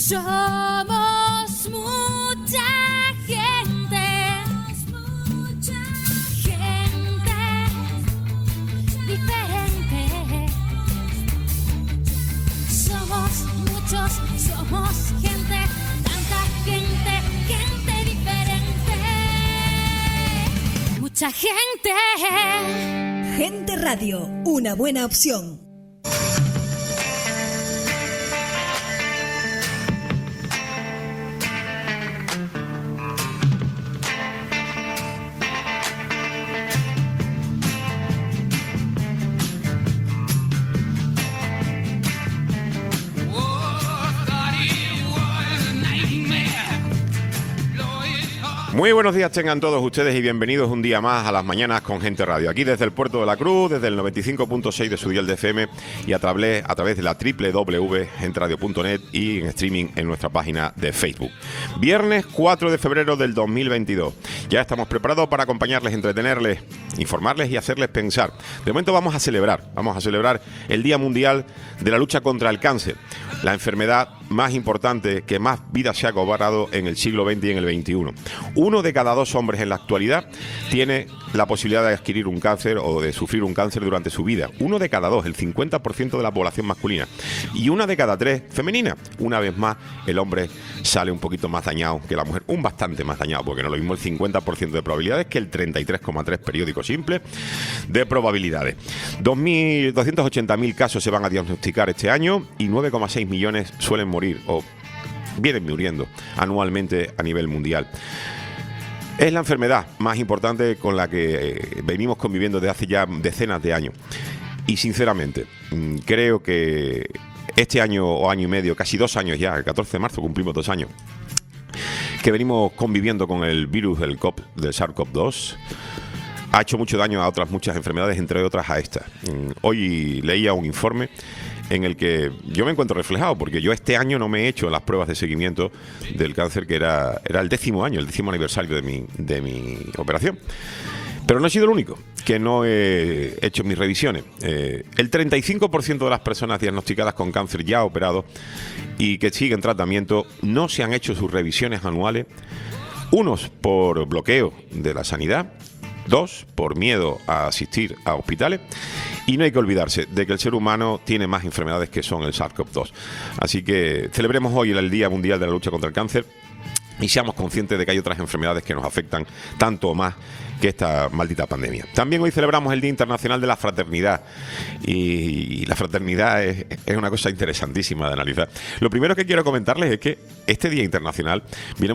Somos mucha gente, gente diferente. Somos muchos, somos gente, tanta gente, gente diferente. Mucha gente. Gente Radio, una buena opción. Muy buenos días tengan todos ustedes y bienvenidos un día más a las mañanas con Gente Radio. Aquí desde el Puerto de la Cruz, desde el 95.6 de su dial de FM y a través de la www.genteradio.net y en streaming en nuestra página de Facebook. Viernes 4 de febrero del 2022. Ya estamos preparados para acompañarles, entretenerles, informarles y hacerles pensar. De momento vamos a celebrar el Día Mundial de la Lucha contra el Cáncer, la enfermedad más importante que más vidas se ha cobrado en el siglo XX y en el XXI. 1 de cada 2 hombres en la actualidad tiene la posibilidad de adquirir un cáncer o de sufrir un cáncer durante su vida. 1 de cada 2, el 50% de la población masculina. Y 1 de cada 3 femenina. Una vez más, el hombre sale un poquito más dañado que la mujer. Un bastante más dañado, porque no es lo mismo el 50% de probabilidades que el 33,3 periódico simple de probabilidades. 280.000 casos se van a diagnosticar este año y 9,6 millones suelen morir o vienen muriendo anualmente a nivel mundial. Es la enfermedad más importante con la que venimos conviviendo desde hace ya decenas de años. Y sinceramente, creo que este año o año y medio, casi 2 años ya, el 14 de marzo cumplimos 2 años, que venimos conviviendo con el virus del SARS-CoV-2, ha hecho mucho daño a otras muchas enfermedades, entre otras a esta. Hoy leía un informe en el que yo me encuentro reflejado, porque yo este año no me he hecho las pruebas de seguimiento del cáncer, que era el 10º año, el 10º aniversario de mi operación. Pero no he sido el único que no he hecho mis revisiones. El 35% de las personas diagnosticadas con cáncer ya operados y que siguen tratamiento no se han hecho sus revisiones anuales, unos por bloqueo de la sanidad, 2 por miedo a asistir a hospitales. Y no hay que olvidarse de que el ser humano tiene más enfermedades que son el SARS-CoV-2. Así que celebremos hoy el Día Mundial de la Lucha contra el Cáncer y seamos conscientes de que hay otras enfermedades que nos afectan tanto o más que esta maldita pandemia. También hoy celebramos el Día Internacional de la Fraternidad. Y la fraternidad es una cosa interesantísima de analizar. Lo primero que quiero comentarles es que este Día Internacional viene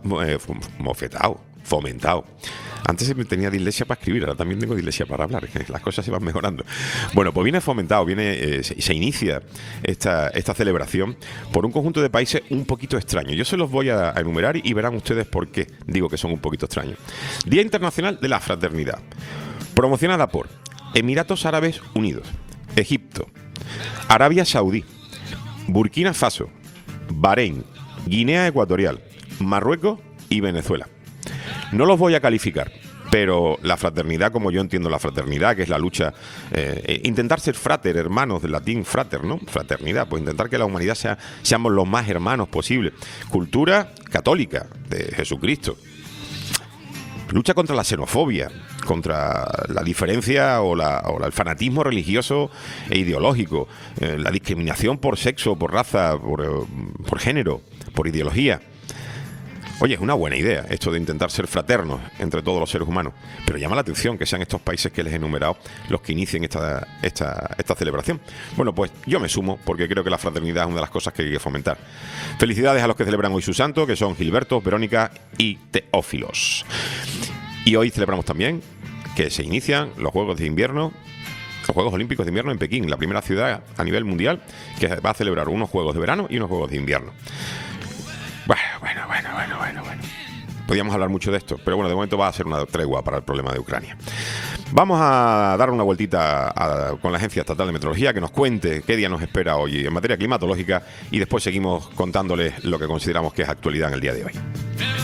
fomentado. Antes tenía dislexia para escribir, ahora también tengo dislexia para hablar, que las cosas se van mejorando. Bueno, pues viene fomentado, se inicia esta celebración por un conjunto de países un poquito extraños. Yo se los voy a enumerar y verán ustedes por qué digo que son un poquito extraños. Día Internacional de la Fraternidad, promocionada por Emiratos Árabes Unidos, Egipto, Arabia Saudí, Burkina Faso, Bahrein, Guinea Ecuatorial, Marruecos y Venezuela. No los voy a calificar, pero la fraternidad, como yo entiendo la fraternidad, que es la lucha, intentar ser frater, hermanos, del latín frater, ¿no? Fraternidad, pues intentar que la humanidad seamos los más hermanos posible. Cultura católica de Jesucristo. Lucha contra la xenofobia, contra la diferencia o el fanatismo religioso e ideológico, la discriminación por sexo, por raza, por género, por ideología. Oye, es una buena idea esto de intentar ser fraternos entre todos los seres humanos, pero llama la atención que sean estos países que les he enumerado los que inicien esta celebración. Bueno, pues yo me sumo porque creo que la fraternidad es una de las cosas que hay que fomentar. Felicidades a los que celebran hoy su santo, que son Gilberto, Verónica y Teófilos. Y hoy celebramos también que se inician los Juegos de Invierno, los Juegos Olímpicos de Invierno en Pekín, la primera ciudad a nivel mundial que va a celebrar unos Juegos de Verano y unos Juegos de Invierno. Bueno. Podríamos hablar mucho de esto, pero bueno, de momento va a ser una tregua para el problema de Ucrania. Vamos a dar una vueltita con la Agencia Estatal de Meteorología que nos cuente qué día nos espera hoy en materia climatológica y después seguimos contándoles lo que consideramos que es actualidad en el día de hoy.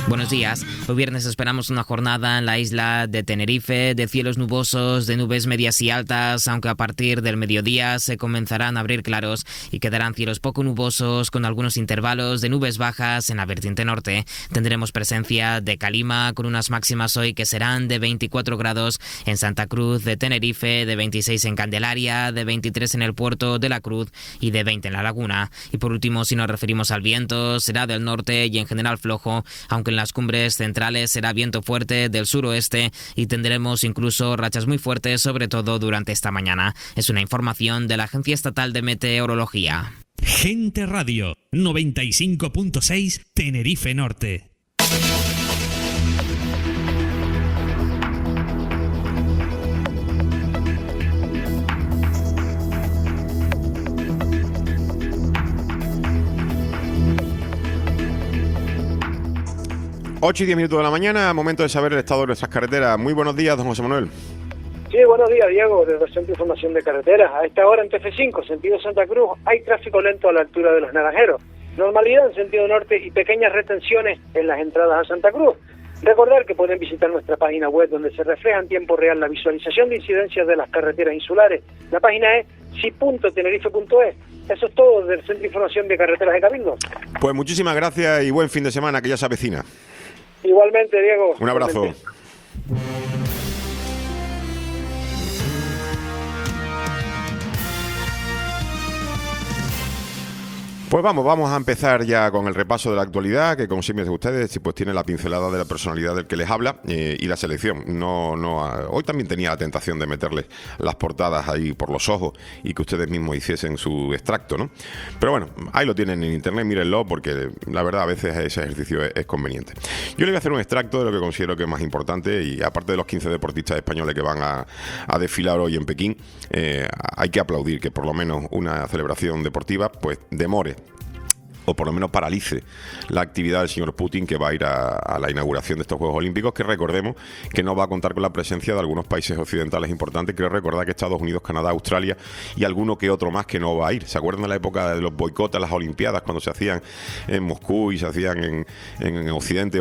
Buenos días. Hoy viernes esperamos una jornada en la isla de Tenerife de cielos nubosos, de nubes medias y altas, aunque a partir del mediodía se comenzarán a abrir claros y quedarán cielos poco nubosos con algunos intervalos de nubes bajas en la vertiente norte. Tendremos presencia de calima con unas máximas hoy que serán de 24 grados en Santa Cruz de Tenerife, de 26 en Candelaria, de 23 en el puerto de la Cruz y de 20 en La Laguna. Y por último, si nos referimos al viento, será del norte y en general flojo, aunque en las cumbres centrales será viento fuerte del suroeste y tendremos incluso rachas muy fuertes, sobre todo durante esta mañana. Es una información de la Agencia Estatal de Meteorología. Gente Radio 95.6 Tenerife Norte. Ocho y 10 minutos de la mañana, momento de saber el estado de nuestras carreteras. Muy buenos días, don José Manuel. Sí, buenos días, Diego, desde el Centro de Información de Carreteras. A esta hora en TF5, sentido Santa Cruz, hay tráfico lento a la altura de Los Naranjeros. Normalidad en sentido norte y pequeñas retenciones en las entradas a Santa Cruz. Recordar que pueden visitar nuestra página web donde se refleja en tiempo real la visualización de incidencias de las carreteras insulares. La página es si.tenerife.es. Eso es todo desde el Centro de Información de Carreteras de Cabildo. Pues muchísimas gracias y buen fin de semana que ya se avecina. Igualmente, Diego. Un abrazo. Igualmente. Pues vamos a empezar ya con el repaso de la actualidad, que como siempre de ustedes, pues tiene la pincelada de la personalidad del que les habla y la selección. Hoy también tenía la tentación de meterles las portadas ahí por los ojos y que ustedes mismos hiciesen su extracto, ¿no? Pero bueno, ahí lo tienen en internet, mírenlo, porque la verdad a veces ese ejercicio es conveniente. Yo le voy a hacer un extracto de lo que considero que es más importante y aparte de los 15 deportistas españoles que van a desfilar hoy en Pekín, hay que aplaudir que por lo menos una celebración deportiva pues demore o por lo menos paralice la actividad del señor Putin, que va a ir a la inauguración de estos Juegos Olímpicos, que recordemos que no va a contar con la presencia de algunos países occidentales importantes. Quiero recordar que Estados Unidos, Canadá, Australia y alguno que otro más que no va a ir. ¿Se acuerdan de la época de los boicots a las Olimpiadas, cuando se hacían en Moscú y se hacían en Occidente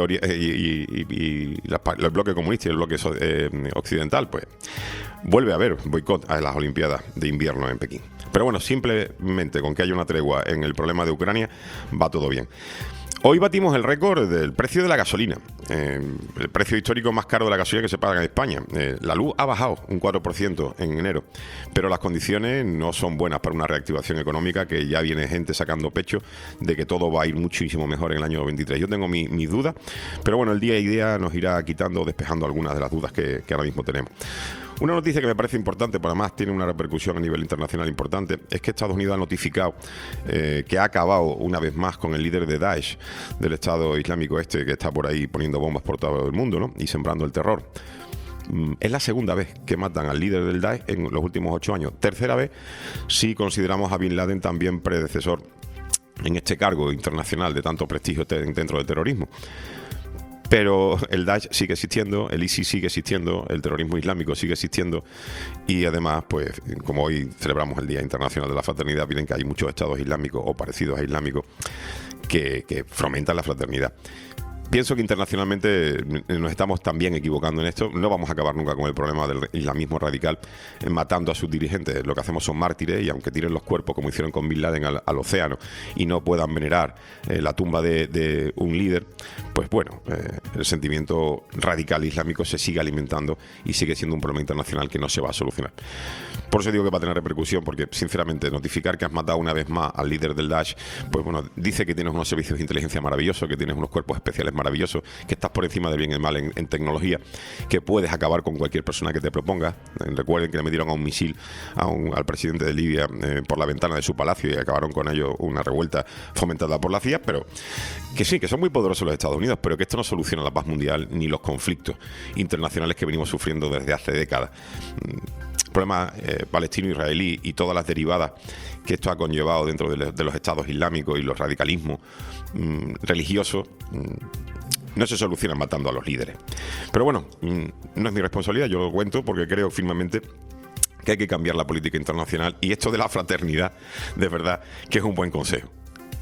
y el bloque comunista y el bloque occidental? Pues vuelve a haber boicot a las Olimpiadas de invierno en Pekín. Pero bueno, simplemente con que haya una tregua en el problema de Ucrania, va todo bien. Hoy batimos el récord del precio de la gasolina, el precio histórico más caro de la gasolina que se paga en España. La luz ha bajado un 4% en enero, pero las condiciones no son buenas para una reactivación económica, que ya viene gente sacando pecho de que todo va a ir muchísimo mejor en el año 23. Yo tengo mis dudas, pero bueno, el día a día nos irá quitando o despejando algunas de las dudas que ahora mismo tenemos. Una noticia que me parece importante, pero además tiene una repercusión a nivel internacional importante, es que Estados Unidos ha notificado que ha acabado una vez más con el líder de Daesh, del Estado Islámico que está por ahí poniendo bombas por todo el mundo, ¿no? Y sembrando el terror. Es la segunda vez que matan al líder del Daesh en los últimos 8 años. Tercera vez si consideramos a Bin Laden también predecesor en este cargo internacional de tanto prestigio dentro del terrorismo. Pero el Daesh sigue existiendo, el ISIS sigue existiendo, el terrorismo islámico sigue existiendo y además, pues como hoy celebramos el Día Internacional de la Fraternidad, miren que hay muchos estados islámicos o parecidos a islámicos que fomentan la fraternidad. Pienso que internacionalmente nos estamos también equivocando en esto. No vamos a acabar nunca con el problema del islamismo radical matando a sus dirigentes. Lo que hacemos son mártires y aunque tiren los cuerpos, como hicieron con Bin Laden, al océano y no puedan venerar la tumba de un líder, pues bueno, el sentimiento radical islámico se sigue alimentando y sigue siendo un problema internacional que no se va a solucionar. Por eso digo que va a tener repercusión, porque sinceramente notificar que has matado una vez más al líder del Daesh, pues bueno, dice que tienes unos servicios de inteligencia maravillosos, que tienes unos cuerpos especiales maravillosos, que estás por encima del bien y el mal en tecnología, que puedes acabar con cualquier persona que te proponga. Recuerden que le metieron a un misil al presidente de Libia por la ventana de su palacio y acabaron con ello una revuelta fomentada por la CIA, pero que sí, que son muy poderosos los Estados Unidos, pero que esto no soluciona la paz mundial ni los conflictos internacionales que venimos sufriendo desde hace décadas. Problema palestino-israelí y todas las derivadas que esto ha conllevado dentro de los estados islámicos y los radicalismos religiosos no se solucionan matando a los líderes. Pero bueno, no es mi responsabilidad, yo lo cuento porque creo firmemente que hay que cambiar la política internacional y esto de la fraternidad, de verdad, que es un buen consejo.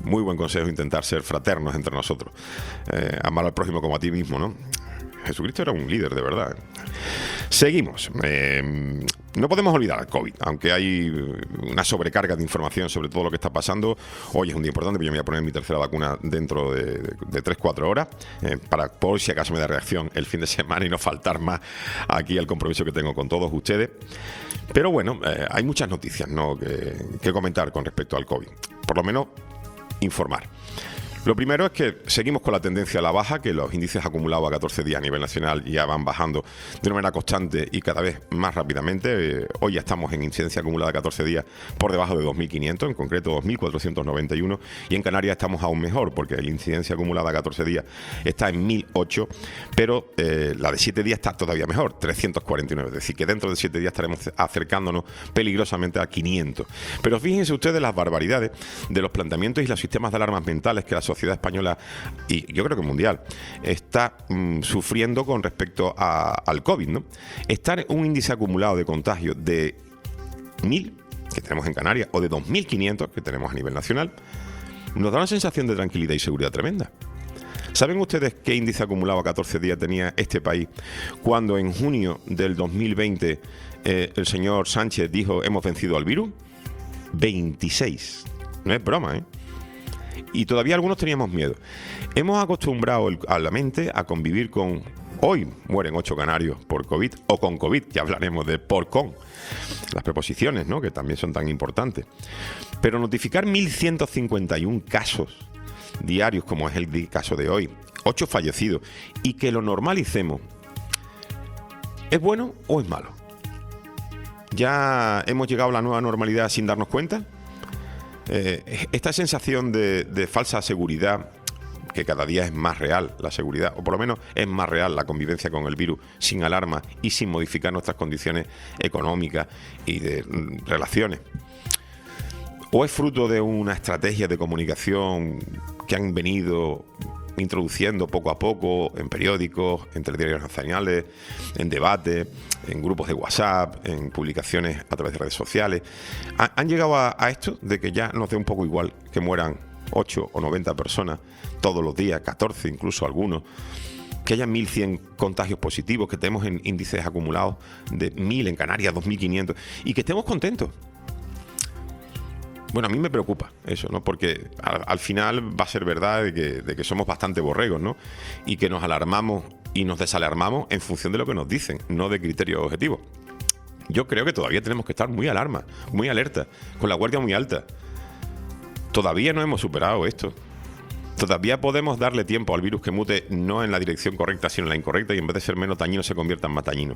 Muy buen consejo intentar ser fraternos entre nosotros. Amar al prójimo como a ti mismo, ¿no? Jesucristo era un líder de verdad. Seguimos. No podemos olvidar el COVID, aunque hay una sobrecarga de información sobre todo lo que está pasando. Hoy es un día importante, porque yo me voy a poner mi tercera vacuna dentro de 3-4 horas, para por si acaso me da reacción el fin de semana y no faltar más aquí al compromiso que tengo con todos ustedes. Pero bueno, hay muchas noticias, ¿no?, que comentar con respecto al COVID. Por lo menos informar. Lo primero es que seguimos con la tendencia a la baja, que los índices acumulados a 14 días a nivel nacional ya van bajando de una manera constante y cada vez más rápidamente. Hoy ya estamos en incidencia acumulada a 14 días por debajo de 2.500, en concreto 2.491, y en Canarias estamos aún mejor, porque la incidencia acumulada a 14 días está en 1.008, pero la de 7 días está todavía mejor, 349, es decir, que dentro de 7 días estaremos acercándonos peligrosamente a 500. Pero fíjense ustedes las barbaridades de los planteamientos y los sistemas de alarmas mentales que la sociedad española, y yo creo que mundial, está sufriendo con respecto al COVID, ¿no? Estar un índice acumulado de contagio de 1.000, que tenemos en Canarias, o de 2.500, que tenemos a nivel nacional, nos da una sensación de tranquilidad y seguridad tremenda. ¿Saben ustedes qué índice acumulado a 14 días tenía este país cuando en junio del 2020 el señor Sánchez dijo hemos vencido al virus? 26. No es broma, ¿eh? Y todavía algunos teníamos miedo. Hemos acostumbrado a la mente a convivir con... Hoy mueren 8 canarios por COVID o con COVID, ya hablaremos de por con. Las preposiciones, ¿no?, que también son tan importantes. Pero notificar 1.151 casos diarios, como es el caso de hoy, 8 fallecidos, y que lo normalicemos, ¿es bueno o es malo? ¿Ya hemos llegado a la nueva normalidad sin darnos cuenta? Esta sensación de falsa seguridad, que cada día es más real la seguridad, o por lo menos es más real la convivencia con el virus sin alarma y sin modificar nuestras condiciones económicas y de relaciones, ¿o es fruto de una estrategia de comunicación que han venido introduciendo poco a poco en periódicos, en telediarios nacionales, en debates, en grupos de WhatsApp, en publicaciones a través de redes sociales? ¿Han llegado a esto de que ya nos dé un poco igual que mueran 8 o 90 personas todos los días, 14 incluso algunos, que haya 1.100 contagios positivos, que tenemos en índices acumulados de 1.000 en Canarias, 2.500, y que estemos contentos? Bueno, a mí me preocupa eso, ¿no? Porque al final va a ser verdad de que somos bastante borregos, ¿no? Y que nos alarmamos y nos desalarmamos en función de lo que nos dicen, no de criterios objetivos. Yo creo que todavía tenemos que estar muy alarma, muy alerta, con la guardia muy alta. Todavía no hemos superado esto. Todavía podemos darle tiempo al virus que mute no en la dirección correcta, sino en la incorrecta, y en vez de ser menos dañino se convierta en más dañino.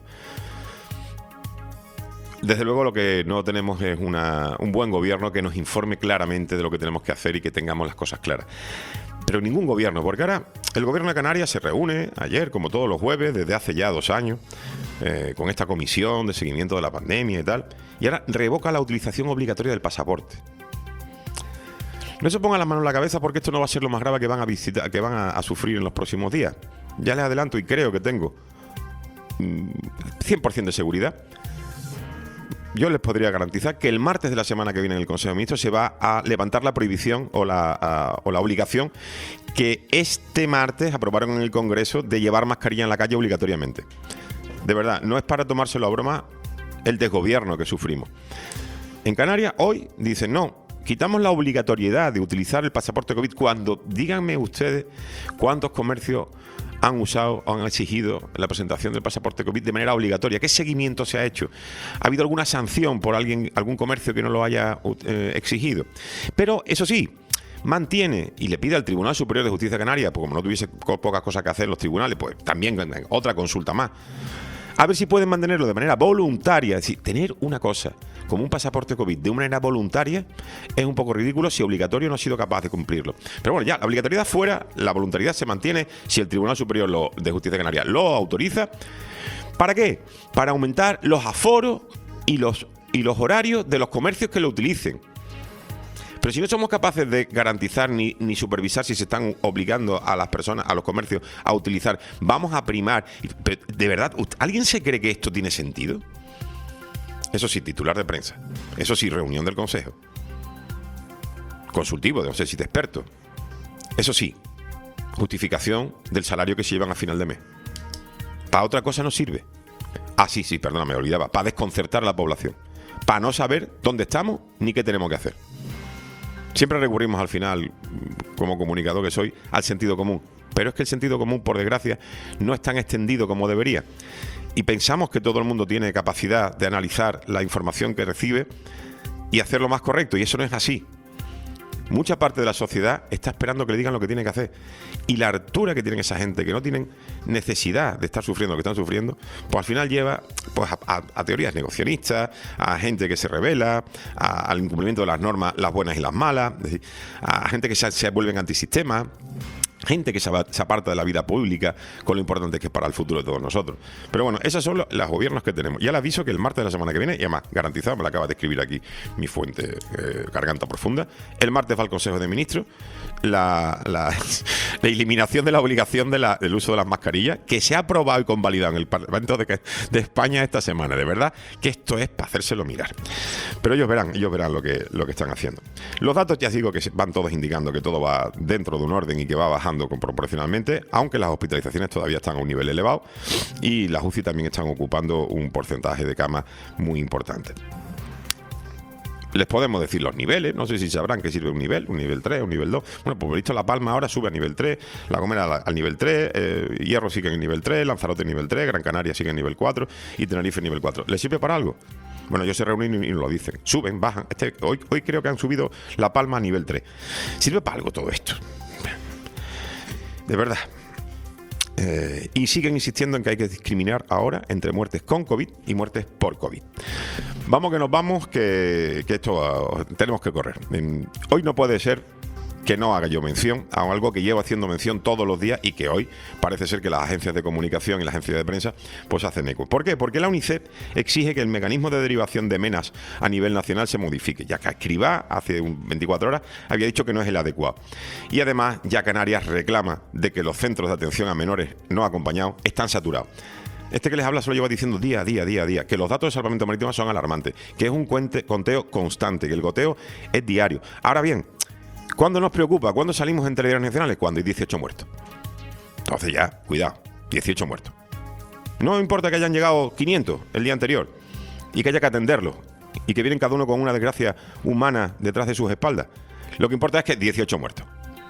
Desde luego lo que no tenemos es un buen gobierno que nos informe claramente de lo que tenemos que hacer y que tengamos las cosas claras. Pero ningún gobierno, porque ahora el gobierno de Canarias se reúne ayer, como todos los jueves, desde hace ya 2 años, con esta comisión de seguimiento de la pandemia y tal, y ahora revoca la utilización obligatoria del pasaporte. No se pongan las manos en la cabeza, porque esto no va a ser lo más grave que van a sufrir en los próximos días. Ya les adelanto, y creo que tengo 100% de seguridad. Yo les podría garantizar que el martes de la semana que viene en el Consejo de Ministros se va a levantar la prohibición o la obligación que este martes aprobaron en el Congreso de llevar mascarilla en la calle obligatoriamente. De verdad, no es para tomárselo a broma el desgobierno que sufrimos. En Canarias hoy dicen no, quitamos la obligatoriedad de utilizar el pasaporte COVID cuando, díganme ustedes, cuántos comercios han usado o han exigido la presentación del pasaporte COVID de manera obligatoria. ¿Qué seguimiento se ha hecho? ¿Ha habido alguna sanción por algún comercio que no lo haya exigido? Pero eso sí, mantiene y le pide al Tribunal Superior de Justicia Canaria, porque como no tuviese pocas cosas que hacer en los tribunales, pues también otra consulta más, a ver si pueden mantenerlo de manera voluntaria. Es decir, tener una cosa como un pasaporte COVID de una manera voluntaria es un poco ridículo si obligatorio no ha sido capaz de cumplirlo. Pero bueno, ya, la obligatoriedad fuera, la voluntariedad se mantiene si el Tribunal Superior de Justicia Canaria lo autoriza. ¿Para qué? Para aumentar los aforos y los horarios de los comercios que lo utilicen. Pero si no somos capaces de garantizar ni supervisar si se están obligando a las personas, a los comercios, a utilizar, vamos a primar. ¿De verdad alguien se cree que esto tiene sentido? Eso sí, titular de prensa. Eso sí, reunión del Consejo. consultivo, no sé si de experto. Eso sí, justificación del salario que se llevan a final de mes. Para otra cosa no sirve. Sí, perdona, me olvidaba. Para desconcertar a la población. Para no saber dónde estamos ni qué tenemos que hacer. Siempre recurrimos al final, como comunicador que soy, al sentido común. Pero es que el sentido común, por desgracia, no es tan extendido como debería. Y pensamos que todo el mundo tiene capacidad de analizar la información que recibe y hacer lo más correcto. Y eso no es así. Mucha parte de la sociedad está esperando que le digan lo que tiene que hacer. Y la hartura que tienen esa gente, que no tienen necesidad de estar sufriendo lo que están sufriendo, pues al final lleva pues, a teorías negacionistas, a gente que se rebela, al incumplimiento de las normas, las buenas y las malas, es decir, a gente que se vuelven antisistema, gente que se aparta de la vida pública con lo importante que es para el futuro de todos nosotros. Pero bueno, esos son los gobiernos que tenemos. Ya les aviso que el martes de la semana que viene, y además garantizado, me lo acaba de escribir aquí mi fuente Garganta Profunda, el martes va al Consejo de Ministros la eliminación de la obligación del uso de las mascarillas, que se ha aprobado y convalidado en el Parlamento de España esta semana. De verdad que esto es para hacérselo mirar. Pero ellos verán lo que están haciendo. Los datos ya digo que van todos indicando que todo va dentro de un orden y que va bajando proporcionalmente, aunque las hospitalizaciones todavía están a un nivel elevado y las UCI también están ocupando un porcentaje de camas muy importante. Les podemos decir los niveles, no sé si sabrán que sirve un nivel 3, un nivel 2. Bueno, pues visto La Palma ahora sube a nivel 3, La Gomera al nivel 3, Hierro sigue en nivel 3, Lanzarote en nivel 3, Gran Canaria sigue en nivel 4 y Tenerife en nivel 4. ¿Les sirve para algo? Bueno, ellos se reúnen y nos lo dicen. Suben, bajan. Hoy creo que han subido La Palma a nivel 3. ¿Sirve para algo todo esto? De verdad. Y siguen insistiendo en que hay que discriminar ahora entre muertes con COVID y muertes por COVID. Vamos que nos vamos, que esto tenemos que correr. Hoy no puede ser que no haga yo mención a algo que llevo haciendo mención todos los días y que hoy parece ser que las agencias de comunicación y las agencias de prensa pues hacen eco. ¿Por qué? Porque la UNICEF exige que el mecanismo de derivación de menas a nivel nacional se modifique, ya que Escrivá hace 24 horas había dicho que no es el adecuado. Y además ya Canarias reclama de que los centros de atención a menores no acompañados están saturados. Este que les habla se lo lleva diciendo día a día, que los datos de salvamento marítimo son alarmantes, que es un conteo constante, que el goteo es diario. Ahora bien, ¿cuándo nos preocupa? ¿Cuándo salimos en telediarios nacionales? Cuando hay 18 muertos. Entonces ya, cuidado, 18 muertos. No importa que hayan llegado 500 el día anterior y que haya que atenderlos y que vienen cada uno con una desgracia humana detrás de sus espaldas. Lo que importa es que 18 muertos.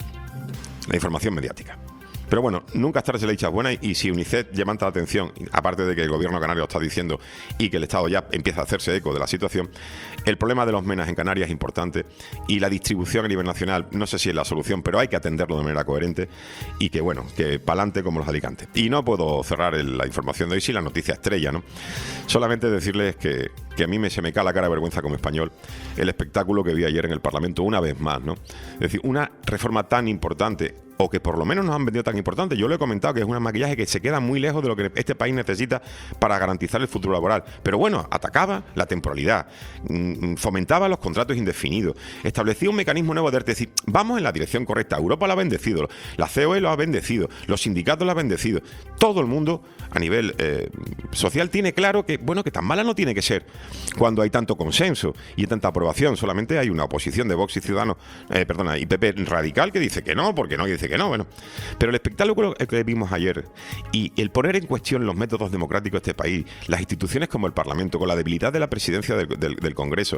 La información mediática. Pero bueno, nunca es tarde se le echa buena y si UNICEF levanta la atención, aparte de que el gobierno canario lo está diciendo y que el Estado ya empieza a hacerse eco de la situación, el problema de los menas en Canarias es importante y la distribución a nivel nacional, no sé si es la solución, pero hay que atenderlo de manera coherente y que bueno, que pa'lante como los alicantes. Y no puedo cerrar la información de hoy sin la noticia estrella, ¿no? Solamente decirles que a mí se me cae la cara de vergüenza como español el espectáculo que vi ayer en el Parlamento una vez más, ¿no? Es decir, una reforma tan importante o que por lo menos nos han vendido tan importante. Yo lo he comentado, que es un maquillaje que se queda muy lejos de lo que este país necesita para garantizar el futuro laboral. Pero bueno, atacaba la temporalidad, fomentaba los contratos indefinidos, establecía un mecanismo nuevo de decir, vamos en la dirección correcta. Europa lo ha bendecido, la COE lo ha bendecido, los sindicatos lo han bendecido. Todo el mundo a nivel social tiene claro que, bueno, que tan mala no tiene que ser cuando hay tanto consenso y tanta aprobación. Solamente hay una oposición de Vox y Ciudadanos, y PP radical que dice que no, porque no, y dice que no, bueno. Pero el espectáculo que vimos ayer y el poner en cuestión los métodos democráticos de este país, las instituciones como el Parlamento, con la debilidad de la presidencia del Congreso,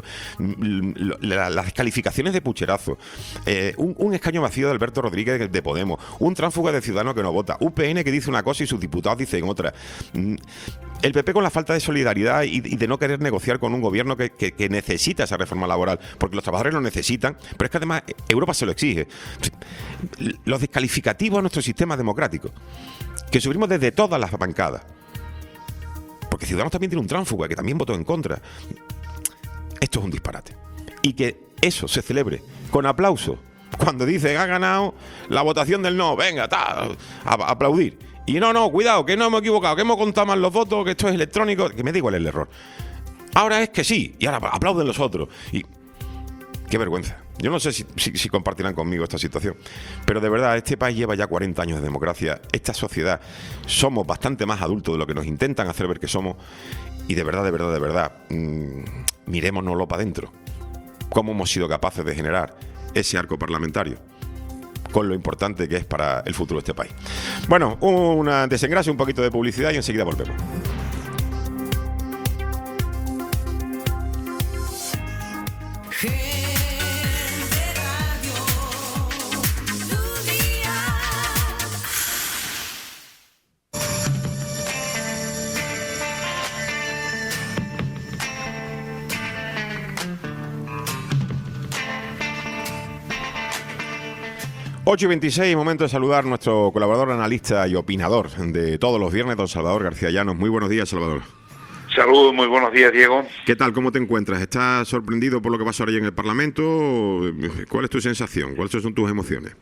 las descalificaciones de Pucherazo, un escaño vacío de Alberto Rodríguez de Podemos, un tránsfuga de Ciudadanos que no vota, UPN que dice una cosa y sus diputados dicen otra, el PP con la falta de solidaridad y de no querer negociar con un gobierno que necesita esa reforma laboral, porque los trabajadores lo necesitan, pero es que además Europa se lo exige. Los descalificativos a nuestro sistema democrático, que sufrimos desde todas las bancadas, porque Ciudadanos también tiene un tránsfuga que también votó en contra. Esto es un disparate. Y que eso se celebre con aplauso cuando dice que ha ganado la votación del no, venga, a aplaudir. Y no, cuidado, que no hemos equivocado, que hemos contado mal los votos, que esto es electrónico, que me da igual el error. Ahora es que sí, y ahora aplauden los otros. Y qué vergüenza. Yo no sé si compartirán conmigo esta situación, pero de verdad, este país lleva ya 40 años de democracia, esta sociedad, somos bastante más adultos de lo que nos intentan hacer ver que somos, y de verdad, mirémonoslo para adentro. ¿Cómo hemos sido capaces de generar ese arco parlamentario, con lo importante que es para el futuro de este país. Bueno, un desengrase, un poquito de publicidad y enseguida volvemos. Ocho y 26, momento de saludar a nuestro colaborador, analista y opinador de todos los viernes, don Salvador García Llanos. Muy buenos días, Salvador. Saludos, muy buenos días, Diego. ¿Qué tal? ¿Cómo te encuentras? ¿Estás sorprendido por lo que pasó ayer en el Parlamento? ¿Cuál es tu sensación? ¿Cuáles son tus emociones?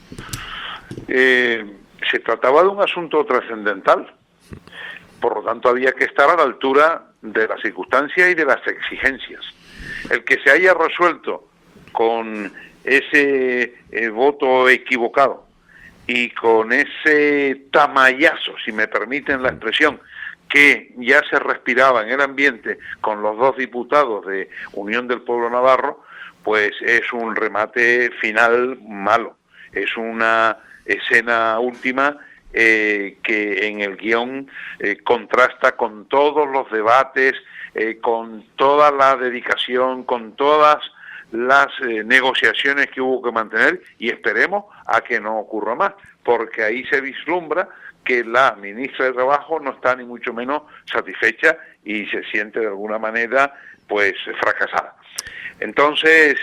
Se trataba de un asunto trascendental. Por lo tanto, había que estar a la altura de las circunstancias y de las exigencias. El que se haya resuelto con ese voto equivocado y con ese tamallazo, si me permiten la expresión, que ya se respiraba en el ambiente con los dos diputados de Unión del Pueblo Navarro, pues es un remate final malo. Es una escena última que en el guión contrasta con todos los debates, con toda la dedicación, con todas las negociaciones que hubo que mantener, y esperemos a que no ocurra más, porque ahí se vislumbra que la ministra de Trabajo no está ni mucho menos satisfecha y se siente de alguna manera pues fracasada. Entonces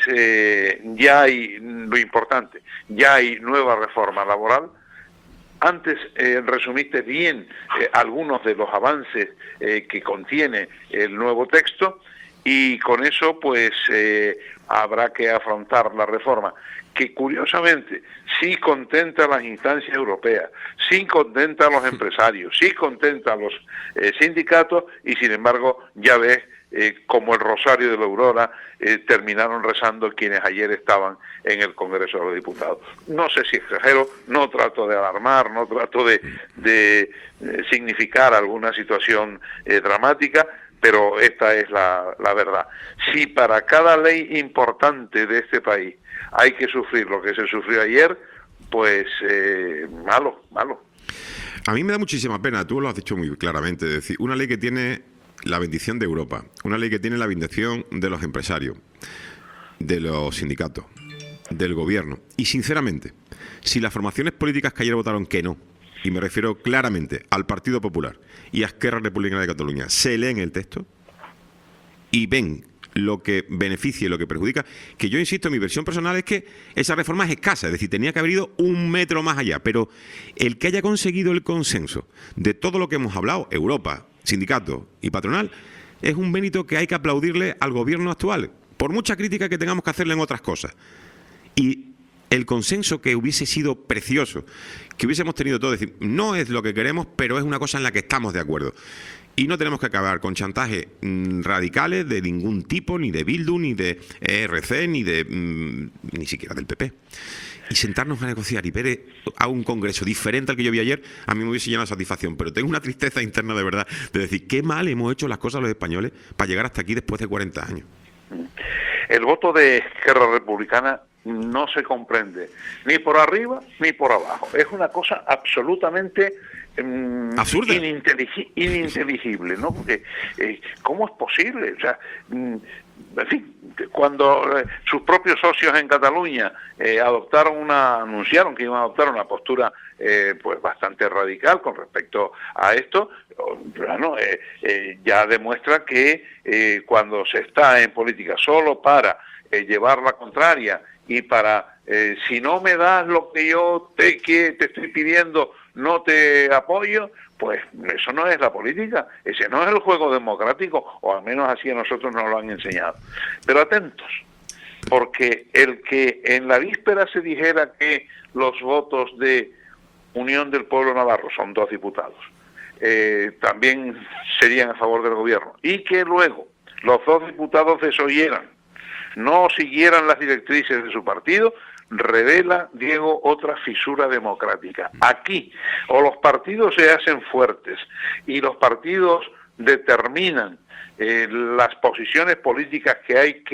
ya hay lo importante, ya hay nueva reforma laboral. Antes resumiste bien algunos de los avances que contiene el nuevo texto, y con eso pues habrá que afrontar la reforma, que curiosamente sí contenta a las instancias europeas, sí contenta a los empresarios, sí contenta a los sindicatos, y sin embargo ya ves como el rosario de la aurora terminaron rezando quienes ayer estaban en el Congreso de los Diputados. No sé si exagero, no trato de alarmar, no trato de significar alguna situación dramática, pero esta es la verdad. Si para cada ley importante de este país hay que sufrir lo que se sufrió ayer, pues malo. A mí me da muchísima pena, tú lo has dicho muy claramente, es decir, una ley que tiene la bendición de Europa, una ley que tiene la bendición de los empresarios, de los sindicatos, del gobierno, y sinceramente, si las formaciones políticas que ayer votaron que no, y me refiero claramente al Partido Popular y a Esquerra Republicana de Cataluña, se leen el texto y ven lo que beneficia y lo que perjudica, que yo insisto, mi versión personal es que esa reforma es escasa, es decir, tenía que haber ido un metro más allá, pero el que haya conseguido el consenso de todo lo que hemos hablado, Europa, sindicatos y patronal, es un mérito que hay que aplaudirle al gobierno actual, por mucha crítica que tengamos que hacerle en otras cosas. Y el consenso que hubiese sido precioso, que hubiésemos tenido todos, es decir, no es lo que queremos, pero es una cosa en la que estamos de acuerdo. Y no tenemos que acabar con chantajes radicales de ningún tipo, ni de Bildu, ni de ERC, ni siquiera del PP. Y sentarnos a negociar y ver a un congreso diferente al que yo vi ayer, a mí me hubiese llenado de satisfacción. Pero tengo una tristeza interna de verdad, de decir, qué mal hemos hecho las cosas los españoles para llegar hasta aquí después de 40 años. El voto de Esquerra Republicana no se comprende ni por arriba ni por abajo. Es una cosa absolutamente absurda, ininteligible, ¿no? Porque ¿cómo es posible? O sea, en fin, cuando sus propios socios en Cataluña anunciaron que iban a adoptar una postura pues bastante radical con respecto a esto, bueno, ya demuestra que cuando se está en política solo para llevar la contraria y para si no me das lo que yo te estoy pidiendo, no te apoyo, pues eso no es la política, ese no es el juego democrático, o al menos así a nosotros nos lo han enseñado. Pero atentos, porque el que en la víspera se dijera que los votos de Unión del Pueblo Navarro, son 2 diputados, también serían a favor del gobierno, y que luego los 2 diputados desoyeran, no siguieran las directrices de su partido, revela, Diego, otra fisura democrática. Aquí, o los partidos se hacen fuertes y los partidos determinan las posiciones políticas que hay que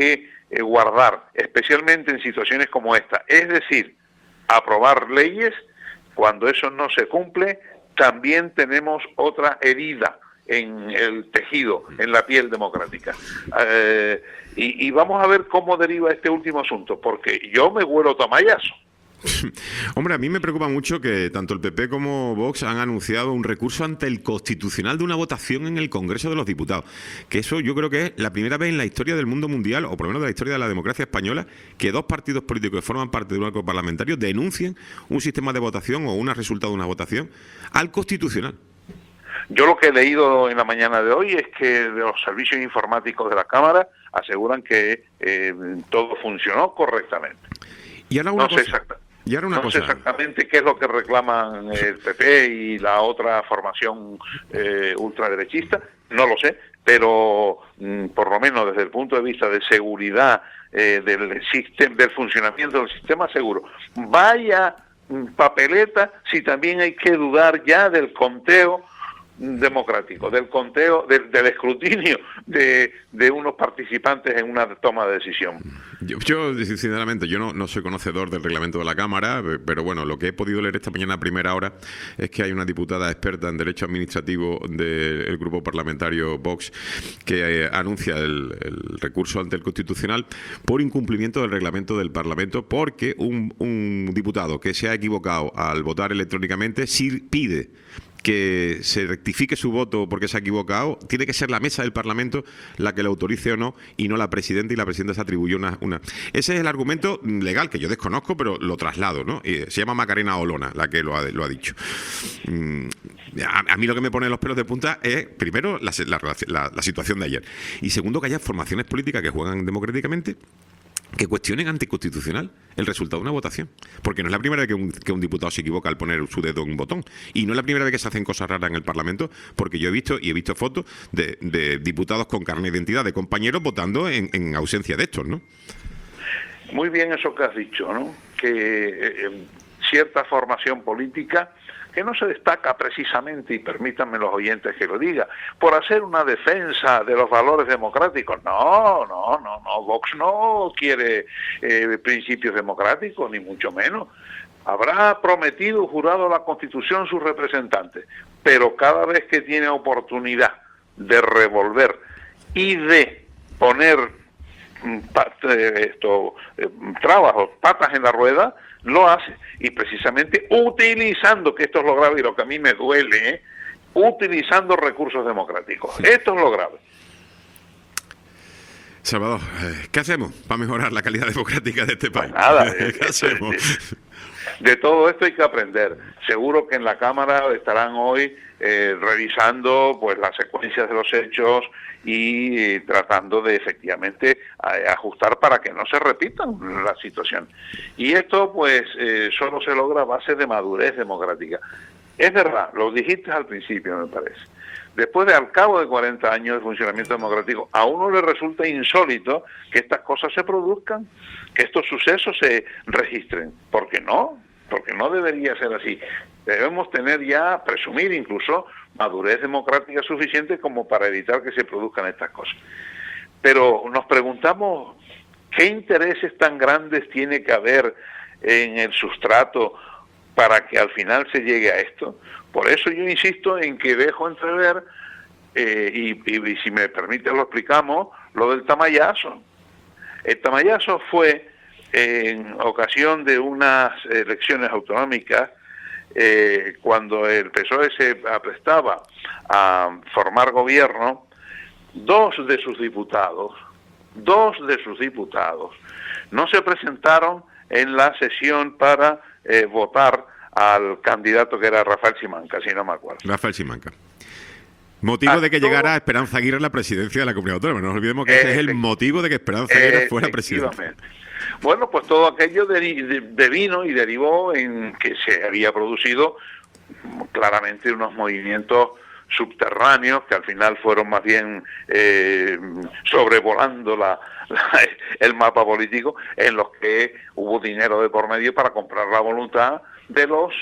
guardar, especialmente en situaciones como esta. Es decir, aprobar leyes, cuando eso no se cumple, también tenemos otra herida en el tejido, en la piel democrática. Y vamos a ver cómo deriva este último asunto, porque yo me huelo tamallazo. Hombre, a mí me preocupa mucho que tanto el PP como Vox han anunciado un recurso ante el Constitucional de una votación en el Congreso de los Diputados. Que eso yo creo que es la primera vez en la historia del mundo mundial, o por lo menos de la historia de la democracia española, que dos partidos políticos que forman parte de un arco parlamentario denuncien un sistema de votación o un resultado de una votación al Constitucional. Yo lo que he leído en la mañana de hoy es que de los servicios informáticos de la Cámara aseguran que todo funcionó correctamente. Y ahora una cosa. No sé exactamente qué es lo que reclaman el PP y la otra formación ultraderechista, no lo sé, pero por lo menos desde el punto de vista de seguridad del funcionamiento del sistema, seguro. Vaya papeleta si también hay que dudar ya del conteo democrático, del conteo, del escrutinio de unos participantes en una toma de decisión. Yo sinceramente, yo no soy conocedor del reglamento de la Cámara, pero bueno, lo que he podido leer esta mañana a primera hora es que hay una diputada experta en Derecho Administrativo del grupo parlamentario Vox que anuncia el recurso ante el Constitucional por incumplimiento del reglamento del Parlamento, porque un diputado que se ha equivocado al votar electrónicamente pide que se rectifique su voto porque se ha equivocado, tiene que ser la mesa del Parlamento la que lo autorice o no, y no la presidenta, y la presidenta se atribuye una... Ese es el argumento legal que yo desconozco, pero lo traslado, ¿no? Se llama Macarena Olona, la que lo ha dicho. A mí lo que me pone los pelos de punta es, primero, la situación de ayer, y segundo, que haya formaciones políticas que juegan democráticamente que cuestionen anticonstitucional el resultado de una votación. Porque no es la primera vez que un diputado se equivoca al poner su dedo en un botón. Y no es la primera vez que se hacen cosas raras en el Parlamento, porque yo he visto fotos de diputados con carne de identidad de compañeros votando en ausencia de estos, ¿no? Muy bien eso que has dicho, ¿no? Que cierta formación política que no se destaca precisamente, y permítanme los oyentes que lo diga, por hacer una defensa de los valores democráticos. No, Vox no quiere principios democráticos, ni mucho menos. Habrá prometido, jurado la Constitución sus representantes, pero cada vez que tiene oportunidad de revolver y de poner trabas o patas en la rueda, lo hace, y precisamente utilizando, que esto es lo grave y lo que a mí me duele, utilizando recursos democráticos. Esto es lo grave. Salvador, ¿qué hacemos para mejorar la calidad democrática de este país? Pues nada, ¿Qué hacemos? De todo esto hay que aprender. Seguro que en la Cámara estarán hoy revisando pues las secuencias de los hechos y tratando de efectivamente ajustar para que no se repitan la situación. Y esto pues solo se logra a base de madurez democrática. Es verdad, lo dijiste al principio, me parece. Después de al cabo de 40 años de funcionamiento democrático, a uno le resulta insólito que estas cosas se produzcan, que estos sucesos se registren. ¿Por qué no? Porque no debería ser así. Debemos tener ya, presumir incluso, madurez democrática suficiente como para evitar que se produzcan estas cosas. Pero nos preguntamos, ¿qué intereses tan grandes tiene que haber en el sustrato para que al final se llegue a esto? Por eso yo insisto en que dejo entrever, y si me permite lo explicamos, lo del tamallazo. El tamallazo fue en ocasión de unas elecciones autonómicas, cuando el PSOE se aprestaba a formar gobierno, dos de sus diputados no se presentaron en la sesión para votar al candidato que era Rafael Simanca, si no me acuerdo. Rafael Simanca. Motivo de que llegara Esperanza Aguirre a la presidencia de la Comunidad Autónoma. No nos olvidemos que ese es el motivo de que Esperanza Aguirre fuera presidente. Bueno, pues todo aquello devino y derivó en que se había producido claramente unos movimientos subterráneos que al final fueron más bien sobrevolando el mapa político, en los que hubo dinero de por medio para comprar la voluntad de los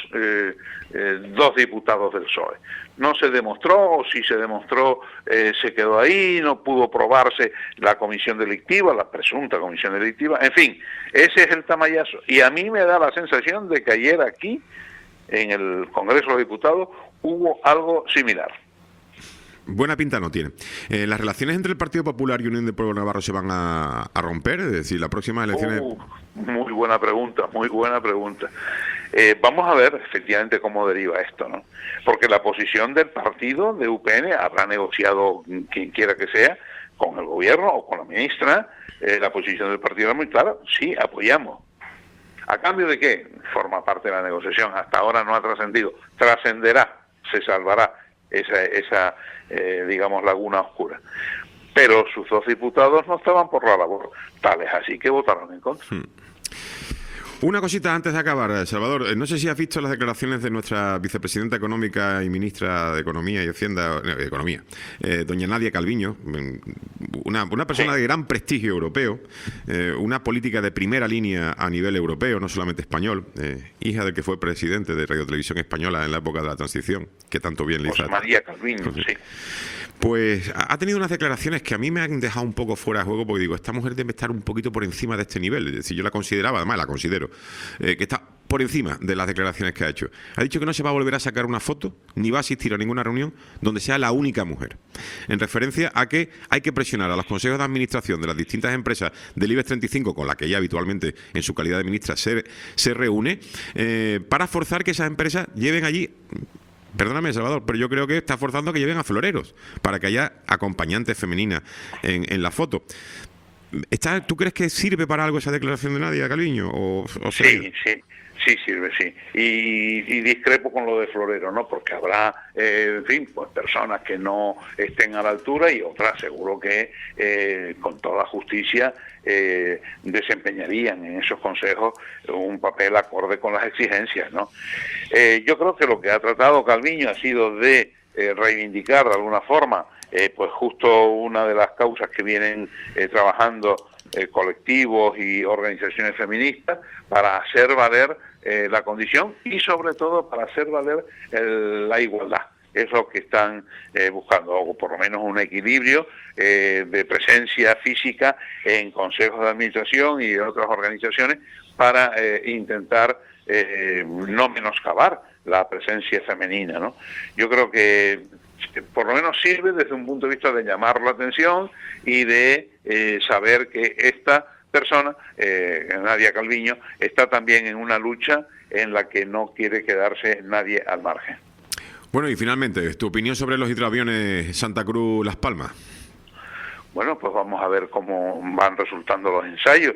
2 diputados del PSOE. No se demostró, o si se demostró, se quedó ahí, no pudo probarse la comisión delictiva, la presunta comisión delictiva, en fin, ese es el tamallazo. Y a mí me da la sensación de que ayer aquí, en el Congreso de los Diputados, hubo algo similar. Buena pinta no tiene. ¿Las relaciones entre el Partido Popular y Unión del Pueblo Navarro se van a romper? Es decir, las próximas elecciones... Muy buena pregunta, muy buena pregunta. Vamos a ver efectivamente cómo deriva esto, ¿no? Porque la posición del partido de UPN habrá negociado quien quiera que sea con el gobierno o con la ministra. La posición del partido es muy clara, sí, apoyamos. ¿A cambio de qué? Forma parte de la negociación. Hasta ahora no ha trascendido. Trascenderá, se salvará esa digamos, laguna oscura. Pero sus 2 diputados no estaban por la labor. Tal es así que votaron en contra. Una cosita antes de acabar, Salvador. No sé si has visto las declaraciones de nuestra vicepresidenta económica y ministra de Economía y Hacienda, Economía, doña Nadia Calviño, una persona de gran prestigio europeo, una política de primera línea a nivel europeo, no solamente español, hija del que fue presidente de Radio Televisión Española en la época de la transición, que tanto bien le hizo. José María Calviño, sí. Pues ha tenido unas declaraciones que a mí me han dejado un poco fuera de juego, porque digo, esta mujer debe estar un poquito por encima de este nivel. Es decir, yo la consideraba, además la considero, que está por encima de las declaraciones que ha hecho. Ha dicho que no se va a volver a sacar una foto, ni va a asistir a ninguna reunión donde sea la única mujer. En referencia a que hay que presionar a los consejos de administración de las distintas empresas del IBEX 35, con las que ella habitualmente, en su calidad de ministra, se reúne, para forzar que esas empresas lleven allí... Perdóname, Salvador, pero yo creo que está forzando que lleven a floreros para que haya acompañantes femeninas en la foto. ¿Tú crees que sirve para algo esa declaración de Nadia Calviño? Sí, sirve, sí. Y discrepo con lo de florero, ¿no? Porque habrá, en fin, pues personas que no estén a la altura y otras seguro que con toda justicia desempeñarían en esos consejos un papel acorde con las exigencias, ¿no? Yo creo que lo que ha tratado Calviño ha sido de reivindicar de alguna forma pues justo una de las causas que vienen trabajando colectivos y organizaciones feministas para hacer valer la condición y sobre todo para hacer valer la igualdad. Es lo que están buscando, o por lo menos un equilibrio de presencia física en consejos de administración y otras organizaciones para intentar no menoscabar la presencia femenina, ¿no? Yo creo que por lo menos sirve desde un punto de vista de llamar la atención y de saber que esta persona, Nadia Calviño, está también en una lucha en la que no quiere quedarse nadie al margen. Bueno, y finalmente, ¿tu opinión sobre los hidroaviones Santa Cruz-Las Palmas? Bueno, pues vamos a ver cómo van resultando los ensayos.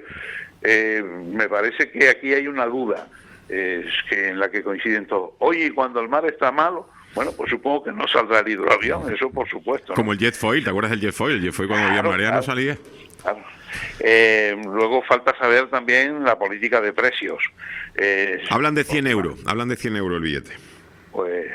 Me parece que aquí hay una duda en la que coinciden todos. Oye, ¿y cuando el mar está malo? Bueno, pues supongo que no saldrá el hidroavión, eso por supuesto, ¿no? Como el jet foil, ¿te acuerdas del jet foil? El jet foil cuando había marea no salía. Claro. Luego falta saber también la política de precios. Hablan de 100 euros, el billete. Pues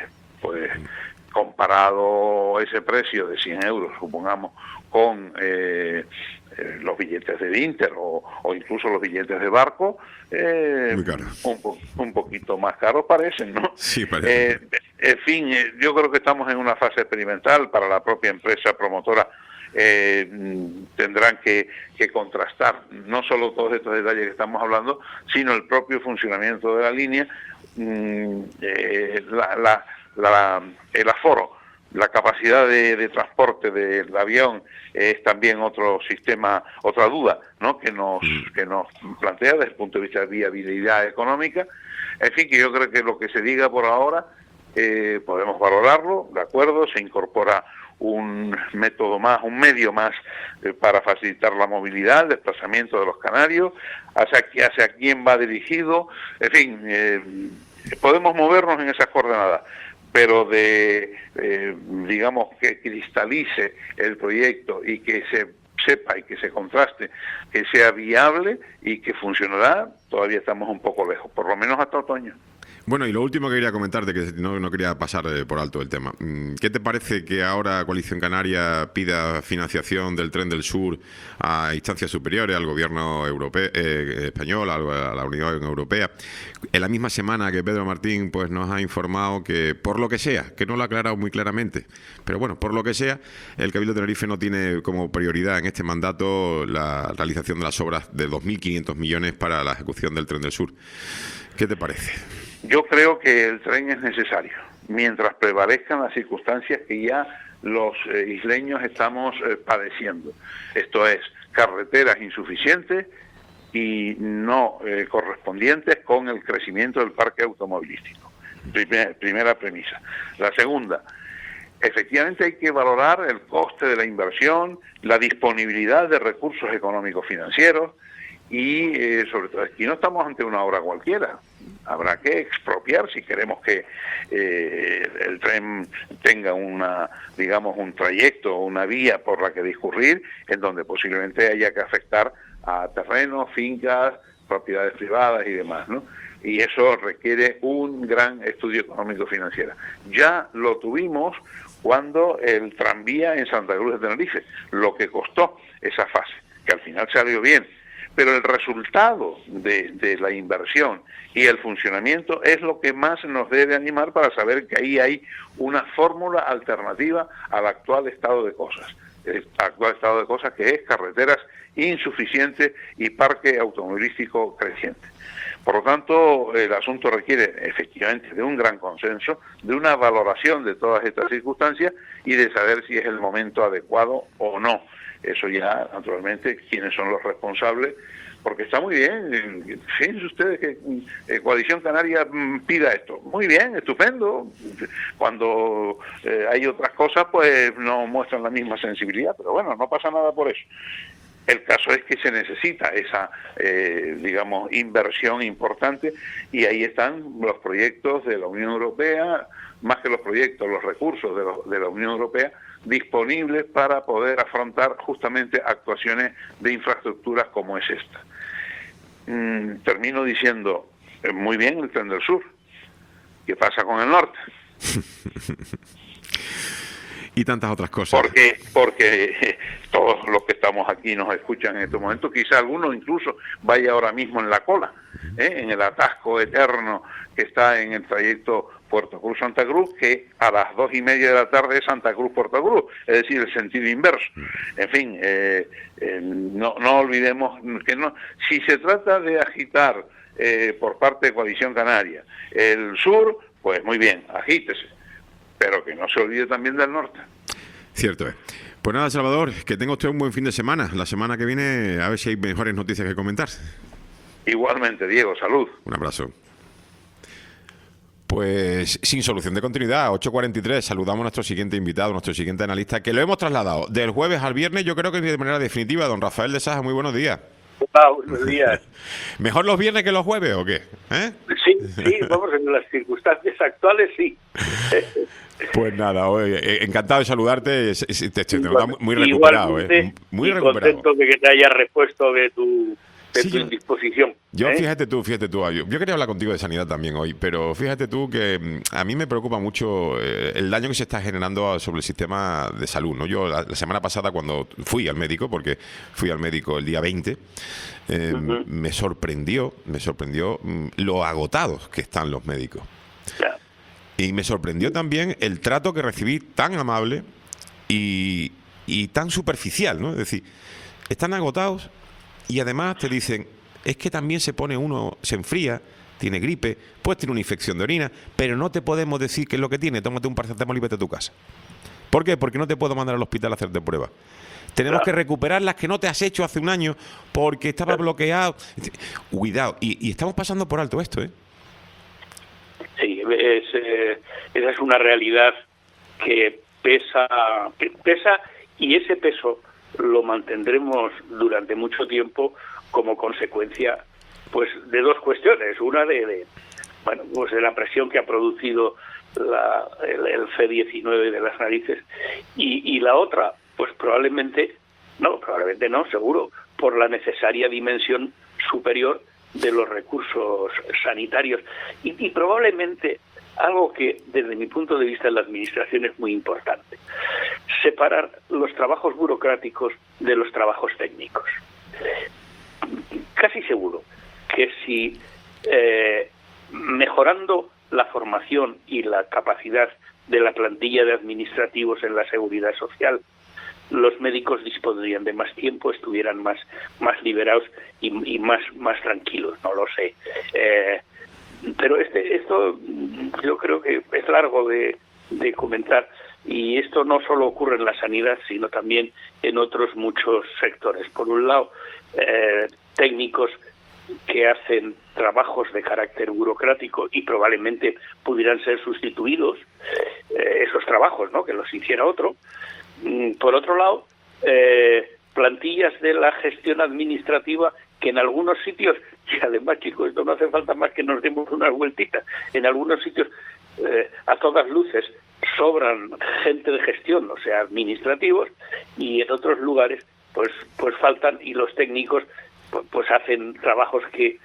comparado ese precio de 100 euros, supongamos, con los billetes de Inter o incluso los billetes de barco, muy caro. Un poquito más caros parecen, ¿no? Sí, parece. En fin, yo creo que estamos en una fase experimental. Para la propia empresa promotora tendrán que contrastar no solo todos estos detalles que estamos hablando, sino el propio funcionamiento de la línea, el aforo, la capacidad de transporte del avión es también otro sistema, otra duda, ¿no? que nos plantea desde el punto de vista de viabilidad económica. En fin, que yo creo que lo que se diga por ahora podemos valorarlo, de acuerdo, se incorpora un método más, un medio más para facilitar la movilidad, el desplazamiento de los canarios, hacia quién va dirigido, en fin, podemos movernos en esas coordenadas, pero digamos que cristalice el proyecto y que se sepa y que se contraste, que sea viable y que funcionará, todavía estamos un poco lejos, por lo menos hasta otoño. Bueno, y lo último que quería comentarte, que no quería pasar por alto el tema. ¿Qué te parece que ahora Coalición Canaria pida financiación del Tren del Sur a instancias superiores, al gobierno europeo, español, a la Unión Europea? En la misma semana que Pedro Martín pues nos ha informado que, por lo que sea, que no lo ha aclarado muy claramente, pero bueno, por lo que sea, el Cabildo de Tenerife no tiene como prioridad en este mandato la realización de las obras de 2.500 millones para la ejecución del Tren del Sur. ¿Qué te parece? Yo creo que el tren es necesario, mientras prevalezcan las circunstancias que ya los isleños estamos padeciendo. Esto es, carreteras insuficientes y no correspondientes con el crecimiento del parque automovilístico. Primera premisa. La segunda, efectivamente hay que valorar el coste de la inversión, la disponibilidad de recursos económicos financieros y sobre todo aquí no estamos ante una obra cualquiera. Habrá que expropiar si queremos que el tren tenga un trayecto o una vía por la que discurrir, en donde posiblemente haya que afectar a terrenos, fincas, propiedades privadas y demás, ¿no? Y eso requiere un gran estudio económico-financiero. Ya lo tuvimos cuando el tranvía en Santa Cruz de Tenerife, lo que costó esa fase, que al final salió bien. Pero el resultado de la inversión y el funcionamiento es lo que más nos debe animar para saber que ahí hay una fórmula alternativa al actual estado de cosas. El actual estado de cosas que es carreteras insuficientes y parque automovilístico creciente. Por lo tanto, el asunto requiere efectivamente de un gran consenso, de una valoración de todas estas circunstancias y de saber si es el momento adecuado o no. Eso ya, naturalmente, quiénes son los responsables, porque está muy bien, fíjense ustedes que Coalición Canaria pida esto, muy bien, estupendo, cuando hay otras cosas pues no muestran la misma sensibilidad, pero bueno, no pasa nada por eso. El caso es que se necesita esa, inversión importante y ahí están los proyectos de la Unión Europea, más que los proyectos, los recursos de la Unión Europea disponibles para poder afrontar justamente actuaciones de infraestructuras como es esta. Termino diciendo, muy bien el Tren del Sur. ¿Qué pasa con el norte? Y tantas otras cosas. Porque todos los que estamos aquí nos escuchan en estos momentos, quizá alguno incluso vaya ahora mismo en la cola, en el atasco eterno que está en el trayecto Puerto Cruz-Santa Cruz, que a las 2:30 de la tarde es Santa Cruz-Puerto Cruz, es decir, el sentido inverso. En fin, no olvidemos que no. Si se trata de agitar por parte de Coalición Canaria el sur, pues muy bien, agítese, pero que no se olvide también del norte. Cierto es. Pues nada, Salvador, que tenga usted un buen fin de semana. La semana que viene, a ver si hay mejores noticias que comentar. Igualmente, Diego, salud. Un abrazo. Pues sin solución de continuidad, 8:43, saludamos a nuestro siguiente invitado, nuestro siguiente analista, que lo hemos trasladado del jueves al viernes, yo creo que de manera definitiva. Don Rafael de Saja, muy buenos días. Buenos días. ¿Mejor los viernes que los jueves o qué? Sí, vamos, en las circunstancias actuales sí. Pues nada, encantado de saludarte, te nota muy recuperado, muy recuperado. Contento de que te hayas repuesto de tu indisposición. Yo, fíjate tú, yo quería hablar contigo de sanidad también hoy, pero fíjate tú que a mí me preocupa mucho el daño que se está generando sobre el sistema de salud, ¿no? Yo la semana pasada cuando fui al médico, porque fui al médico el día 20, me sorprendió lo agotados que están los médicos. Claro. Y me sorprendió también el trato que recibí tan amable y tan superficial, ¿no? Es decir, están agotados y además te dicen, es que también se enfría, tiene gripe, puedes tener una infección de orina, pero no te podemos decir qué es lo que tiene, tómate un paracetamol y vete a tu casa. ¿Por qué? Porque no te puedo mandar al hospital a hacerte pruebas. Tenemos que recuperar las que no te has hecho hace un año porque estaba bloqueado. Cuidado, y estamos pasando por alto esto, ¿eh? Sí, esa es una realidad que pesa y ese peso lo mantendremos durante mucho tiempo como consecuencia pues de dos cuestiones. Una de la presión que ha producido el C-19 de las narices y la otra pues probablemente no, seguro, por la necesaria dimensión superior de los recursos sanitarios y probablemente algo que desde mi punto de vista en la administración es muy importante: separar los trabajos burocráticos de los trabajos técnicos. Casi seguro que si mejorando la formación y la capacidad de la plantilla de administrativos en la seguridad social, los médicos dispondrían de más tiempo, estuvieran más liberados y más tranquilos, no lo sé. Pero esto yo creo que es largo de comentar, y esto no solo ocurre en la sanidad, sino también en otros muchos sectores. Por un lado, técnicos que hacen trabajos de carácter burocrático y probablemente pudieran ser sustituidos esos trabajos, ¿no?, que los hiciera otro. Por otro lado, plantillas de la gestión administrativa que en algunos sitios, y además, chicos, esto no hace falta más que nos demos unas vueltitas, en algunos sitios a todas luces sobran gente de gestión, o sea, administrativos, y en otros lugares pues faltan, y los técnicos pues hacen trabajos que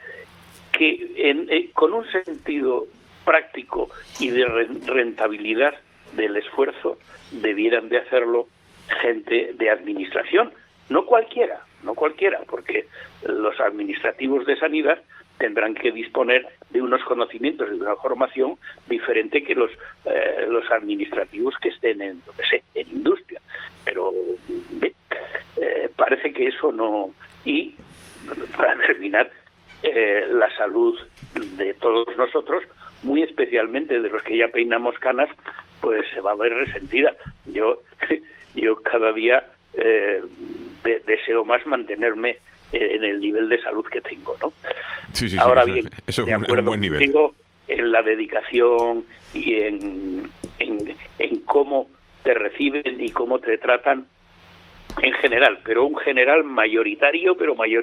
con un sentido práctico y de rentabilidad del esfuerzo debieran de hacerlo gente de administración, no cualquiera, porque los administrativos de sanidad tendrán que disponer de unos conocimientos y de una formación diferente que los administrativos que estén en industria. Pero parece que eso no. Y para terminar, la salud de todos nosotros, muy especialmente de los que ya peinamos canas, pues se va a ver resentida. Yo cada día deseo más mantenerme en el nivel de salud que tengo, ¿no? Sí, ahora bien, eso de es acuerdo un buen nivel. contigo en la dedicación y en cómo te reciben y cómo te tratan en general, pero un general mayoritario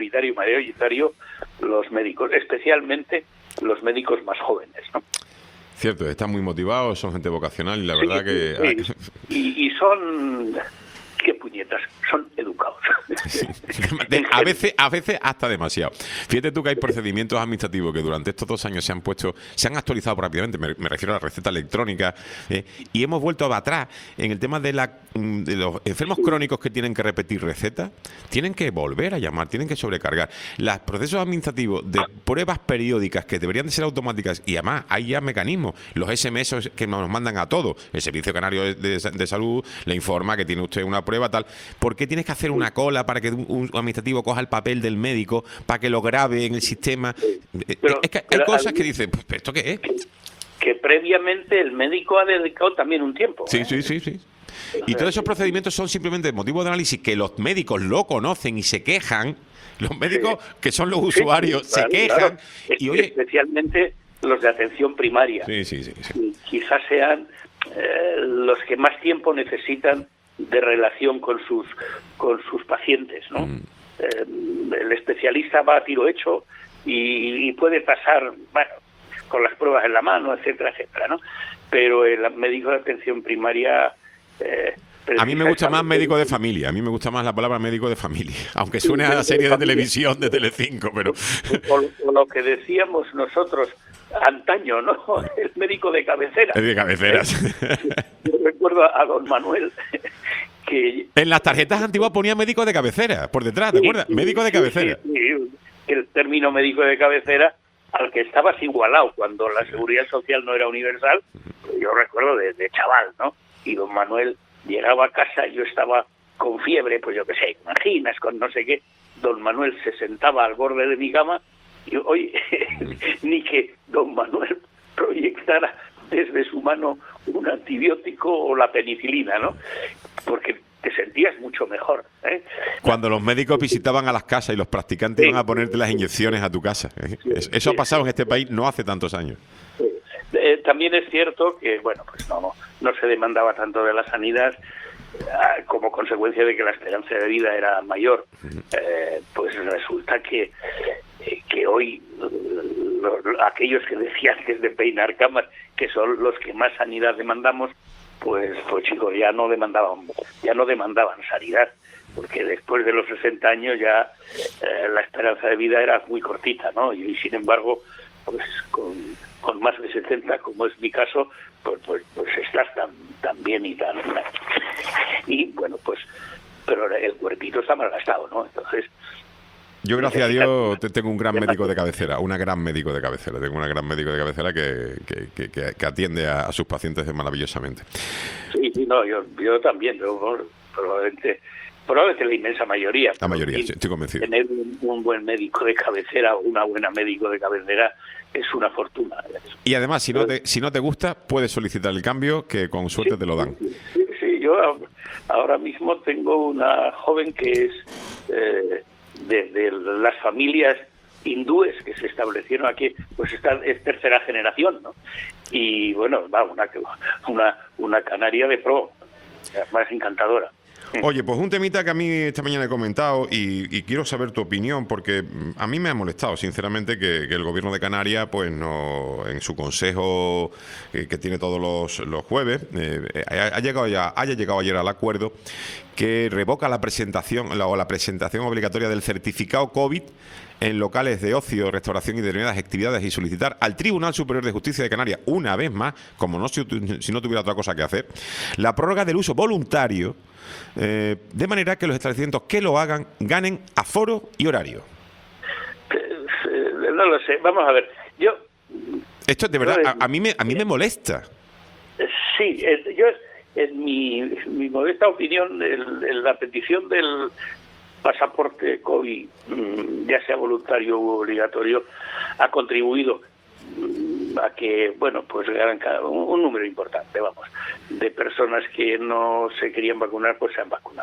los médicos, especialmente los médicos más jóvenes, ¿no? Cierto, están muy motivados, son gente vocacional y la verdad que... Y son... ¿Qué puñetas? Son educados. Sí. A veces hasta demasiado. Fíjate tú que hay procedimientos administrativos que durante estos 2 años se han actualizado rápidamente, me refiero a la receta electrónica, y hemos vuelto atrás en el tema de los enfermos crónicos que tienen que repetir recetas, tienen que volver a llamar, tienen que sobrecargar. Los procesos administrativos de pruebas periódicas que deberían de ser automáticas, y además hay ya mecanismos, los SMS que nos mandan a todos, el Servicio Canario de Salud le informa que tiene usted una prueba tal. ¿Por qué tienes que hacer una cola para que un administrativo coja el papel del médico para que lo grabe en el sistema? Es que hay cosas que dicen, pues, ¿esto qué es? Que previamente el médico ha dedicado también un tiempo. Sí. Y todos esos procedimientos son simplemente motivo de análisis que los médicos lo conocen y se quejan. Los médicos, que son los usuarios, se quejan. Claro. Y oye, especialmente los de atención primaria. Sí. Quizás sean los que más tiempo necesitan de relación con sus pacientes, ¿no? El especialista va a tiro hecho y puede pasar, bueno, con las pruebas en la mano, etcétera, ¿no? Pero el médico de atención primaria... a mí me gusta más médico de familia, a mí me gusta más la palabra médico de familia, aunque suene a la serie de televisión de Telecinco, pero... O lo que decíamos nosotros antaño, ¿no? El médico de cabecera. El de cabeceras. Yo recuerdo a don Manuel que... En las tarjetas antiguas ponía médico de cabecera, por detrás, ¿te acuerdas? Médico de cabecera. Sí. El término médico de cabecera al que estabas igualado cuando la seguridad social no era universal, yo recuerdo de chaval, ¿no? Y don Manuel llegaba a casa, yo estaba con fiebre, pues yo qué sé, imaginas, con no sé qué, don Manuel se sentaba al borde de mi cama y oye, ni que don Manuel proyectara desde su mano un antibiótico o la penicilina, ¿no? Porque te sentías mucho mejor, ¿eh? Cuando los médicos visitaban a las casas y los practicantes iban a ponerte las inyecciones a tu casa. Eso ha pasado en este país no hace tantos años. También es cierto que, bueno, pues no se demandaba tanto de la sanidad como consecuencia de que la esperanza de vida era mayor. Pues resulta que hoy aquellos que decían que es de peinar camas, que son los que más sanidad demandamos, pues chicos, ya no demandaban sanidad. porque después de los 60 años ya la esperanza de vida era muy cortita, ¿no? Y sin embargo, pues con más de 70, como es mi caso, pues estás tan bien y tan... Y bueno, pues, pero el cuerpito está malgastado, ¿no? Entonces... Yo, gracias a Dios, tengo un gran médico de cabecera, Tengo una gran médico de cabecera que atiende a sus pacientes maravillosamente. Sí, no, yo también, probablemente la inmensa mayoría. La mayoría, sí, estoy convencido. Tener un buen médico de cabecera o una buena médico de cabecera es una fortuna. Y además, si no te gusta, puedes solicitar el cambio, que con suerte te lo dan. Sí, yo ahora mismo tengo una joven que es... de las familias hindúes que se establecieron aquí, pues es tercera generación, ¿no? Y bueno, va una canaria de pro, más encantadora. Oye, pues un temita que a mí esta mañana he comentado y quiero saber tu opinión, porque a mí me ha molestado, sinceramente, que el gobierno de Canarias, pues no, en su consejo que tiene todos los jueves, haya llegado ayer al acuerdo que revoca la presentación obligatoria del certificado COVID en locales de ocio, restauración y determinadas actividades, y solicitar al Tribunal Superior de Justicia de Canarias, una vez más, como si no tuviera otra cosa que hacer, la prórroga del uso voluntario, de manera que los establecimientos que lo hagan ganen aforo y horario. No lo sé, vamos a ver. Esto de verdad a mí me molesta. Sí, yo en mi modesta opinión, la petición del pasaporte COVID, ya sea voluntario u obligatorio, ha contribuido a que, bueno, pues un número importante, vamos, de personas que no se querían vacunar, pues se han vacunado.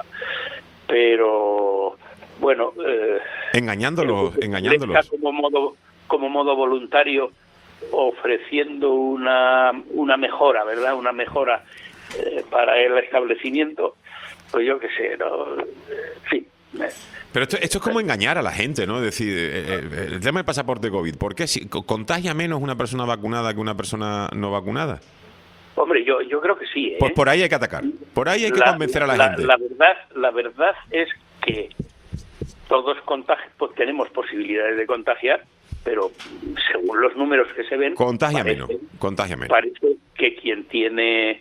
Pero, bueno... engañándolos. Como modo voluntario, ofreciendo una mejora, ¿verdad? Una mejora para el establecimiento, pues yo qué sé, ¿no? Sí. Pero esto es como engañar a la gente, ¿no? Es decir, el tema del pasaporte COVID, ¿por qué contagia menos una persona vacunada que una persona no vacunada? Hombre, yo creo que sí, ¿eh? Pues por ahí hay que atacar, por ahí hay que convencer a la gente. La verdad es que todos pues tenemos posibilidades de contagiar, pero según los números que se ven... Contagia menos. Parece que quien tiene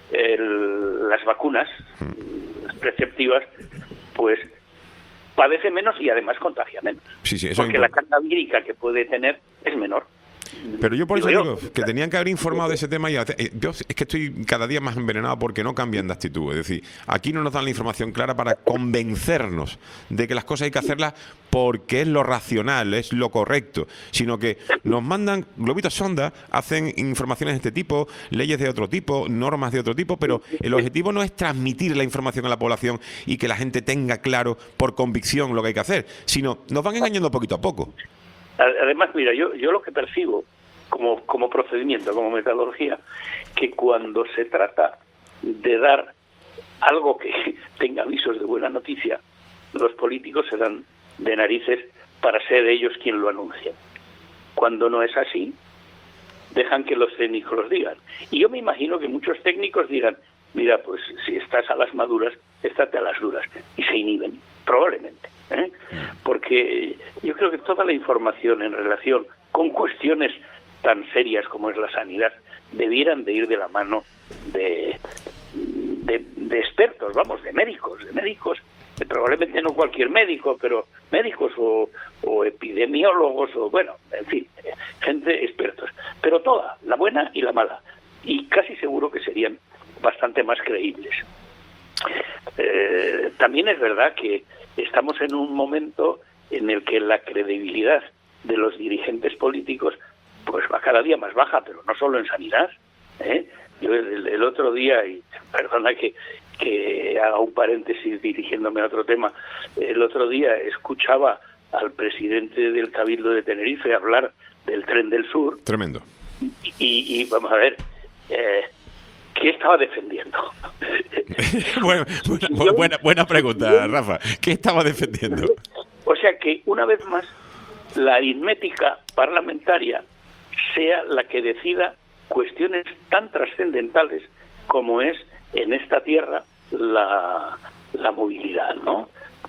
las vacunas preceptivas, pues padece menos y además contagia menos. Sí, eso porque la carga vírica que puede tener es menor. Pero yo por eso digo que tenían que haber informado de ese tema. Yo es que estoy cada día más envenenado porque no cambian de actitud. Es decir, aquí no nos dan la información clara para convencernos de que las cosas hay que hacerlas porque es lo racional, es lo correcto, sino que nos mandan globitos sonda, hacen informaciones de este tipo, leyes de otro tipo, normas de otro tipo, pero el objetivo no es transmitir la información a la población y que la gente tenga claro por convicción lo que hay que hacer, sino nos van engañando poquito a poco. Además, mira, yo lo que percibo como procedimiento, como metodología, que cuando se trata de dar algo que tenga avisos de buena noticia, los políticos se dan de narices para ser ellos quien lo anuncien. Cuando no es así, dejan que los técnicos los digan. Y yo me imagino que muchos técnicos dirán, mira, pues si estás a las maduras, estate a las duras. Y se inhiben, probablemente. Porque yo creo que toda la información en relación con cuestiones tan serias como es la sanidad debieran de ir de la mano de expertos, vamos, de médicos, probablemente no cualquier médico, pero médicos o epidemiólogos o bueno, en fin, gente expertos, pero toda, la buena y la mala, y casi seguro que serían bastante más creíbles. También es verdad que estamos en un momento en el que la credibilidad de los dirigentes políticos pues va cada día más baja, pero no solo en sanidad. Yo el otro día, y perdona que haga un paréntesis dirigiéndome a otro tema, el otro día escuchaba al presidente del Cabildo de Tenerife hablar del Tren del Sur. Tremendo. Y vamos a ver, ¿qué estaba defendiendo? buena pregunta, Rafa. ¿Qué estaba defendiendo? O sea que, una vez más, la aritmética parlamentaria sea la que decida cuestiones tan trascendentales como es, en esta tierra, la la movilidad, ¿no?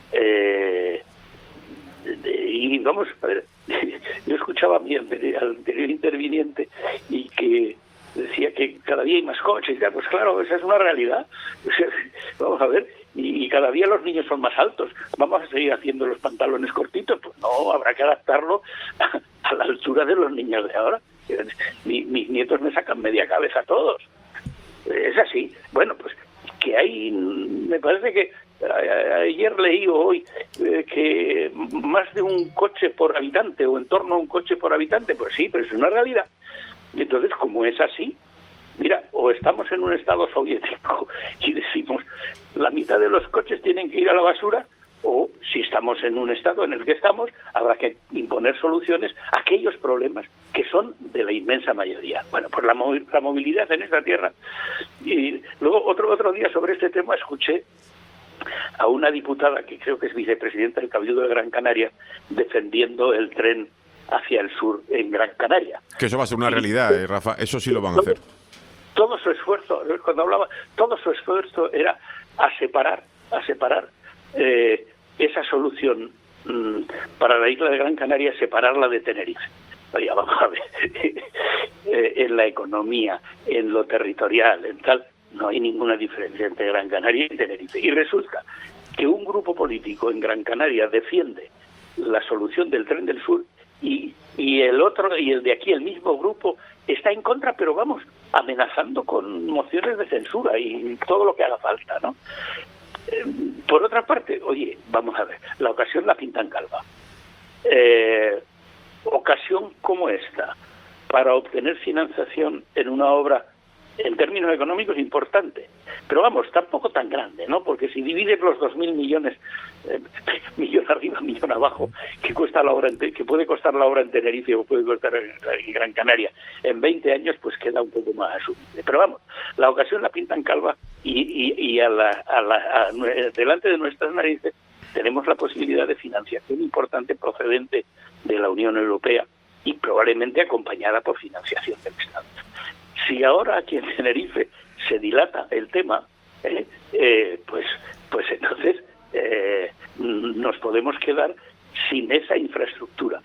Y vamos a ver, yo escuchaba a mi al anterior interviniente y que decía que cada día hay más coches, ya, pues claro, esa es una realidad. Vamos a ver, y cada día los niños son más altos. ¿Vamos a seguir haciendo los pantalones cortitos? Pues no, habrá que adaptarlo a la altura de los niños de ahora. Mis nietos me sacan media cabeza todos. Es así. Bueno, pues que hay, me parece que ayer leí o hoy que más de un coche por habitante o en torno a un coche por habitante, pues sí, pero es una realidad. Y entonces, como es así, mira, o estamos en un estado soviético y decimos la mitad de los coches tienen que ir a la basura, o si estamos en un estado en el que estamos, habrá que imponer soluciones a aquellos problemas que son de la inmensa mayoría. Bueno, pues la movilidad en esta tierra. Y luego otro día sobre este tema escuché a una diputada que creo que es vicepresidenta del Cabildo de Gran Canaria defendiendo el tren hacia el sur en Gran Canaria. Que eso va a ser una realidad, Rafa, eso sí lo van a hacer. Todo su esfuerzo, cuando hablaba, todo su esfuerzo era a separar esa solución para la isla de Gran Canaria, separarla de Tenerife. Oye, vamos a ver, en la economía, en lo territorial, en tal, no hay ninguna diferencia entre Gran Canaria y Tenerife. Y resulta que un grupo político en Gran Canaria defiende la solución del tren del sur y el otro, y el de aquí, el mismo grupo, está en contra, pero vamos, amenazando con mociones de censura y todo lo que haga falta, ¿no? Por otra parte, oye, vamos a ver, la ocasión la pintan calva. Ocasión como esta, para obtener financiación en una obra en términos económicos importante, pero vamos, tampoco tan grande, ¿no? Porque si divides los 2.000 millones, millón arriba, millón abajo, que cuesta la obra, que puede costar la obra en Tenerife o puede costar en Gran Canaria, en 20 años, pues queda un poco más asumible. Pero vamos, la ocasión la pintan calva y delante de nuestras narices tenemos la posibilidad de financiación importante procedente de la Unión Europea y probablemente acompañada por financiación del Estado. Si ahora aquí en Tenerife se dilata el tema, pues entonces nos podemos quedar sin esa infraestructura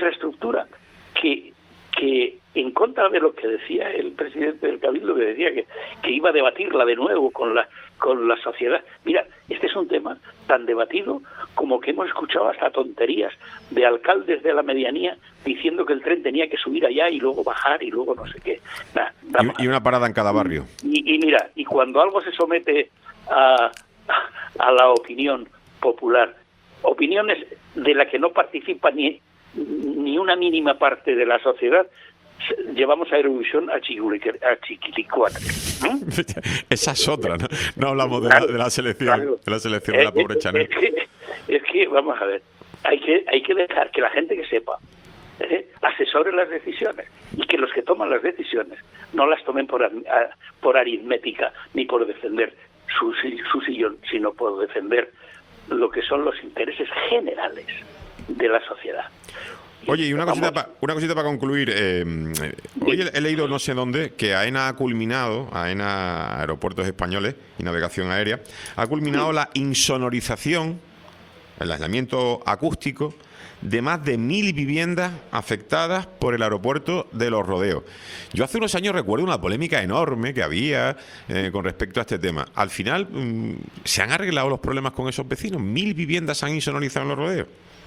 que en contra de lo que decía el presidente del Cabildo, que decía que iba a debatirla de nuevo con la sociedad. Mira, este es un tema tan debatido como que hemos escuchado hasta tonterías de alcaldes de la medianía diciendo que el tren tenía que subir allá y luego bajar y luego no sé qué. Y una parada en cada barrio. Y mira, y cuando algo se somete a la opinión popular, opiniones de la que no participa ni una mínima parte de la sociedad, llevamos a Eurovisión a Chiquilicuatre. Esa es otra, ¿no? No hablamos de la selección, claro. De la selección de la pobre Chanel. Es que, vamos a ver, hay que dejar que la gente que sepa asesore las decisiones y que los que toman las decisiones no las tomen por aritmética ni por defender su sillón, sino por defender lo que son los intereses generales de la sociedad. Oye, y una cosita para concluir. Hoy he leído no sé dónde que AENA ha culminado, AENA Aeropuertos Españoles y Navegación Aérea, ha culminado la insonorización, el aislamiento acústico de más de 1.000 viviendas afectadas por el aeropuerto de Los Rodeos. Yo hace unos años recuerdo una polémica enorme que había con respecto a este tema. Al final, ¿se han arreglado los problemas con esos vecinos? ¿1.000 viviendas se han insonorizado en Los Rodeos?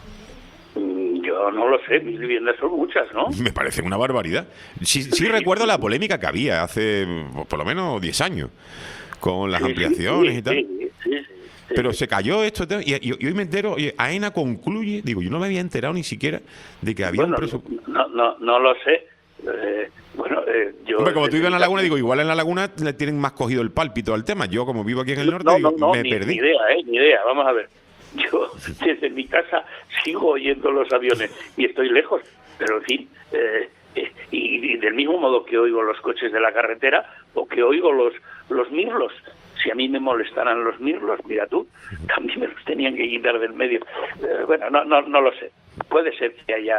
Yo no lo sé, 1.000 viviendas son muchas, ¿no? Me parece una barbaridad. Sí recuerdo la polémica que había hace por lo menos 10 años con las ampliaciones y tal. Sí. Pero se cayó esto y hoy me entero, oye, AENA concluye, digo, yo no me había enterado ni siquiera de que había un presupuesto. No lo sé. Yo... Hombre, como tú vives en La Laguna, digo, igual en La Laguna le tienen más cogido el pálpito al tema. Yo, como vivo aquí en el norte, me perdí. Ni idea, vamos a ver. Yo desde mi casa sigo oyendo los aviones y estoy lejos, pero en fin, y del mismo modo que oigo los coches de la carretera o que oigo los mirlos. Si a mí me molestaran los mirlos, mira tú, también me los tenían que quitar del medio. Bueno, no lo sé. Puede ser que haya,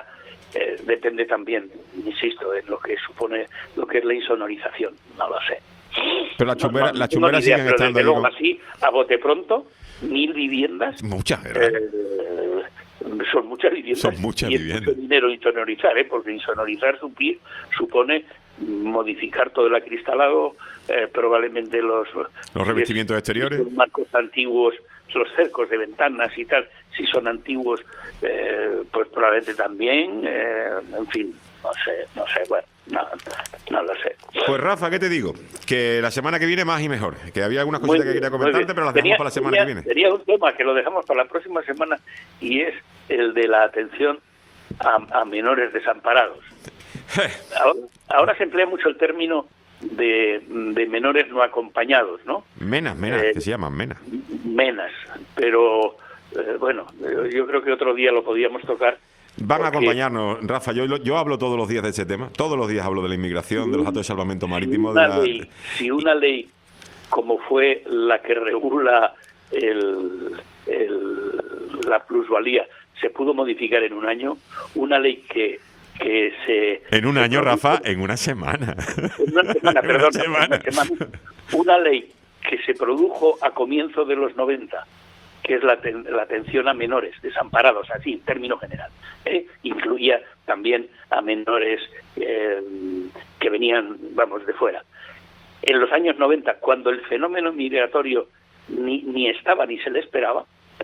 depende también, insisto, en lo que supone lo que es la insonorización, no lo sé. Pero las chumberas idea, siguen pero estando desde ahí. luego, así, a bote pronto, 1.000 viviendas. Muchas, ¿verdad? Son muchas viviendas. Son muchas y viviendas. Es mucho dinero insonorizar, porque insonorizar supone modificar todo el acristalado, probablemente los revestimientos exteriores, los marcos antiguos, los cercos de ventanas y tal, si son antiguos, pues probablemente también, en fin, no sé, bueno, no lo sé. Pues Rafa, ¿qué te digo? Que la semana que viene más y mejor, que había algunas cositas que quería comentarte, pero las dejamos para la semana que viene. Sería un tema que lo dejamos para la próxima semana, y es el de la atención a menores desamparados. Ahora se emplea mucho el término de menores no acompañados, ¿no? Menas, que se llaman menas. Menas, pero bueno, yo creo que otro día lo podíamos tocar. Van a acompañarnos, Rafa. Yo hablo todos los días de ese tema. Todos los días hablo de la inmigración, de los actos de salvamento marítimo. Si una ley como fue la que regula la plusvalía se pudo modificar en un año, una ley que se... En un año, Rafa, en una semana. En una semana, perdón. Una ley que se produjo a comienzos de los 90, que es la atención a menores desamparados, así en término general. Incluía también a menores que venían, de fuera. En los años 90, cuando el fenómeno migratorio ni estaba ni se le esperaba,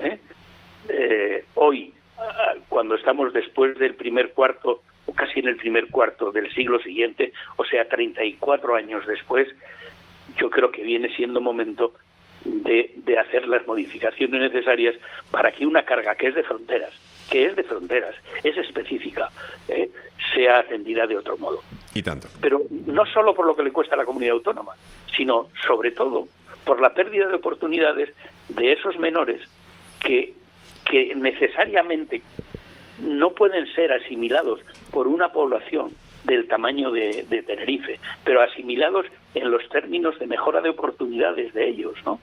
hoy, cuando estamos después del primer cuarto, o casi en el primer cuarto del siglo siguiente, o sea, 34 años después, yo creo que viene siendo momento de hacer las modificaciones necesarias para que una carga que es de fronteras, es específica, sea atendida de otro modo. Y tanto. Pero no solo por lo que le cuesta a la comunidad autónoma, sino sobre todo por la pérdida de oportunidades de esos menores que necesariamente no pueden ser asimilados por una población del tamaño de Tenerife, pero asimilados en los términos de mejora de oportunidades de ellos, ¿no?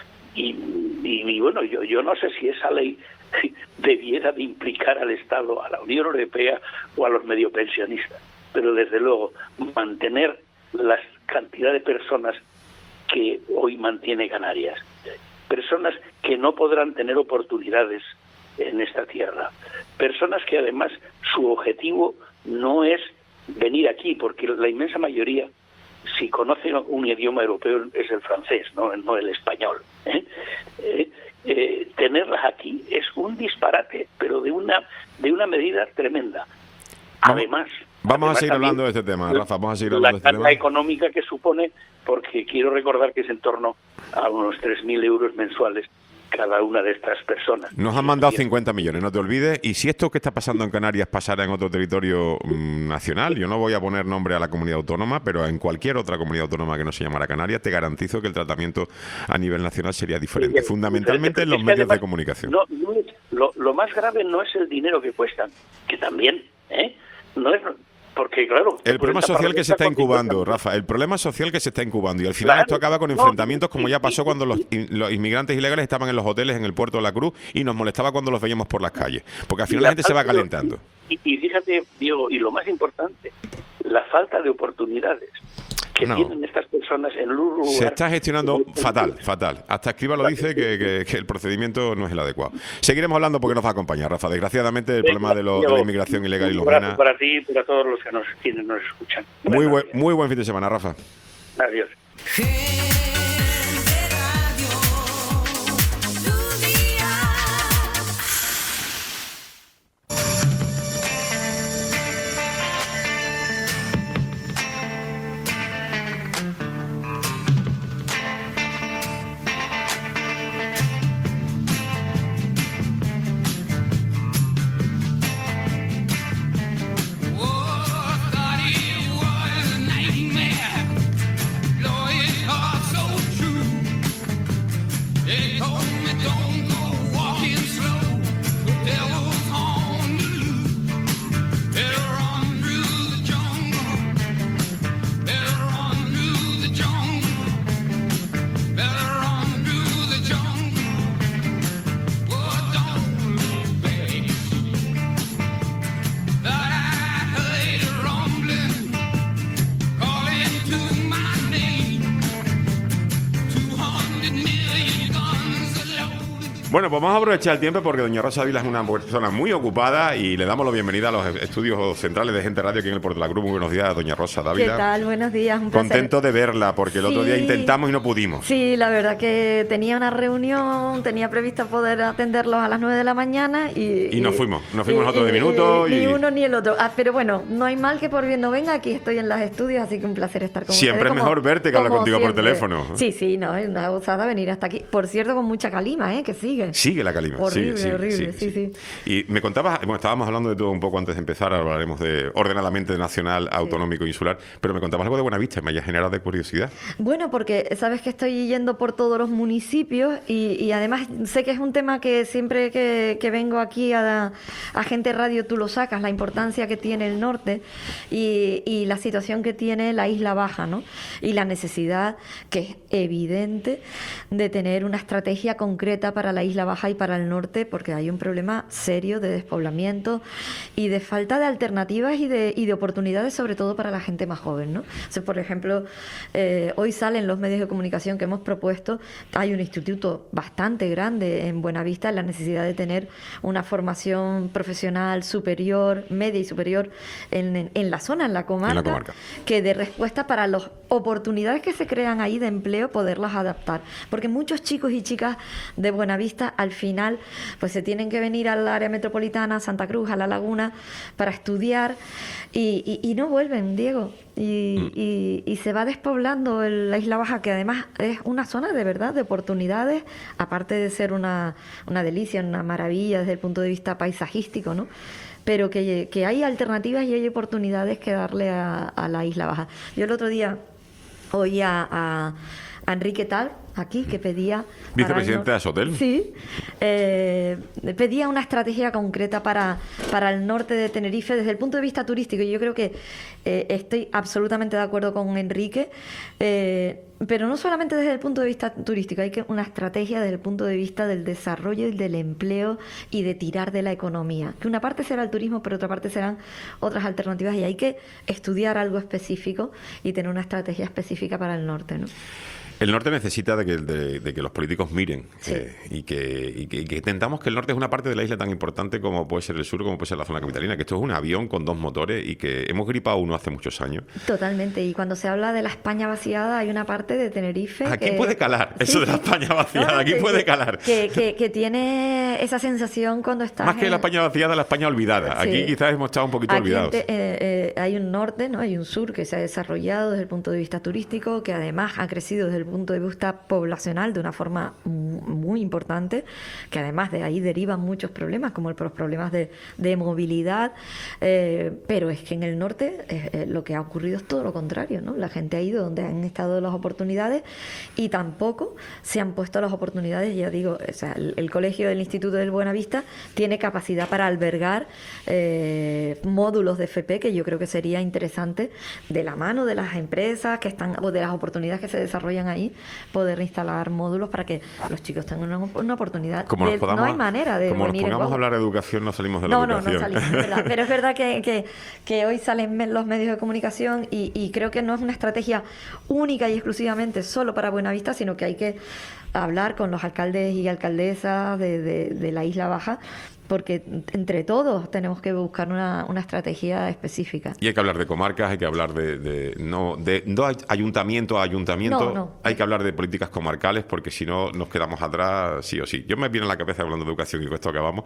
Y bueno, yo no sé si esa ley debiera de implicar al Estado, a la Unión Europea o a los mediopensionistas, pero desde luego mantener la cantidad de personas que hoy mantiene Canarias, personas que no podrán tener oportunidades en esta tierra, personas que además su objetivo no es venir aquí, porque la inmensa mayoría, si conocen un idioma europeo, es el francés, no el español. Tenerlas aquí es un disparate, pero de una medida tremenda. Además, vamos a seguir hablando de este tema, Rafa. Vamos a seguir hablando de este tema. La económica que supone, porque quiero recordar que es en torno a unos 3.000 euros mensuales cada una de estas personas. Nos han mandado 50 millones, no te olvides. Y si esto que está pasando en Canarias pasara en otro territorio nacional, yo no voy a poner nombre a la comunidad autónoma, pero en cualquier otra comunidad autónoma que no se llamara Canarias, te garantizo que el tratamiento a nivel nacional sería diferente, fundamentalmente en los medios de comunicación. Lo más grave no es el dinero que cuestan, que también, no es... Porque, claro... El problema social que se está incubando, Rafa, el problema social que se está incubando. Y al final esto acaba con enfrentamientos como ya pasó cuando los inmigrantes ilegales estaban en los hoteles en el puerto de la Cruz y nos molestaba cuando los veíamos por las calles. Porque al final la gente se va calentando. Y fíjate, Diego, y lo más importante, la falta de oportunidades que tienen estas personas en un lugar... Se está gestionando fatal. Hasta Escrivá lo dice que el procedimiento no es el adecuado. Seguiremos hablando porque nos va a acompañar, Rafa. Desgraciadamente el problema de la inmigración ilegal y los menas... Para ti y para todos los que nos escuchan. Muy buen fin de semana, Rafa. Adiós. Oh, thought it was a nightmare. Lord, it's hard. Bueno, pues vamos a aprovechar el tiempo porque doña Rosa Ávila es una persona muy ocupada y le damos la bienvenida a los estudios centrales de Gente Radio aquí en el Puerto de la Cruz. Muy buenos días, doña Rosa Ávila. ¿Qué tal? Buenos días, un placer. Contento de verla porque el otro día intentamos y no pudimos. Sí, la verdad que tenía una reunión, tenía previsto poder atenderlos a las 9 de la mañana y nos fuimos nosotros de minutos. Ni uno ni el otro. Pero bueno, no hay mal que por bien no venga, aquí estoy en los estudios, así que un placer estar con ustedes. Siempre es mejor verte que hablar contigo por teléfono. Sí, no, es una gozada venir hasta aquí. Por cierto, con mucha calima, que sigue. Sigue la calima. Horrible, sí. Y me contabas, bueno, estábamos hablando de todo un poco antes de empezar, hablaremos de ordenadamente nacional, autonómico, insular, pero me contabas algo de Buenavista, me haya generado de curiosidad. Bueno, porque sabes que estoy yendo por todos los municipios y además sé que es un tema que siempre que vengo aquí a Gente Radio tú lo sacas, la importancia que tiene el norte y la situación que tiene la Isla Baja, ¿no? Y la necesidad, que es evidente, de tener una estrategia concreta para la Isla Baja y para el norte, porque hay un problema serio de despoblamiento y de falta de alternativas y de oportunidades, sobre todo para la gente más joven, ¿no? O sea, por ejemplo, hoy salen los medios de comunicación que hemos propuesto, hay un instituto bastante grande en Buenavista, la necesidad de tener una formación profesional superior, media y superior en la zona, en la comarca, que dé respuesta para las oportunidades que se crean ahí de empleo, poderlas adaptar, porque muchos chicos y chicas de Buenavista al final pues se tienen que venir al área metropolitana, a Santa Cruz, a La Laguna, para estudiar y no vuelven, Diego. Y se va despoblando la Isla Baja, que además es una zona de verdad de oportunidades, aparte de ser una delicia, una maravilla desde el punto de vista paisajístico, ¿no? Pero que hay alternativas y hay oportunidades que darle a la Isla Baja. Yo el otro día oí a Enrique Tal, aquí, que pedía... Vicepresidente de Asotel. Sí, pedía una estrategia concreta para el norte de Tenerife desde el punto de vista turístico. Y yo creo que estoy absolutamente de acuerdo con Enrique, pero no solamente desde el punto de vista turístico, hay que una estrategia desde el punto de vista del desarrollo y del empleo y de tirar de la economía. Que una parte será el turismo, pero otra parte serán otras alternativas y hay que estudiar algo específico y tener una estrategia específica para el norte, ¿no? El norte necesita de que los políticos miren y que intentamos que el norte es una parte de la isla tan importante como puede ser el sur, como puede ser la zona capitalina, que esto es un avión con dos motores y que hemos gripado uno hace muchos años. Totalmente, y cuando se habla de la España vaciada hay una parte de Tenerife aquí puede calar, eso de la España vaciada, aquí puede calar. Que tiene esa sensación cuando está... Más que la España vaciada, la España olvidada. Aquí quizás hemos estado un poquito olvidados. Hay un norte, ¿no? Hay un sur que se ha desarrollado desde el punto de vista turístico, que además ha crecido desde el punto de vista poblacional de una forma muy importante, que además de ahí derivan muchos problemas, como los problemas de movilidad, pero es que en el norte lo que ha ocurrido es todo lo contrario, ¿no? La gente ha ido donde han estado las oportunidades y tampoco se han puesto las oportunidades, ya digo, o sea, el colegio del Instituto del Buenavista tiene capacidad para albergar módulos de FP, que yo creo que sería interesante, de la mano de las empresas que están, o de las oportunidades que se desarrollan ahí, poder instalar módulos para que los chicos tengan una oportunidad. No hay manera de como venir nos pongamos a hablar de educación, no salimos de la educación. No salimos, ¿verdad? Pero es verdad que hoy salen los medios de comunicación y creo que no es una estrategia única y exclusivamente solo para Buenavista, sino que hay que hablar con los alcaldes y alcaldesas de la Isla Baja, porque entre todos tenemos que buscar una estrategia específica. Y hay que hablar de comarcas, hay que hablar no ayuntamiento a ayuntamiento, hay que hablar de políticas comarcales, porque si no nos quedamos atrás sí o sí. Yo me viene a la cabeza, hablando de educación, y con esto acabamos,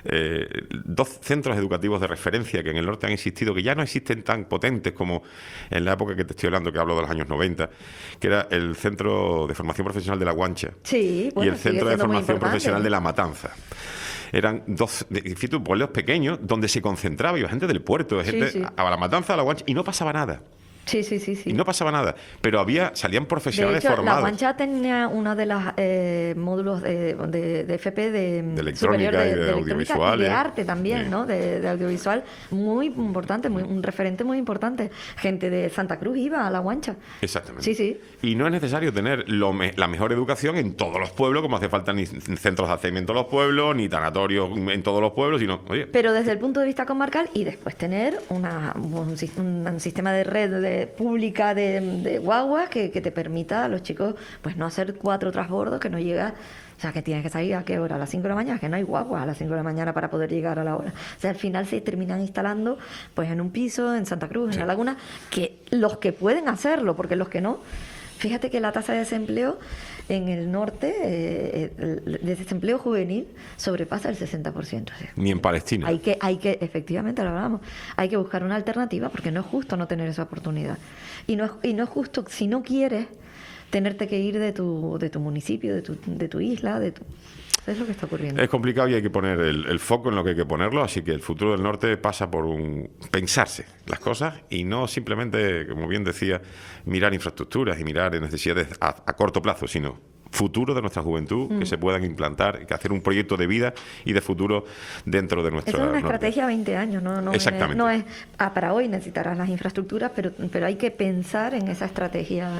2 centros educativos de referencia que en el norte han existido, que ya no existen tan potentes como en la época que te estoy hablando, que hablo de los años 90, que era el Centro de Formación Profesional de La Guancha y el Centro de Formación Profesional de La Matanza. Eran 2 pueblos pequeños donde se concentraba, iba gente del puerto, gente a La Matanza, a La Guancha, y no pasaba nada. Sí. Y no pasaba nada, pero salían profesionales de hecho, formados. La Guancha tenía uno de los módulos de FP de electrónica y de audiovisual. Y de arte también, ¿no? De audiovisual, muy importante, un referente muy importante. Gente de Santa Cruz iba a La Guancha. Exactamente. Sí. Y no es necesario tener la mejor educación en todos los pueblos, como hace falta ni centros de acogimiento en los pueblos, ni tanatorios en todos los pueblos, sino, oye... Pero desde el punto de vista comarcal, y después tener un sistema de red pública de guaguas que te permita a los chicos pues no hacer 4 transbordos, que no llega. O sea, que tienes que salir ¿a qué hora? A las 5 de la mañana, que no hay guaguas a las 5 de la mañana para poder llegar a la hora. O sea, al final se terminan instalando pues en un piso, en Santa Cruz, en La Laguna, que los que pueden hacerlo, porque los que no... Fíjate que la tasa de desempleo en el norte, de desempleo juvenil, sobrepasa el 60%. Ni en Palestina. Hay que, efectivamente, lo hablamos, hay que buscar una alternativa, porque no es justo no tener esa oportunidad. Y no es justo, si no quieres, tenerte que ir de tu municipio, de tu isla, es lo que está ocurriendo. Es complicado y hay que poner el foco en lo que hay que ponerlo, así que el futuro del norte pasa por pensarse las cosas y no simplemente, como bien decía, mirar infraestructuras y mirar necesidades a corto plazo, sino futuro de nuestra juventud, que se puedan implantar, que hacer un proyecto de vida y de futuro dentro de nuestra... Esa es una norte. estrategia a 20 años, no Exactamente. Para hoy necesitarás las infraestructuras, pero hay que pensar en esa estrategia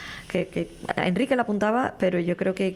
que Enrique la apuntaba, pero yo creo que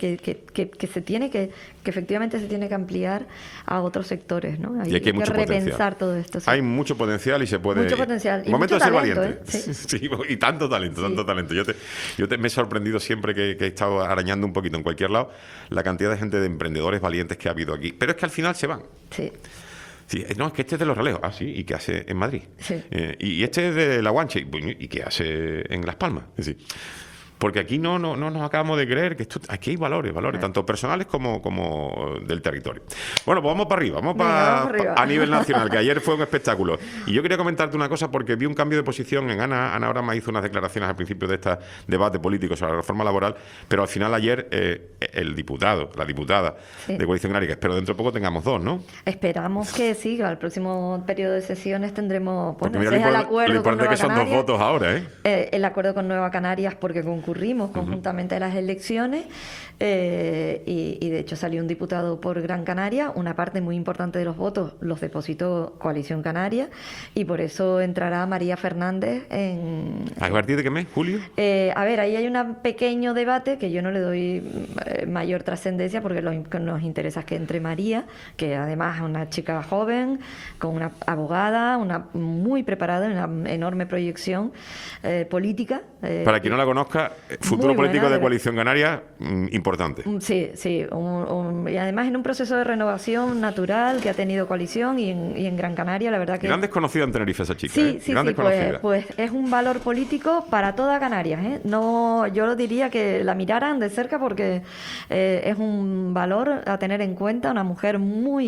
se tiene que efectivamente se tiene que ampliar a otros sectores, ¿no? Y hay que mucho repensar potencial. todo esto. Sí. Hay mucho potencial y se puede... Mucho potencial. Y momento de mucho ser talento, valiente. ¿eh? Sí, y tanto talento, tanto talento. Me he sorprendido siempre que he estado arañando un poquito en cualquier lado la cantidad de gente, de emprendedores valientes que ha habido aquí. Pero es que al final se van. Sí. Sí, no, es que este es de Los Realejos. Ah, sí, ¿y qué hace en Madrid? Sí. Y este es de La Guanche. ¿Y qué hace en Las Palmas? Es decir, porque aquí no nos acabamos de creer que aquí hay valores, tanto personales como del territorio. Bueno, pues vamos para arriba, vamos arriba. A nivel nacional, que ayer fue un espectáculo. Y yo quería comentarte una cosa porque vi un cambio de posición en Ana. Ana Orama hizo unas declaraciones al principio de este debate político sobre la reforma laboral, pero al final ayer el diputado, la diputada de Coalición Canaria, que espero dentro de poco tengamos 2, ¿no? Esperamos que sí, al próximo periodo de sesiones tendremos... Porque mira, lo importante es que son 2 votos ahora, el acuerdo con Nueva Canarias, porque concurrimos conjuntamente a las elecciones y de hecho salió un diputado por Gran Canaria. Una parte muy importante de los votos los depositó Coalición Canaria y por eso entrará María Fernández en... ¿A partir de qué mes? ¿Julio? A ver, ahí hay un pequeño debate que yo no le doy mayor trascendencia porque lo que nos interesa es que entre María, que además es una chica joven, con una abogada, una muy preparada, una enorme proyección política. Para quien no la conozca, futuro político de Coalición Canaria, importante. Sí, y además en un proceso de renovación natural que ha tenido Coalición y en Gran Canaria, la verdad que... Gran desconocida en Tenerife esa chica, Sí, pues es un valor político para toda Canarias, ¿eh? No, yo lo diría que la miraran de cerca porque es un valor a tener en cuenta, una mujer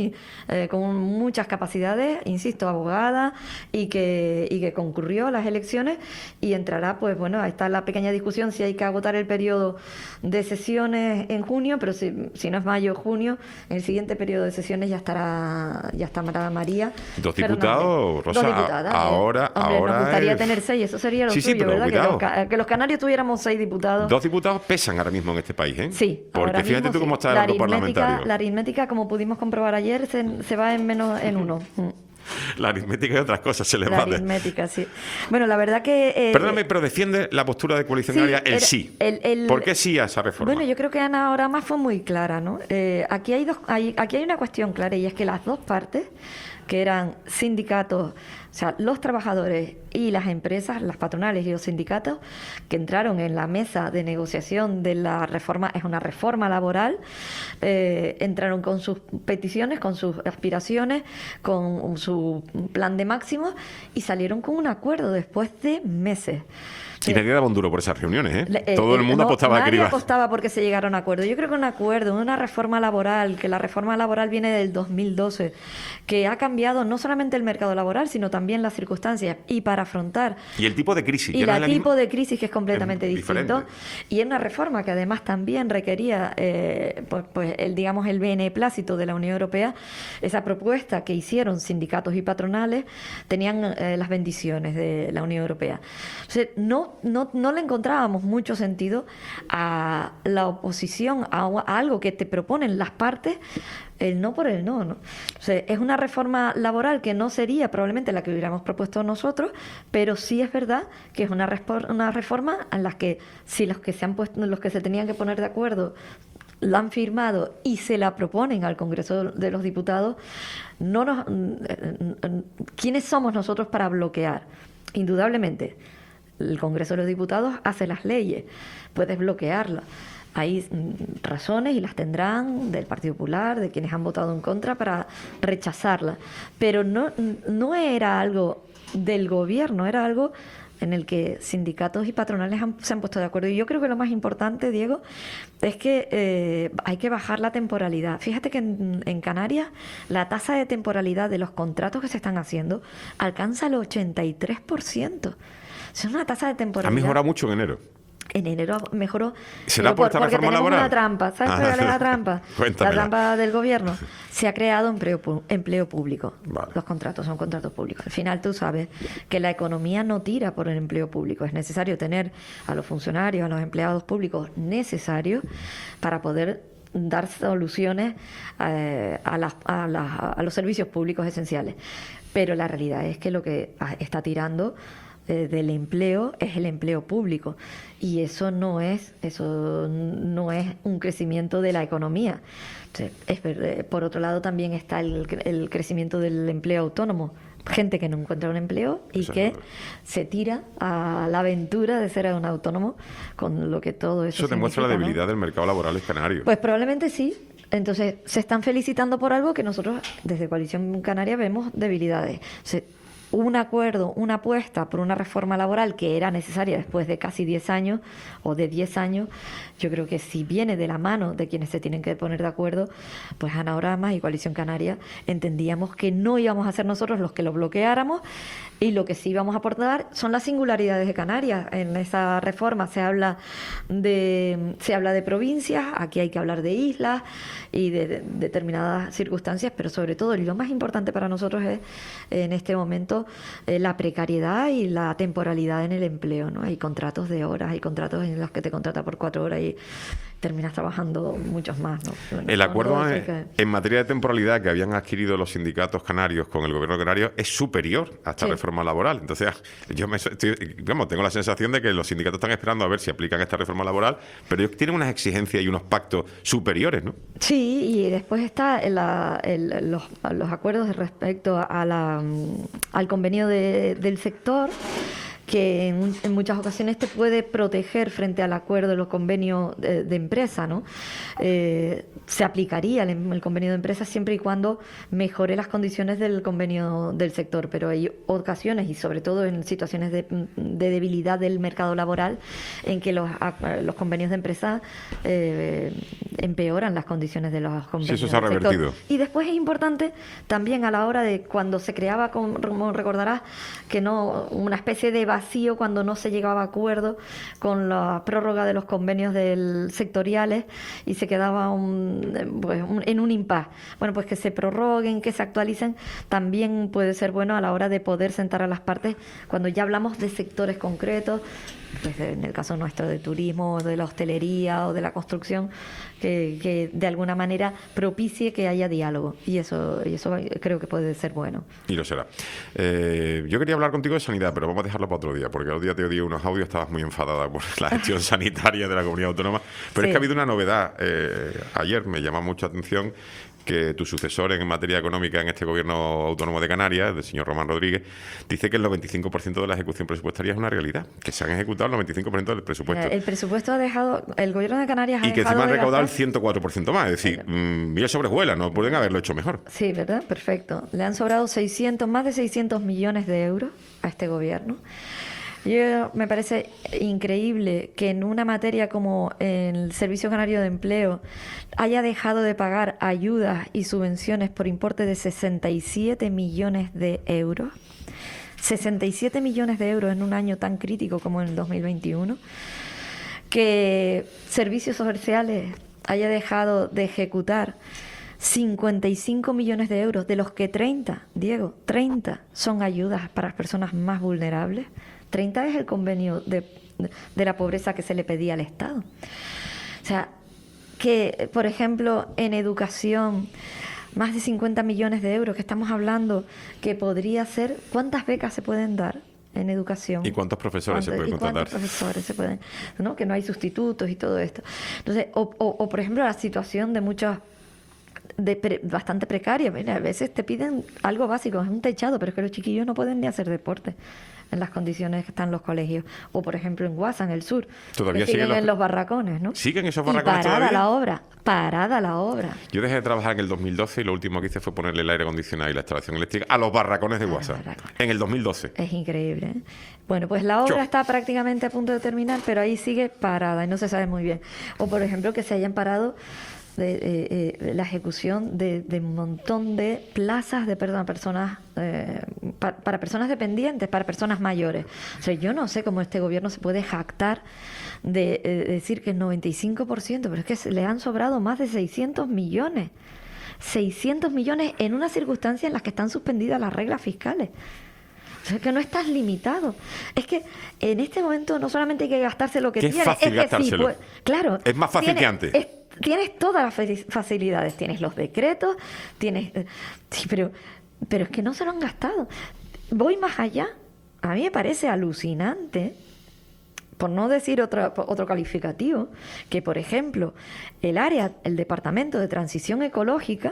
con muchas capacidades, insisto, abogada y que concurrió a las elecciones y entrará, pues bueno, ahí está la pequeña discusión si hay que agotar el periodo de sesiones en junio, pero si no es mayo o junio, en el siguiente periodo de sesiones ya estará María. 2 diputados, Rosa, 2 diputadas. ahora nos gustaría tener 6, eso sería lo suyo, pero ¿verdad? Que los canarios tuviéramos 6 diputados. 2 diputados pesan ahora mismo en este país, ¿eh? Sí. Porque fíjate tú cómo está el arco parlamentario. La aritmética, como pudimos comprobar ayer, se va en 1. La aritmética y otras cosas se les va. La aritmética, sí. Bueno, la verdad que... Perdóname, pero defiende la postura de Coalición Canaria sí. ¿Por qué sí a esa reforma? Bueno, yo creo que Ana Orama fue muy clara, ¿no? Aquí hay una cuestión clara y es que las 2 partes, que eran sindicatos, o sea, los trabajadores y las empresas, las patronales y los sindicatos, que entraron en la mesa de negociación de la reforma, es una reforma laboral, entraron con sus peticiones, con sus aspiraciones, con su plan de máximos y salieron con un acuerdo después de meses. Y nadie daba un duro por esas reuniones, ¿eh? Todo el mundo apostaba que iba. Nadie apostaba porque se llegara a un acuerdo. Yo creo que un acuerdo, una reforma laboral, que la reforma laboral viene del 2012, que ha cambiado no solamente el mercado laboral, sino también las circunstancias. Y para afrontar... Y el tipo de crisis. Y el tipo de crisis que es completamente distinto. Y es una reforma que además también requería, el beneplácito de la Unión Europea. Esa propuesta que hicieron sindicatos y patronales tenían las bendiciones de la Unión Europea. O sea, no le encontrábamos mucho sentido a la oposición, a algo que te proponen las partes, el no por el no. O sea, es una reforma laboral que no sería probablemente la que hubiéramos propuesto nosotros, pero sí es verdad que es una reforma en la que si los que se tenían que poner de acuerdo la han firmado y se la proponen al Congreso de los Diputados, ¿quiénes somos nosotros para bloquear? Indudablemente el Congreso de los Diputados hace las leyes, puedes bloquearlas. Hay razones, y las tendrán, del Partido Popular, de quienes han votado en contra, para rechazarla. Pero no era algo del gobierno, era algo en el que sindicatos y patronales se han puesto de acuerdo. Y yo creo que lo más importante, Diego, es que hay que bajar la temporalidad. Fíjate que en Canarias la tasa de temporalidad de los contratos que se están haciendo alcanza el 83%. Es una tasa de temporalidad. Ha mejorado mucho en enero. En enero mejoró. ¿Será por esta reforma laboral? Una trampa. ¿Sabes cuál es la trampa? Cuéntamela. La trampa del gobierno. Se ha creado empleo público. Vale. Los contratos son contratos públicos. Al final tú sabes que la economía no tira por el empleo público. Es necesario tener a los funcionarios, a los empleados públicos necesarios para poder dar soluciones a los servicios públicos esenciales. Pero la realidad es que lo que está tirando del empleo es el empleo público, y eso no es un crecimiento de la economía. Por otro lado, también está el crecimiento del empleo autónomo, gente que no encuentra un empleo y que se tira a la aventura de ser un autónomo, con lo que todo eso demuestra la debilidad, ¿no?, del mercado laboral canario. Pues probablemente sí. Entonces se están felicitando por algo que nosotros desde Coalición Canaria vemos debilidades. Un acuerdo, una apuesta por una reforma laboral que era necesaria después de casi 10 años o de 10 años, yo creo que si viene de la mano de quienes se tienen que poner de acuerdo, pues Anagrama y Coalición Canaria entendíamos que no íbamos a ser nosotros los que lo bloqueáramos, y lo que sí íbamos a aportar son las singularidades de Canarias. En esa reforma se habla de provincias, aquí hay que hablar de islas y de determinadas circunstancias, pero sobre todo, y lo más importante para nosotros es en este momento, la precariedad y la temporalidad en el empleo, ¿no? Hay contratos de horas, hay contratos en los que te contratan por 4 horas y terminas trabajando muchos más, ¿no? El acuerdo en materia de temporalidad que habían adquirido los sindicatos canarios con el gobierno canario es superior a esta reforma laboral. Entonces, tengo la sensación de que los sindicatos están esperando a ver si aplican esta reforma laboral, pero ellos tienen unas exigencias y unos pactos superiores, ¿no? Sí, y después está los acuerdos respecto al convenio del sector, que en muchas ocasiones te puede proteger frente al acuerdo de los convenios de empresa, ¿no? Se aplicaría el convenio de empresa siempre y cuando mejore las condiciones del convenio del sector, pero hay ocasiones, y sobre todo en situaciones de debilidad del mercado laboral, en que los convenios de empresa empeoran las condiciones de los convenios. Sí, eso se ha revertido. Y después es importante también, a la hora de cuando se creaba, como recordarás, que no una especie de vacío cuando no se llegaba a acuerdo con la prórroga de los convenios sectoriales y se quedaba en un impasse. Bueno, pues que se prorroguen, que se actualicen, también puede ser bueno a la hora de poder sentar a las partes cuando ya hablamos de sectores concretos, pues en el caso nuestro de turismo, de la hostelería o de la construcción, que de alguna manera propicie que haya diálogo, y eso creo que puede ser bueno. Y lo será. Yo quería hablar contigo de sanidad, pero vamos a dejarlo para otro día, porque el otro día te oí unos audios, estabas muy enfadada por la gestión sanitaria de la comunidad autónoma, pero es que ha habido una novedad. Ayer me llama mucha atención que tu sucesor en materia económica en este gobierno autónomo de Canarias, el señor Román Rodríguez, dice que el 95% de la ejecución presupuestaria es una realidad, que se han ejecutado el 95% del presupuesto. El presupuesto el gobierno de Canarias y que encima han recaudado el 104% más, es decir, miel sobre hojuelas, no pueden haberlo hecho mejor. Sí, ¿verdad? Perfecto. Le han sobrado más de 600 millones de euros a este gobierno. Me parece increíble que en una materia como el Servicio Canario de Empleo haya dejado de pagar ayudas y subvenciones por importe de 67 millones de euros. 67 millones de euros en un año tan crítico como en el 2021. Que Servicios Sociales haya dejado de ejecutar 55 millones de euros, de los que 30 son ayudas para las personas más vulnerables. 30 es el convenio de la pobreza que se le pedía al Estado. O sea, que, por ejemplo, en educación, más de 50 millones de euros, que estamos hablando que podría ser, ¿cuántas becas se pueden dar en educación? ¿Y cuántos profesores se pueden contratar? ¿Cuántos profesores se pueden, ¿no? Que no hay sustitutos y todo esto. Entonces, por ejemplo, la situación de muchos bastante precaria. Mira, a veces te piden algo básico, es un techado, pero es que los chiquillos no pueden ni hacer deporte. en las condiciones que están los colegios. O, por ejemplo, en Guasa, en el sur, Todavía que siguen siguen en los barracones, ¿no? ¿Siguen esos Y barracones parada todavía? parada la obra. Yo dejé de trabajar en el 2012 y lo último que hice fue ponerle el aire acondicionado y la instalación eléctrica a los barracones de A los WhatsApp. barracones. En el 2012. Es increíble, ¿eh? Bueno, pues la obra Yo. está prácticamente a punto de terminar, pero ahí sigue parada y no se sabe muy bien. O, por ejemplo, que se hayan parado la ejecución de un montón de plazas de personas para personas dependientes, para personas mayores. O sea, yo no sé cómo este gobierno se puede jactar de decir que el 95%, pero es que le han sobrado más de 600 millones. 600 millones en una circunstancia en las que están suspendidas las reglas fiscales. O sea, que no estás limitado. Es que en este momento no solamente hay que gastarse lo que Que es tienes, fácil es que gastárselo. pues, claro. Es más fácil que antes. Tienes todas las facilidades, tienes los decretos, tienes... sí, pero es que no se lo han gastado. Voy más allá. A mí me parece alucinante, por no decir otro calificativo, que, por ejemplo, el Departamento de Transición Ecológica,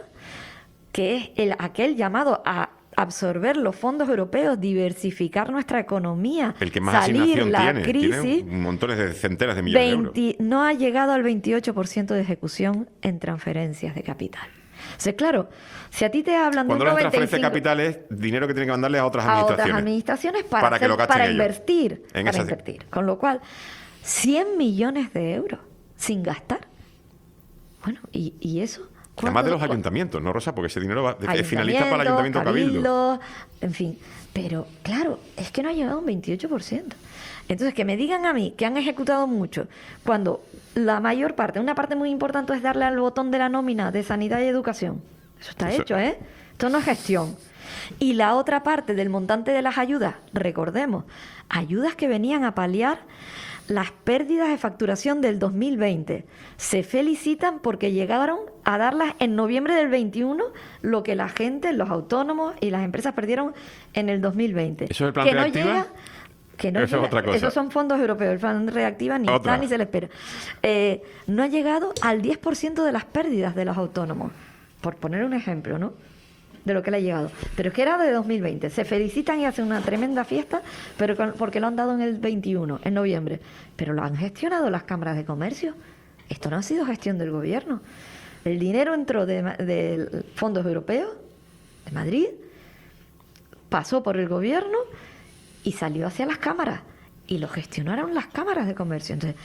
que es aquel llamado a absorber los fondos europeos, diversificar nuestra economía, El que más salir asignación la tiene. crisis, Tiene montones de centenas de millones de euros. no ha llegado al 28% de ejecución en transferencias de capital. O sea, claro, si a ti te hablan Cuando de las un transferencias 95% de capital es dinero que tienen que mandarle a otras a administraciones. otras administraciones Para que lo gasten para ellos. invertir, En para esas- invertir. Con lo cual, 100 millones de euros sin gastar. Bueno, ¿y eso? Además de los ¿Cuánto- ayuntamientos, ¿no, Rosa? Porque ese dinero finaliza para el ayuntamientos, ayuntamiento cabildo. cabildos, en fin. Pero, claro, es que no ha llegado a un 28%. Entonces, que me digan a mí que han ejecutado mucho, cuando la mayor parte, una parte muy importante es darle al botón de la nómina de sanidad y educación. Eso está Eso- hecho, ¿eh? Esto no es gestión. Y la otra parte del montante de las ayudas, recordemos, ayudas que venían a paliar las pérdidas de facturación del 2020. Se felicitan porque llegaron a darlas en noviembre del 21, lo que la gente, los autónomos y las empresas perdieron en el 2020. ¿Eso es el plan que no Reactiva? llega, que no Eso es llega- otra cosa. Esos son fondos europeos. El plan Reactiva ni Otra. está ni se le espera. No ha llegado al 10% de las pérdidas de los autónomos, por poner un ejemplo, ¿no?, de lo que le ha llegado. Pero es que era de 2020. Se felicitan y hacen una tremenda fiesta, pero porque lo han dado en el 21, en noviembre. Pero lo han gestionado las cámaras de comercio. Esto no ha sido gestión del gobierno. El dinero entró de fondos europeos, de Madrid, pasó por el gobierno y salió hacia las cámaras. Y lo gestionaron las cámaras de comercio. Entonces,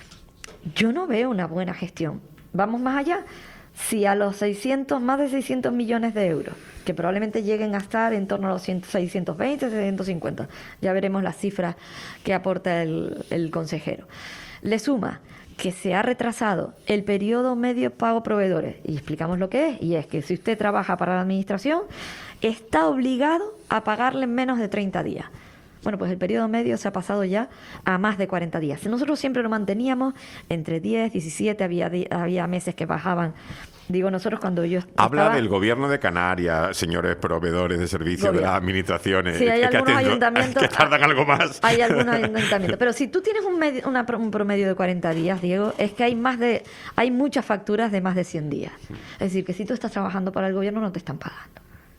yo no veo una buena gestión. Vamos más allá. Si a los más de 600 millones de euros, que probablemente lleguen a estar en torno a los 620, 650, ya veremos las cifras que aporta el consejero, le suma que se ha retrasado el periodo medio pago proveedores, y explicamos lo que es, y es que si usted trabaja para la administración, está obligado a pagarle en menos de 30 días. Bueno, pues el periodo medio se ha pasado ya a más de 40 días. Nosotros siempre lo manteníamos entre 10, 17, había meses que bajaban. Digo, nosotros cuando yo Habla estaba- del gobierno de Canarias, señores proveedores de servicios de Gobierno. las administraciones. Sí, hay que algunos atento, ayuntamientos- que tardan algo más. Hay algunos ayuntamientos. Pero si tú tienes un promedio de 40 días, Diego, es que hay muchas facturas de más de 100 días. Es decir, que si tú estás trabajando para el gobierno no te están pagando.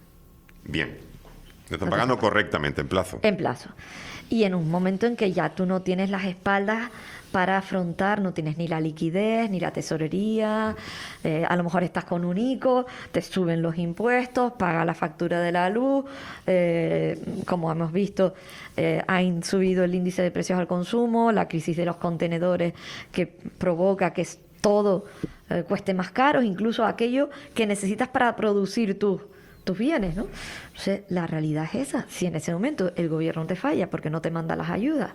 Bien. Te están pagando correctamente, en plazo. En plazo. Y en un momento en que ya tú no tienes las espaldas para afrontar, no tienes ni la liquidez, ni la tesorería, a lo mejor estás con un ICO, te suben los impuestos, paga la factura de la luz, como hemos visto, han subido el índice de precios al consumo, la crisis de los contenedores que provoca que todo cueste más caro, incluso aquello que necesitas para producir tus bienes, ¿no? Entonces, la realidad es esa. Si en ese momento el gobierno te falla porque no te manda las ayudas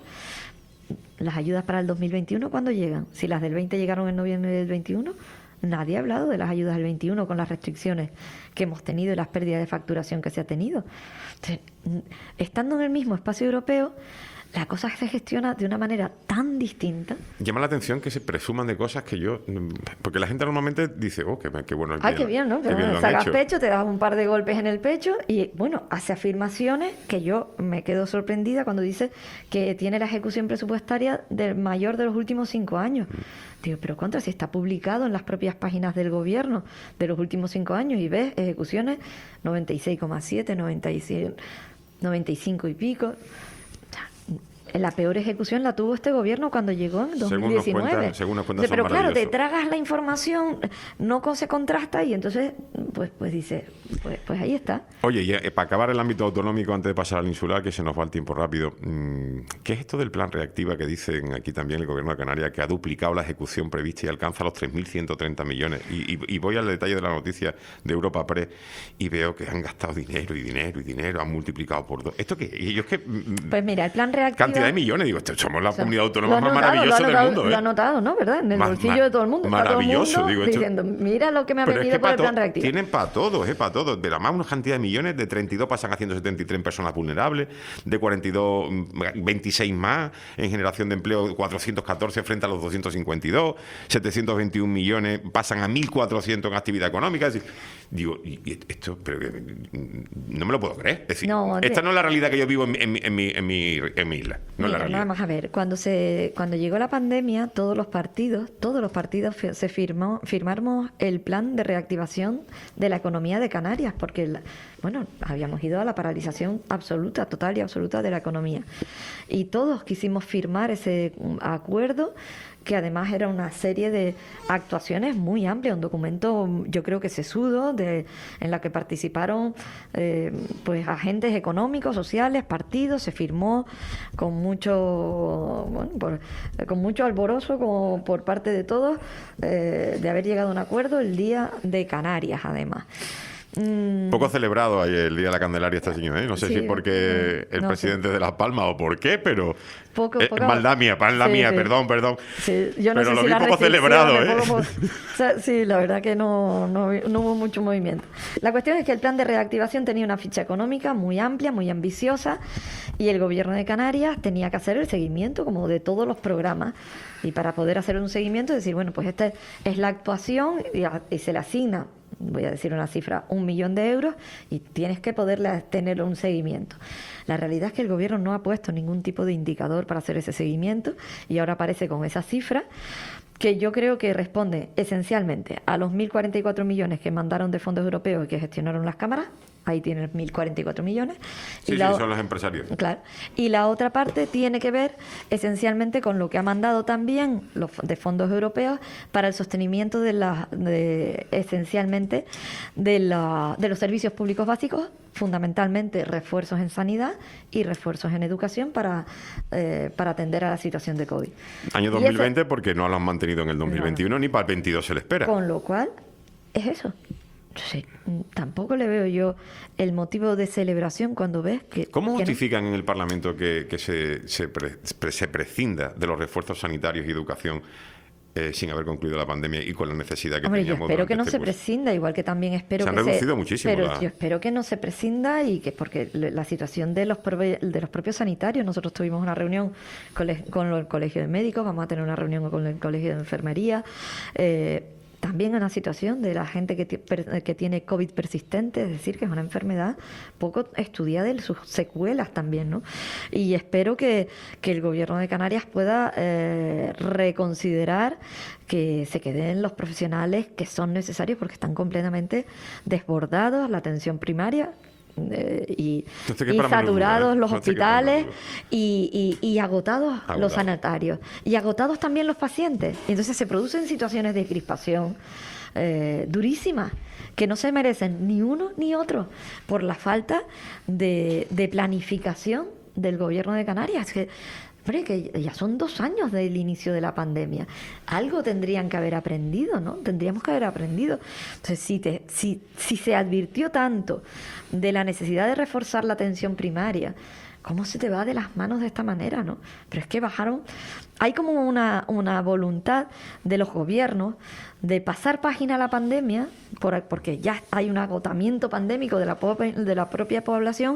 para el 2021, ¿cuándo llegan? Si las del 20 llegaron en noviembre del 21, nadie ha hablado de las ayudas del 21 con las restricciones que hemos tenido y las pérdidas de facturación que se ha tenido. Entonces, estando en el mismo espacio europeo, la cosa se gestiona de una manera tan distinta. Llama la atención que se presuman de cosas que yo... Porque la gente normalmente dice, oh, qué bueno. Ay, qué bien, ¿no? Qué bien lo han Sacas hecho. pecho, te das un par de golpes en el pecho y, bueno, hace afirmaciones que yo me quedo sorprendida cuando dice que tiene la ejecución presupuestaria del mayor de los últimos 5 años. Digo, ¿pero cuánto? Si está publicado en las propias páginas del gobierno de los últimos 5 años y ves ejecuciones 96,7, 95 y pico. la peor ejecución la tuvo este gobierno cuando llegó en 2019. Según nos cuentan, Pero son claro, te maravillosos. tragas la información, no se contrasta y entonces pues dice, pues ahí está. Oye, y para acabar el ámbito autonómico, antes de pasar al insular, que se nos va el tiempo rápido, ¿qué es esto del plan Reactiva que dicen aquí también el Gobierno de Canarias, que ha duplicado la ejecución prevista y alcanza los 3.130 millones? Y voy al detalle de la noticia de Europa Press y veo que han gastado dinero y dinero y dinero, han multiplicado por 2. ¿Esto qué? Y yo es que... Pues mira, el plan Reactiva... Cantidad de millones, digo, somos la comunidad autónoma lo más ha notado, maravillosa del mundo. Lo ha notado, ¿no? ¿Verdad? En el bolsillo de todo el mundo. Está todo el Maravilloso, mundo digo, esto... diciendo, mira lo que me ha Pero es venido que por el para plan Reactiva. tienen para todos, para todos. Pero además una cantidad de millones, de 32 pasan a 173 personas vulnerables, de 42, 26 más en generación de empleo, 414 frente a los 252, 721 millones pasan a 1.400 en actividad económica. Digo, y esto, pero no me lo puedo creer. Es decir, esta no es la realidad que yo vivo en mi isla. No es la realidad. Vamos a ver, cuando llegó la pandemia, todos los partidos firmamos el plan de reactivación de la economía de Canarias, porque habíamos ido a la paralización absoluta, total y absoluta de la economía. Y todos quisimos firmar ese acuerdo, que además era una serie de actuaciones muy amplias, un documento yo creo que sesudo, en la que participaron pues agentes económicos, sociales, partidos. Se firmó con mucho alborozo como por parte de todos, de haber llegado a un acuerdo el Día de Canarias, además. Poco celebrado ayer el Día de la Candelaria este año, ¿eh? No sé Sí, si porque el presidente de Las Palmas o por qué, pero... Poco. Maldad mía, sí. Perdón. Sí, yo no pero sé lo si vi la poco celebrado, ¿eh? Sí, la verdad que no hubo mucho movimiento. La cuestión es que el plan de reactivación tenía una ficha económica muy amplia, muy ambiciosa, y el Gobierno de Canarias tenía que hacer el seguimiento como de todos los programas. Y para poder hacer un seguimiento, decir, bueno, pues esta es la actuación y se le asigna, voy a decir una cifra, 1 millón de euros, y tienes que poderle tener un seguimiento. La realidad es que el gobierno no ha puesto ningún tipo de indicador para hacer ese seguimiento y ahora aparece con esa cifra, que yo creo que responde esencialmente a los 1.044 millones que mandaron de fondos europeos y que gestionaron las cámaras. Ahí tienen 1.044 millones. Sí, son los empresarios. Claro. Y la otra parte tiene que ver esencialmente con lo que ha mandado también los de fondos europeos para el sostenimiento esencialmente de los servicios públicos básicos, fundamentalmente refuerzos en sanidad y refuerzos en educación para atender a la situación de COVID. Año 2020 porque no lo han mantenido en el 2021 ni para el 22 se le espera. Con lo cual, es eso. Sí, tampoco le veo yo el motivo de celebración cuando ves que... ¿Cómo justifican en el Parlamento que se prescinda de los refuerzos sanitarios y educación sin haber concluido la pandemia y con la necesidad que teníamos? Yo espero que no se prescinda, igual que también espero que se han reducido muchísimo. Pero yo espero que no se prescinda y que, porque la situación de los propios sanitarios, nosotros tuvimos una reunión con el Colegio de Médicos, vamos a tener una reunión con el Colegio de Enfermería, también una situación de la gente que tiene COVID persistente, es decir, que es una enfermedad poco estudiada y sus secuelas también, ¿no? Y espero que el Gobierno de Canarias pueda reconsiderar que se queden los profesionales que son necesarios porque están completamente desbordados, la atención primaria, y saturados los hospitales y agotados los sanitarios y agotados también los pacientes. Y entonces se producen situaciones de crispación durísimas que no se merecen ni uno ni otro por la falta de planificación del Gobierno de Canarias. Que ya son 2 años del inicio de la pandemia. Algo tendrían que haber aprendido, ¿no? Tendríamos que haber aprendido. Entonces, si se advirtió tanto de la necesidad de reforzar la atención primaria, ¿cómo se te va de las manos de esta manera, no? Pero es que bajaron... Hay como una voluntad de los gobiernos de pasar página a la pandemia, porque ya hay un agotamiento pandémico de la propia población,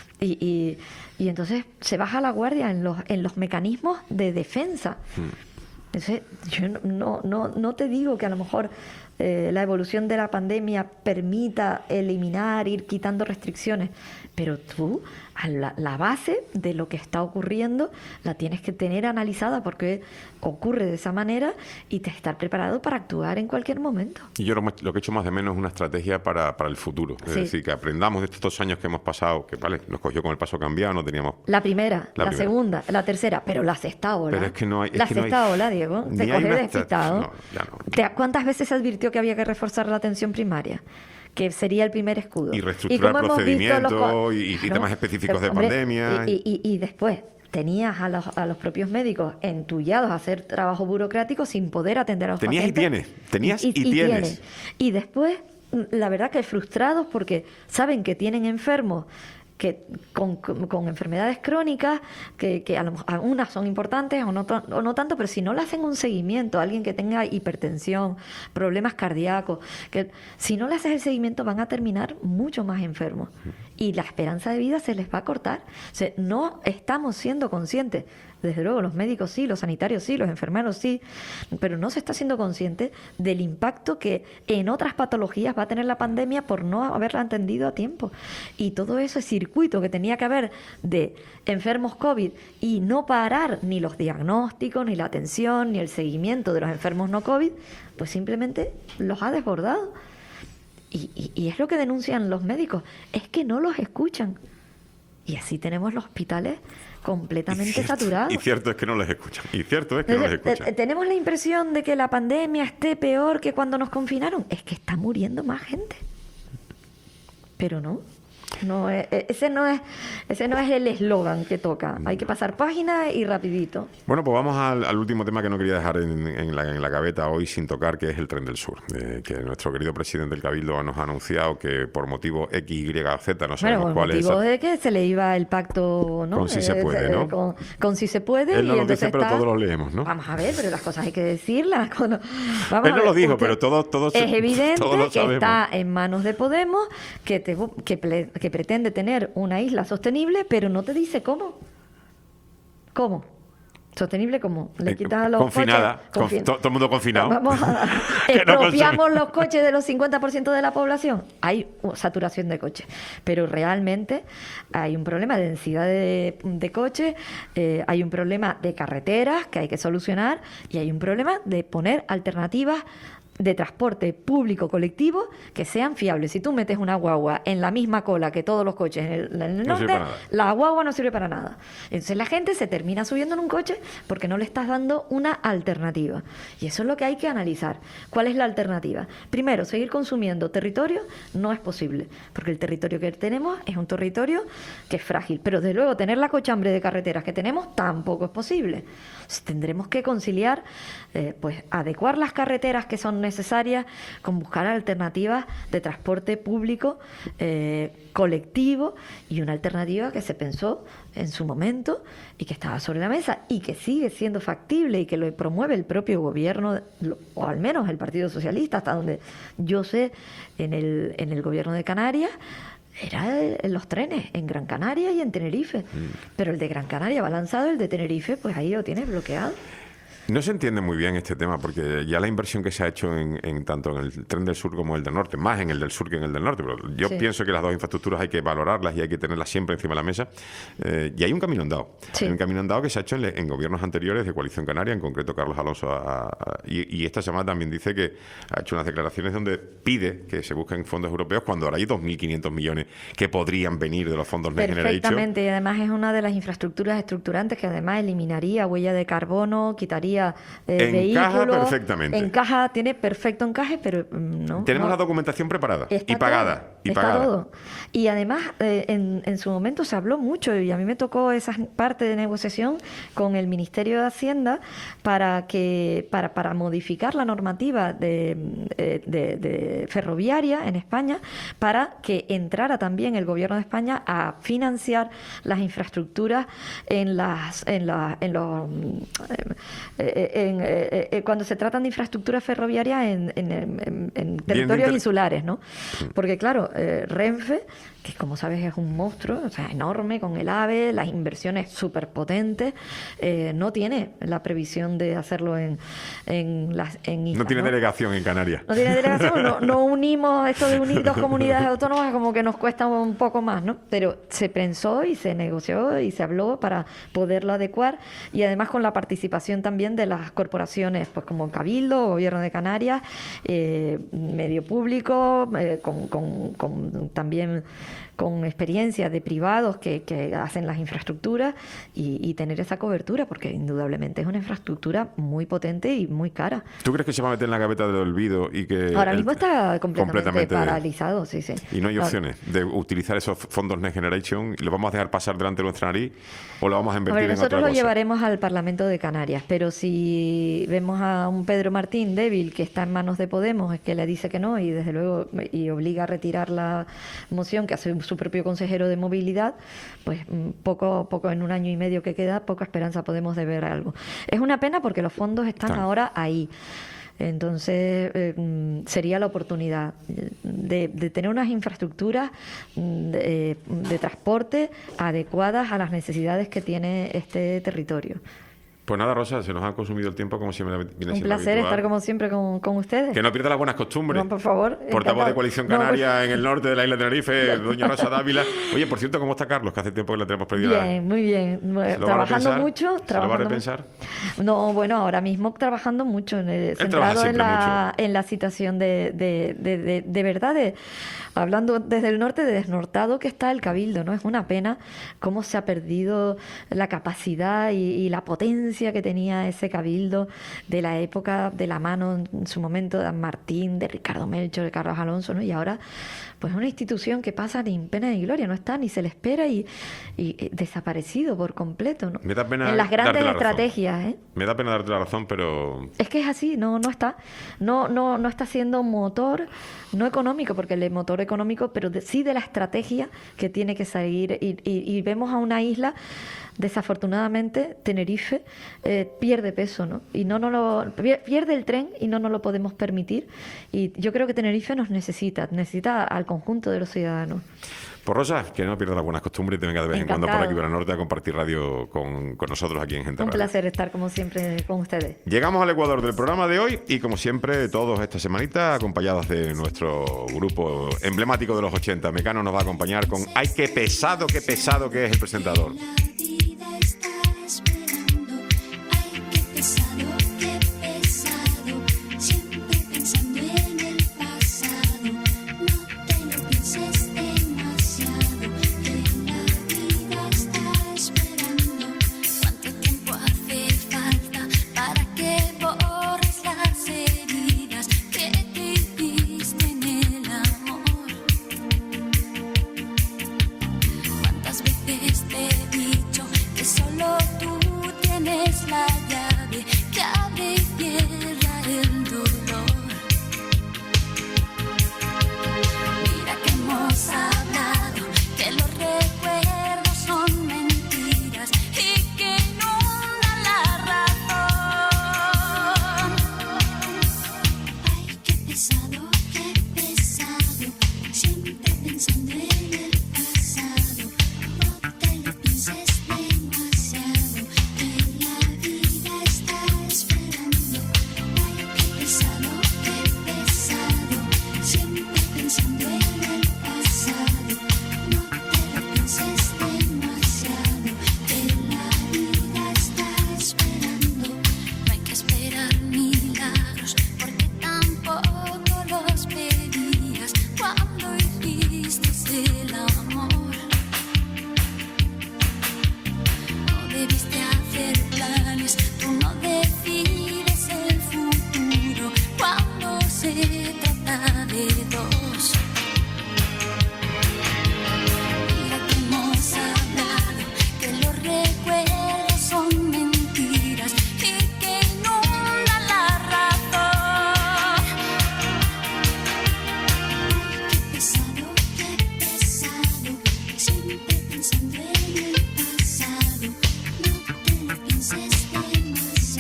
y entonces se baja la guardia en los mecanismos de defensa. Entonces, yo no te digo que a lo mejor la evolución de la pandemia permita eliminar, ir quitando restricciones, Pero tú, a la base de lo que está ocurriendo, la tienes que tener analizada porque ocurre de esa manera y te estar preparado para actuar en cualquier momento. Y yo lo que he hecho más de menos es una estrategia para el futuro. Es Sí. decir, que aprendamos de estos 2 años que hemos pasado, que vale, nos cogió con el paso cambiado, no teníamos... La primera, la primera. segunda, la tercera, pero la sexta ola. Pero es que no hay... es La que no hay- sexta ola, Diego, ni te hay coge una despistado. No, ya no. ¿Cuántas veces se advirtió que había que reforzar la atención primaria? Que sería el primer escudo. Y reestructurar cómo hemos visto procedimientos y temas específicos de pandemia. Y después tenías a los propios médicos entullados a hacer trabajo burocrático sin poder atender a los Tenías y pacientes. tienes, tenías y tienes. Y después, la verdad que frustrados porque saben que tienen enfermos que con enfermedades crónicas que algunas son importantes o no tanto, pero si no le hacen un seguimiento a alguien que tenga hipertensión, problemas cardíacos, que si no le haces el seguimiento van a terminar mucho más enfermos y la esperanza de vida se les va a cortar. O sea, no estamos siendo conscientes. Desde luego, los médicos sí, los sanitarios sí, los enfermeros sí, pero no se está siendo consciente del impacto que en otras patologías va a tener la pandemia por no haberla atendido a tiempo. Y todo ese circuito que tenía que haber de enfermos COVID y no parar ni los diagnósticos, ni la atención, ni el seguimiento de los enfermos no COVID, pues simplemente los ha desbordado. Y es lo que denuncian los médicos, es que no los escuchan. Y así tenemos los hospitales completamente saturados. Y cierto es que no les escuchan. Y cierto es que no les escuchan. Tenemos la impresión de que la pandemia esté peor que cuando nos confinaron. Es que está muriendo más gente. Pero no. Ese no es el eslogan que toca. Hay que pasar página y rapidito. Bueno, pues vamos al último tema que no quería dejar en la gaveta hoy sin tocar, que es el Tren del Sur. Que nuestro querido presidente del Cabildo nos ha anunciado que por motivo X, Y o Z, no sabemos cuál es. Por motivo de que se le iba el pacto, ¿no? Con si se puede, ¿no? Con si se puede. Él no y lo entonces dice, pero está... todos lo leemos, ¿no? Vamos a ver, pero las cosas hay que decirlas. Vamos Él a no lo ver, dijo, usted- pero todos es evidente todos lo que sabemos. está en manos de Podemos, que pretende tener una isla sostenible, pero no te dice cómo. ¿Cómo? ¿Sostenible cómo? Le quitas a los confinada, coches... todo el mundo confinado. Vamos a... Que no expropiamos los coches de los 50% de la población. Hay saturación de coches, pero realmente hay un problema de densidad de coches, hay un problema de carreteras que hay que solucionar y hay un problema de poner alternativas de transporte público colectivo que sean fiables. Si tú metes una guagua en la misma cola que todos los coches en el No norte, sirve para nada. la guagua no sirve para nada. Entonces la gente se termina subiendo en un coche porque no le estás dando una alternativa. Y eso es lo que hay que analizar. ¿Cuál es la alternativa? Primero, seguir consumiendo territorio no es posible, porque el territorio que tenemos es un territorio que es frágil. Pero desde luego tener la cochambre de carreteras que tenemos tampoco es posible. Entonces, tendremos que conciliar, pues adecuar las carreteras que son necesarias con buscar alternativas de transporte público colectivo y una alternativa que se pensó en su momento y que estaba sobre la mesa y que sigue siendo factible y que lo promueve el propio gobierno, o al menos el Partido Socialista, hasta donde yo sé, en el gobierno de Canarias, era los trenes en Gran Canaria y en Tenerife. Pero el de Gran Canaria va lanzado, el de Tenerife, pues ahí lo tienes bloqueado. No se entiende muy bien este tema porque ya la inversión que se ha hecho tanto en el Tren del Sur como el del Norte, más en el del Sur que en el del Norte, pero yo Sí. pienso que las dos infraestructuras hay que valorarlas y hay que tenerlas siempre encima de la mesa. Y hay un camino andado. Sí. Hay un camino andado que se ha hecho en gobiernos anteriores de Coalición Canaria, en concreto Carlos Alonso. Y esta semana también dice que ha hecho unas declaraciones donde pide que se busquen fondos europeos cuando ahora hay 2.500 millones que podrían venir de los fondos Next Generation. Perfectamente, y además es una de las infraestructuras estructurantes que además eliminaría huella de carbono, quitaría Encaja vehículos. perfectamente. Encaja, tiene perfecto encaje, pero no. Tenemos no. la documentación preparada Está y pagada. todo, Y está pagada. todo. Y además, en su momento se habló mucho, y a mí me tocó esa parte de negociación con el Ministerio de Hacienda para modificar la normativa de ferroviaria en España, para que entrara también el Gobierno de España a financiar las infraestructuras cuando se tratan de infraestructuras ferroviarias en territorios insulares, ¿no? Porque claro, ejemplo, Renfe, que como sabes es un monstruo, o sea, enorme, con el AVE, las inversiones súper potentes, no tiene la previsión de hacerlo en islas, no tiene delegación en Canarias. No tiene delegación, no unimos esto de unir dos comunidades autónomas, como que nos cuesta un poco más, ¿no? Pero se pensó y se negoció y se habló para poderlo adecuar, y además con la participación también de las corporaciones, pues como Cabildo, Gobierno de Canarias, medio público, también con experiencia de privados que hacen las infraestructuras y tener esa cobertura, porque indudablemente es una infraestructura muy potente y muy cara. ¿Tú crees que se va a meter en la gaveta del olvido y que ahora mismo está completamente paralizado? Sí. Y no hay opciones de utilizar esos fondos Next Generation, y lo vamos a dejar pasar delante de nuestra nariz o lo vamos a invertir en otra cosa. Nosotros lo llevaremos al Parlamento de Canarias, pero si vemos a un Pedro Martín débil que está en manos de Podemos, es que le dice que no y desde luego y obliga a retirar la moción que hace su propio consejero de movilidad, pues poco en un año y medio que queda, poca esperanza podemos de ver algo. Es una pena porque los fondos están ahora ahí. Entonces sería la oportunidad de tener unas infraestructuras de transporte adecuadas a las necesidades que tiene este territorio. Pues nada, Rosa, se nos ha consumido el tiempo como siempre viene siendo un placer habitual. Estar como siempre con ustedes. Que no pierda las buenas costumbres. No, por favor. Portavoz de Coalición Canaria en el norte de la isla de Tenerife, doña Rosa Dávila. Oye, por cierto, ¿cómo está Carlos? Que hace tiempo que le tenemos perdida. Bien, muy bien. Trabajando mucho. ¿Se lo va a repensar? No, bueno, ahora mismo trabajando mucho, centrado en la situación de verdad, hablando desde el norte, de desnortado que está el Cabildo, ¿no? Es una pena cómo se ha perdido la capacidad y la potencia que tenía ese Cabildo de la época de la mano en su momento de Dan Martín, de Ricardo Melchor, de Carlos Alonso, ¿no? Y ahora pues una institución que pasa ni en pena ni gloria, no está, ni se le espera y desaparecido por completo, ¿no? Me da pena en las grandes darte la estrategias, razón. Me da pena darte la razón, pero es que es así, no está, no está siendo un motor, no económico, porque el motor económico, pero sí de la estrategia que tiene que seguir, y vemos a una isla. Desafortunadamente, Tenerife pierde peso, ¿no? Y pierde el tren y no nos lo podemos permitir. Y yo creo que Tenerife nos necesita al conjunto de los ciudadanos. Pues Rosa, que no pierdas las buenas costumbres y te venga de vez en cuando por aquí por el norte a compartir radio con nosotros aquí en Gente Radio. Un placer estar como siempre con ustedes. Llegamos al Ecuador del programa de hoy y como siempre todos esta semanita acompañados de nuestro grupo emblemático de los 80. Mecano nos va a acompañar con ¡ay, qué pesado que es el presentador!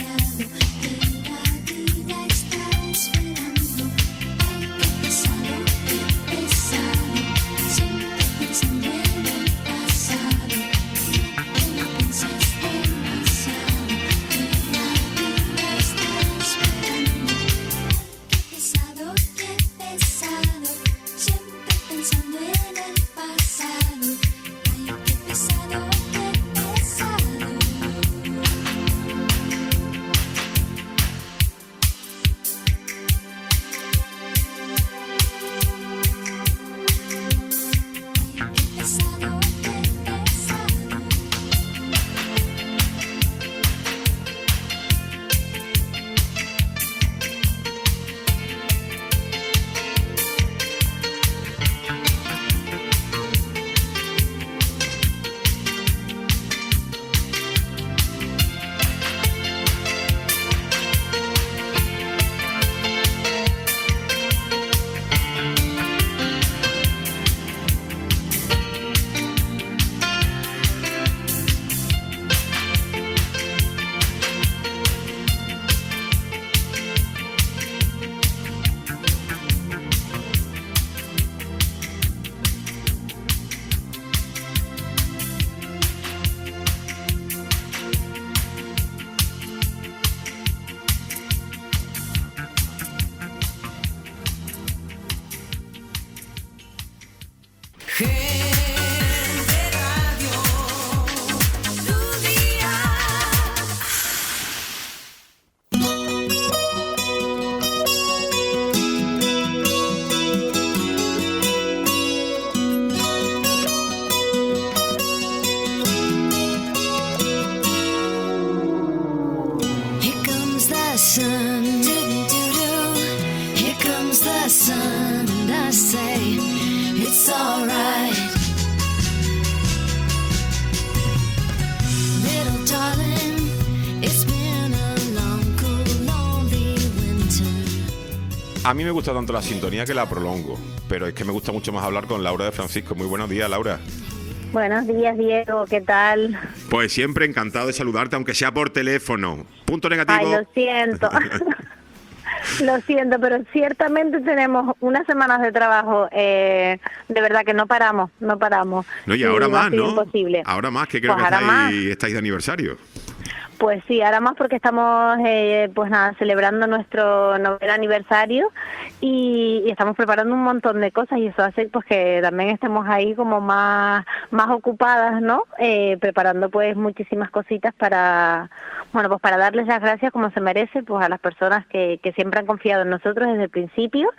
Demasiado que la vida está esperando. Ay, qué pesado. Gente Radio, tu día. Here comes the sun, here comes the sun, and I say it's alright. Little darling, it's been a long, cool, lonely winter. A mí me gusta tanto la sintonía que la prolongo, pero es que me gusta mucho más hablar con Laura de Francisco. Muy buenos días, Laura. Buenos días, Diego, ¿qué tal? Pues siempre encantado de saludarte, aunque sea por teléfono. Punto negativo. Ay, lo siento. Lo siento, pero ciertamente tenemos unas semanas de trabajo, de verdad que no paramos. No, y ahora va a más, ser ¿no? imposible. Ahora más, que creo Pues que ahora estáis de aniversario. Pues sí, ahora más porque estamos pues nada, celebrando nuestro 9º aniversario y estamos preparando un montón de cosas y eso hace pues que también estemos ahí como más ocupadas, ¿no? Preparando pues muchísimas cositas para, bueno, pues para darles las gracias como se merece pues a las personas que siempre han confiado en nosotros desde el principio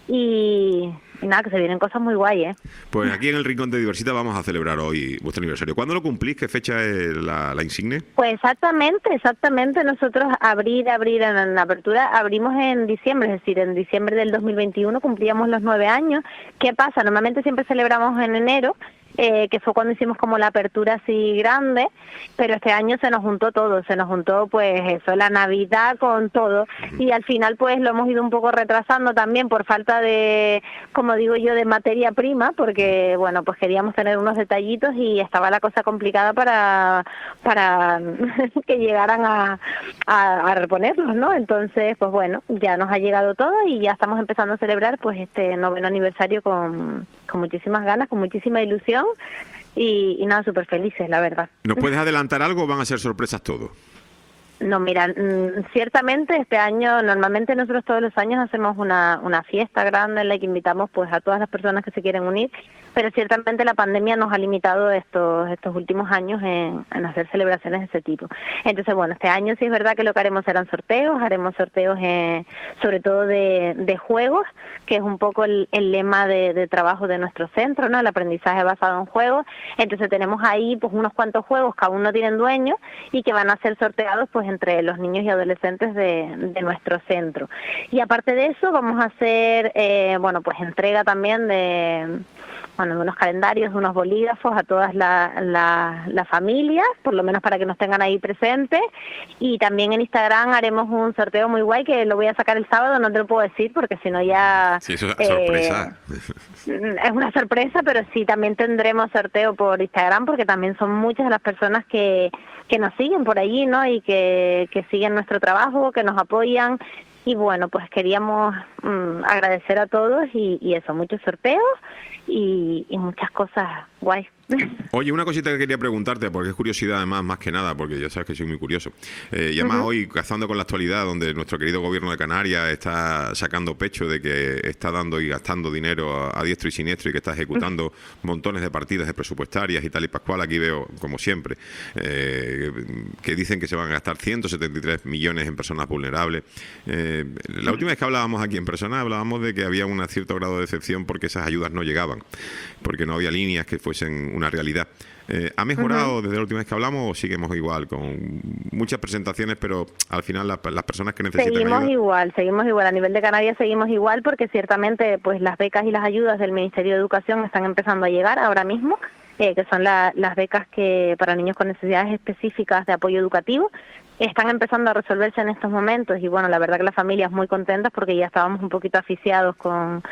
y nada, que se vienen cosas muy guay, ¿eh? Pues aquí en el Rincón de Diversita vamos a celebrar hoy vuestro aniversario. ¿Cuándo lo cumplís? ¿Qué fecha es la insigne? Pues exactamente. Nosotros abrir en la apertura abrimos en diciembre, es decir, en diciembre del 2021 cumplíamos los 9 años. ¿Qué pasa? Normalmente siempre celebramos en enero, que fue cuando hicimos como la apertura así grande, pero este año se nos juntó todo, pues eso, la Navidad con todo, y al final pues lo hemos ido un poco retrasando también por falta de, como digo yo, de materia prima, porque bueno, pues queríamos tener unos detallitos y estaba la cosa complicada para que llegaran a reponerlos, ¿no? Entonces, pues bueno, ya nos ha llegado todo y ya estamos empezando a celebrar pues este 9º aniversario con muchísimas ganas, con muchísima ilusión y nada, súper felices, la verdad. ¿Nos puedes adelantar algo o van a ser sorpresas todo? No, mira, ciertamente este año, normalmente nosotros todos los años hacemos una fiesta grande en la que invitamos pues a todas las personas que se quieren unir, pero ciertamente la pandemia nos ha limitado estos últimos años en hacer celebraciones de ese tipo. Entonces, bueno, este año sí es verdad que lo que haremos serán haremos sorteos sobre todo de juegos, que es un poco el lema de trabajo de nuestro centro, ¿no? El aprendizaje basado en juegos. Entonces tenemos ahí pues unos cuantos juegos que aún no tienen dueño y que van a ser sorteados pues entre los niños y adolescentes de nuestro centro. Y aparte de eso vamos a hacer, bueno, pues entrega también de unos calendarios, de unos bolígrafos a todas las familias, por lo menos para que nos tengan ahí presentes. Y también en Instagram haremos un sorteo muy guay que lo voy a sacar el sábado, no te lo puedo decir porque si no ya... Sí, eso es sorpresa. Es una sorpresa, pero sí también tendremos sorteo por Instagram porque también son muchas de las personas que nos siguen por allí, ¿no? Y que siguen nuestro trabajo, que nos apoyan. Y bueno, pues queríamos agradecer a todos y eso, muchos sorteos y muchas cosas guay. Oye, una cosita que quería preguntarte, porque es curiosidad además, más que nada, porque ya sabes que soy muy curioso. Y además hoy, cazando con la actualidad, donde nuestro querido gobierno de Canarias está sacando pecho de que está dando y gastando dinero a diestro y siniestro y que está ejecutando montones de partidas de presupuestarias y tal y pascual, aquí veo, como siempre, que dicen que se van a gastar 173 millones en personas vulnerables. La última vez que hablábamos aquí en persona, hablábamos de que había un cierto grado de decepción porque esas ayudas no llegaban, porque no había líneas que fuesen una realidad. ¿Ha mejorado desde la última vez que hablamos o seguimos igual, con muchas presentaciones, pero al final las personas que necesitan seguimos ayuda? Seguimos igual, a nivel de Canarias seguimos igual porque ciertamente pues las becas y las ayudas del Ministerio de Educación están empezando a llegar ahora mismo, que son las becas que para niños con necesidades específicas de apoyo educativo, están empezando a resolverse en estos momentos y bueno, la verdad que las familias muy contentas porque ya estábamos un poquito asfixiados con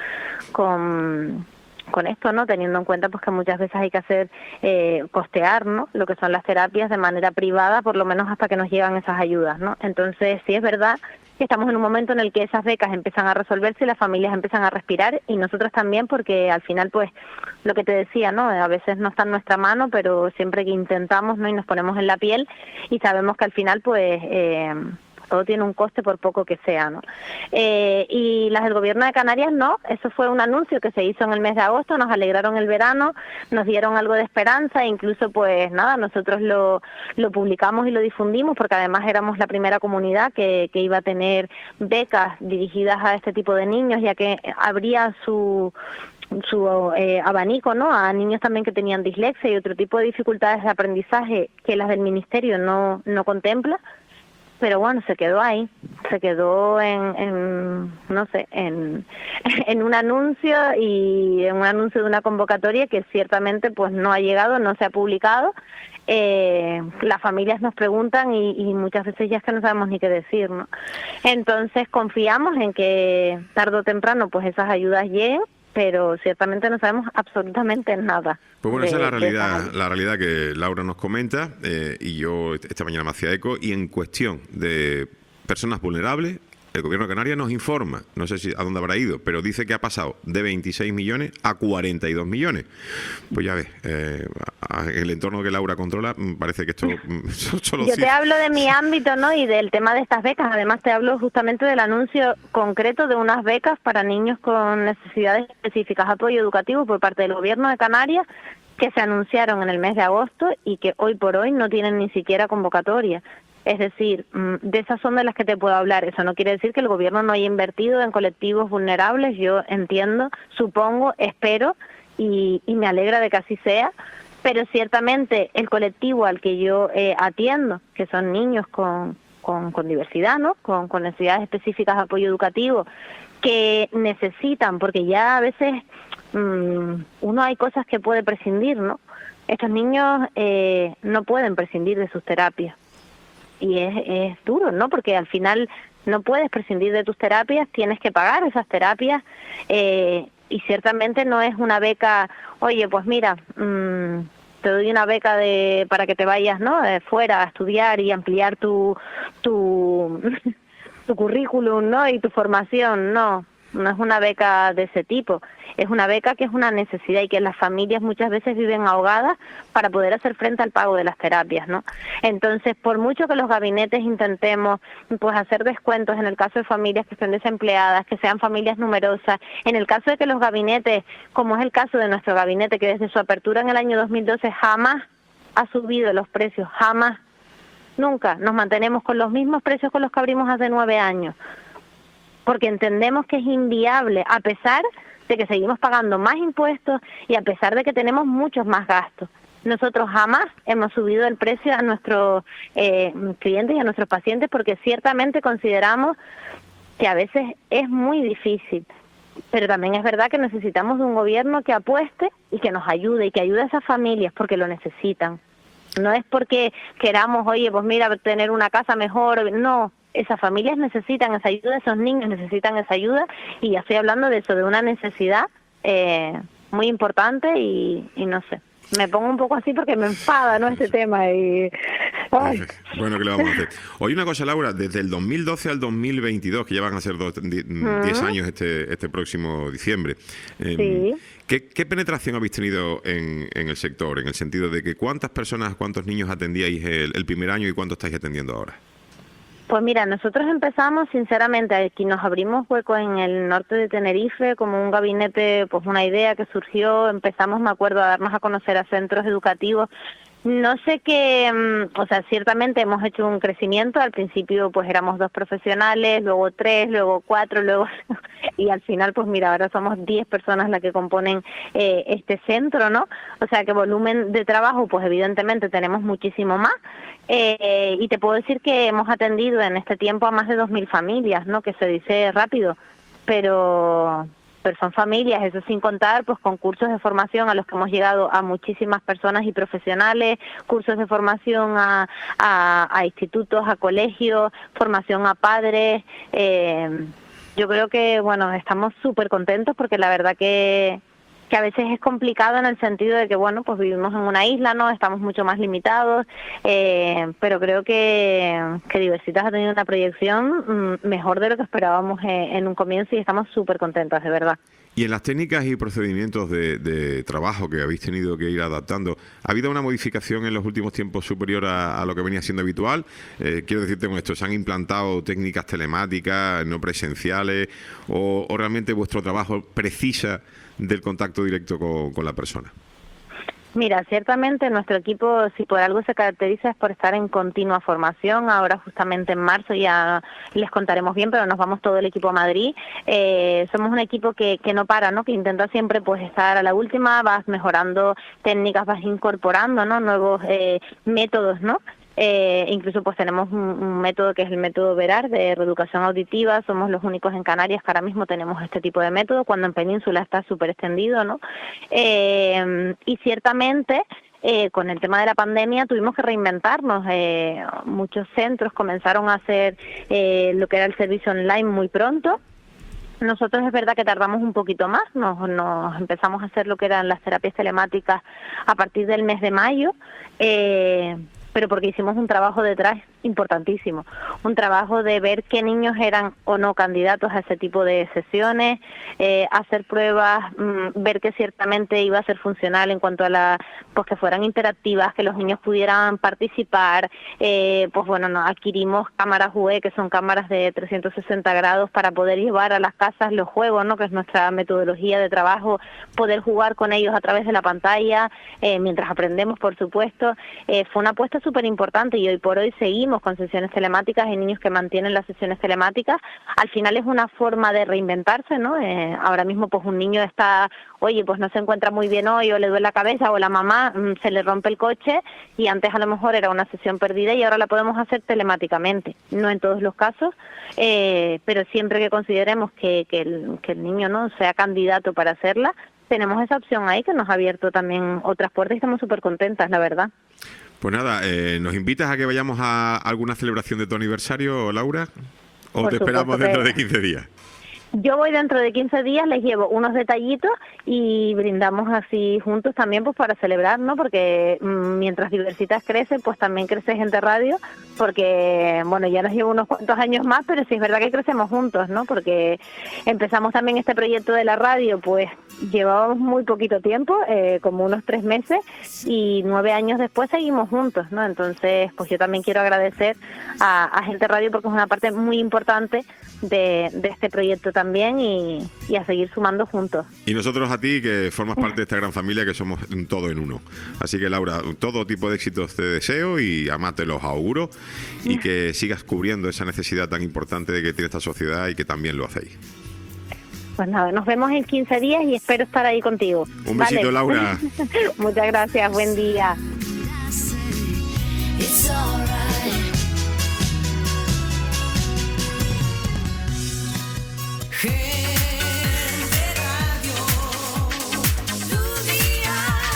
esto, ¿no? Teniendo en cuenta pues que muchas veces hay que hacer costear, ¿no? Lo que son las terapias de manera privada, por lo menos hasta que nos llegan esas ayudas, ¿no? Entonces sí es verdad que estamos en un momento en el que esas becas empiezan a resolverse y las familias empiezan a respirar y nosotros también, porque al final pues lo que te decía, ¿no? A veces no está en nuestra mano, pero siempre que intentamos, ¿no? Y nos ponemos en la piel y sabemos que al final pues todo tiene un coste por poco que sea, ¿no? Y las del Gobierno de Canarias no, eso fue un anuncio que se hizo en el mes de agosto, nos alegraron el verano, nos dieron algo de esperanza, e incluso pues nada, nosotros lo publicamos y lo difundimos porque además éramos la primera comunidad que iba a tener becas dirigidas a este tipo de niños, ya que habría su abanico, ¿no?, a niños también que tenían dislexia y otro tipo de dificultades de aprendizaje que las del Ministerio no contempla. Pero bueno, se quedó ahí, se quedó en no sé, en un anuncio y en un anuncio de una convocatoria que ciertamente pues no ha llegado, no se ha publicado. Las familias nos preguntan y muchas veces ya es que no sabemos ni qué decir, ¿no? Entonces confiamos en que tarde o temprano pues esas ayudas lleguen, pero ciertamente no sabemos absolutamente nada. Pues bueno, esa es la realidad que Laura nos comenta, y yo esta mañana me hacía eco, y en cuestión de personas vulnerables, el Gobierno de Canarias nos informa, no sé si a dónde habrá ido, pero dice que ha pasado de 26 millones a 42 millones. Pues ya ves, el entorno que Laura controla, parece que esto solo... Yo te hablo de mi ámbito, ¿no?, y del tema de estas becas. Además te hablo justamente del anuncio concreto de unas becas para niños con necesidades específicas, apoyo educativo por parte del Gobierno de Canarias, que se anunciaron en el mes de agosto y que hoy por hoy no tienen ni siquiera convocatoria. Es decir, de esas son de las que te puedo hablar. Eso no quiere decir que el Gobierno no haya invertido en colectivos vulnerables. Yo entiendo, supongo, espero y me alegra de que así sea. Pero ciertamente el colectivo al que yo atiendo, que son niños con diversidad, ¿no?, con necesidades específicas de apoyo educativo, que necesitan, porque ya a veces uno hay cosas que puede prescindir, ¿no? Estos niños no pueden prescindir de sus terapias. Y es duro, ¿no? Porque al final no puedes prescindir de tus terapias, tienes que pagar esas terapias, y ciertamente no es una beca, oye, pues mira, te doy una beca para que te vayas, ¿no?, fuera a estudiar y ampliar tu currículum, ¿no?, y tu formación. No es una beca de ese tipo. Es una beca que es una necesidad y que las familias muchas veces viven ahogadas para poder hacer frente al pago de las terapias, ¿no? Entonces, por mucho que los gabinetes intentemos pues hacer descuentos en el caso de familias que estén desempleadas, que sean familias numerosas, en el caso de que los gabinetes, como es el caso de nuestro gabinete, que desde su apertura en el año 2012 jamás ha subido los precios, jamás, nunca, nos mantenemos con los mismos precios con los que abrimos hace 9 años, porque entendemos que es inviable, a pesar de que seguimos pagando más impuestos y a pesar de que tenemos muchos más gastos. Nosotros jamás hemos subido el precio a nuestros clientes y a nuestros pacientes porque ciertamente consideramos que a veces es muy difícil. Pero también es verdad que necesitamos de un gobierno que apueste y que nos ayude y que ayude a esas familias porque lo necesitan. No es porque queramos, oye, pues mira, tener una casa mejor, no. Esas familias necesitan esa ayuda, esos niños necesitan esa ayuda y ya estoy hablando de eso, de una necesidad muy importante y no sé, me pongo un poco así porque me enfada, ¿no?, este tema y... Ay. Bueno, ¿qué le vamos a hacer? Oye, una cosa, Laura, desde el 2012 al 2022, que ya van a ser 10 años este próximo diciembre, Sí. ¿qué penetración habéis tenido en el sector? En el sentido de que cuántos niños atendíais el primer año y cuántos estáis atendiendo ahora. Pues mira, nosotros empezamos, sinceramente, aquí nos abrimos hueco en el norte de Tenerife como un gabinete, pues una idea que surgió, empezamos, me acuerdo, a darnos a conocer a centros educativos. No sé qué, o sea, ciertamente hemos hecho un crecimiento, al principio pues éramos 2 profesionales, luego 3, luego 4, luego... y al final pues mira, ahora somos 10 personas las que componen este centro, ¿no? O sea que volumen de trabajo pues evidentemente tenemos muchísimo más, y te puedo decir que hemos atendido en este tiempo a más de 2.000 familias, ¿no? Que se dice rápido, pero son familias, eso sin contar pues con cursos de formación a los que hemos llegado a muchísimas personas y profesionales, cursos de formación a institutos, a colegios, formación a padres. Yo creo que, bueno, estamos súper contentos porque la verdad que a veces es complicado en el sentido de que, bueno, pues vivimos en una isla, ¿no? Estamos mucho más limitados, pero creo que Diversitas ha tenido una proyección mejor de lo que esperábamos en un comienzo y estamos súper contentas, de verdad. Y en las técnicas y procedimientos de trabajo que habéis tenido que ir adaptando, ¿ha habido una modificación en los últimos tiempos superior a lo que venía siendo habitual? Quiero decirte con esto, ¿se han implantado técnicas telemáticas, no presenciales, o realmente vuestro trabajo precisa del contacto directo con la persona? Mira, ciertamente nuestro equipo, si por algo se caracteriza, es por estar en continua formación. Ahora justamente en marzo ya les contaremos bien, pero nos vamos todo el equipo a Madrid. Somos un equipo que no para, ¿no? Que intenta siempre pues estar a la última, vas mejorando técnicas, vas incorporando, ¿no? Nuevos métodos, ¿no? Incluso pues tenemos un método que es el método Verar de reeducación auditiva. Somos los únicos en Canarias que ahora mismo tenemos este tipo de método, cuando en Península está súper extendido, ¿no? Y ciertamente con el tema de la pandemia tuvimos que reinventarnos. Muchos centros comenzaron a hacer lo que era el servicio online muy pronto. Nosotros es verdad que tardamos un poquito más, nos empezamos a hacer lo que eran las terapias telemáticas a partir del mes de mayo, pero porque hicimos un trabajo detrás importantísimo, un trabajo de ver qué niños eran o no candidatos a ese tipo de sesiones, hacer pruebas, ver que ciertamente iba a ser funcional en cuanto a pues que fueran interactivas, que los niños pudieran participar. Pues bueno, adquirimos cámaras UE, que son cámaras de 360 grados para poder llevar a las casas los juegos, ¿no? Que es nuestra metodología de trabajo, poder jugar con ellos a través de la pantalla, mientras aprendemos, por supuesto. Fue una apuesta súper importante y hoy por hoy seguimos con sesiones telemáticas. Hay niños que mantienen las sesiones telemáticas. Al final es una forma de reinventarse, ¿no? Ahora mismo pues un niño está, oye, pues no se encuentra muy bien hoy, o le duele la cabeza, o la mamá se le rompe el coche, y antes a lo mejor era una sesión perdida y ahora la podemos hacer telemáticamente. No en todos los casos, pero siempre que consideremos que el niño no sea candidato para hacerla, tenemos esa opción ahí que nos ha abierto también otras puertas y estamos súper contentas, la verdad. Pues nada, ¿nos invitas a que vayamos a alguna celebración de tu aniversario, Laura? ¿O Por te esperamos supuesto dentro de 15 días? Yo voy dentro de 15 días, les llevo unos detallitos y brindamos así juntos también pues para celebrar, ¿no? Porque mientras Diversitas crece, pues también crece Gente Radio, porque, bueno, ya nos llevo unos cuantos años más, pero sí es verdad que crecemos juntos, ¿no? Porque empezamos también este proyecto de la radio, pues llevábamos muy poquito tiempo, como unos 3 meses, y 9 años después seguimos juntos, ¿no? Entonces, pues yo también quiero agradecer a Gente Radio porque es una parte muy importante de este proyecto también y a seguir sumando juntos. Y nosotros a ti, que formas parte de esta gran familia, que somos un todo en uno. Así que, Laura, todo tipo de éxitos te deseo y además te los auguro, y que sigas cubriendo esa necesidad tan importante de que tiene esta sociedad y que también lo hacéis. Pues nada, nos vemos en 15 días y espero estar ahí contigo. Un besito, Laura. Muchas gracias, buen día. It's alright. Gente Radio, tu día.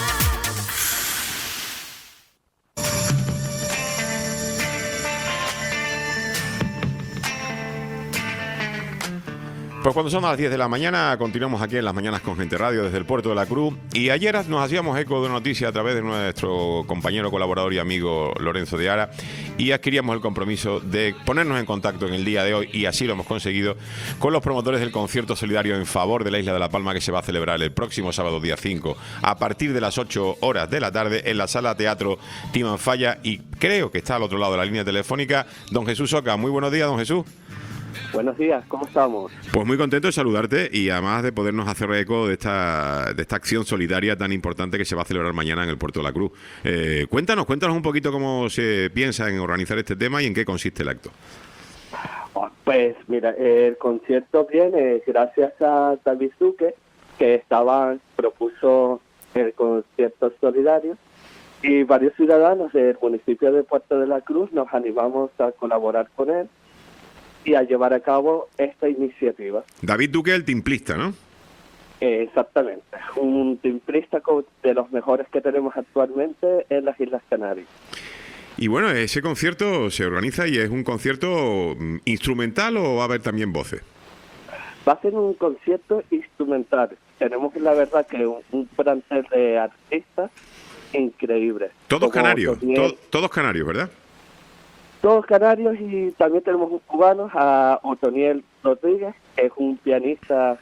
Pues cuando son las 10 de la mañana, continuamos aquí en Las Mañanas con Gente Radio desde el Puerto de la Cruz. Y ayer nos hacíamos eco de una noticia a través de nuestro compañero, colaborador y amigo Lorenzo de Ara, y adquiríamos el compromiso de ponernos en contacto en el día de hoy, y así lo hemos conseguido, con los promotores del concierto solidario en favor de la isla de La Palma, que se va a celebrar el próximo sábado día 5 a partir de las 8 horas de la tarde en la Sala Teatro Timanfaya. Y creo que está al otro lado de la línea telefónica don Jesús Oca. Muy buenos días, don Jesús. Buenos días, ¿cómo estamos? Pues muy contento de saludarte, y además de podernos hacer eco de esta acción solidaria tan importante que se va a celebrar mañana en el Puerto de la Cruz. Cuéntanos un poquito cómo se piensa en organizar este tema y en qué consiste el acto. Pues mira, el concierto viene gracias a David Duque, que propuso el concierto solidario, y varios ciudadanos del municipio de Puerto de la Cruz nos animamos a colaborar con él y a llevar a cabo esta iniciativa. David Duque, el timplista, ¿no? Exactamente, un timplista de los mejores que tenemos actualmente en las Islas Canarias. Y bueno, ese concierto se organiza y es un concierto instrumental, ¿o va a haber también voces? Va a ser un concierto instrumental. Tenemos, la verdad, que un plantel de artistas increíble. Todos canarios, todos canarios, ¿verdad? Todos canarios, y también tenemos un cubano, a Otoniel Rodríguez, que es un pianista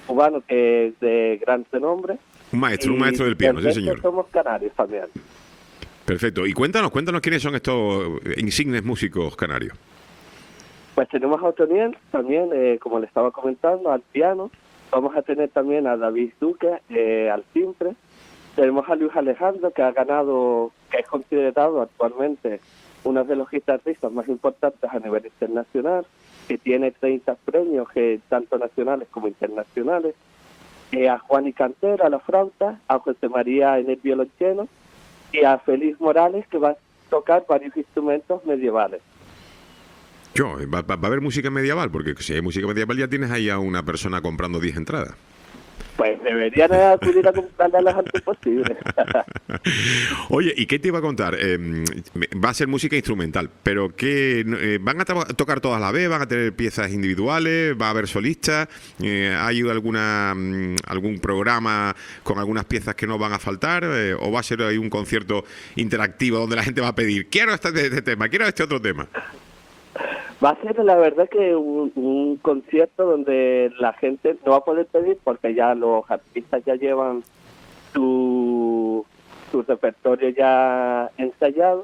cubano que es de gran renombre. Un maestro del piano, sí señor. Somos canarios también. Perfecto. Y cuéntanos quiénes son estos insignes músicos canarios. Pues tenemos a Otoniel también, como le estaba comentando, al piano. Vamos a tener también a David Duque al timbre. Tenemos a Luis Alejandro, que es considerado actualmente uno de los guitarristas más importantes a nivel internacional, que tiene 30 premios, tanto nacionales como internacionales. A Juan y Cantera a la flauta, a José María en el violonchelo y a Félix Morales, que va a tocar varios instrumentos medievales. ¿Va a haber música medieval? Porque si hay música medieval ya tienes ahí a una persona comprando 10 entradas. Pues deberían acudir a comprarlas lo antes posible. Oye, ¿y qué te iba a contar? Va a ser música instrumental, pero ¿qué van a tocar todas a la vez? ¿Van a tener piezas individuales? ¿Va a haber solistas? ¿Hay algún programa con algunas piezas que no van a faltar? ¿O va a ser ahí un concierto interactivo donde la gente va a pedir, quiero este tema, quiero este otro tema? Va a ser, la verdad, que un concierto donde la gente no va a poder pedir porque ya los artistas ya llevan su repertorio ya ensayado,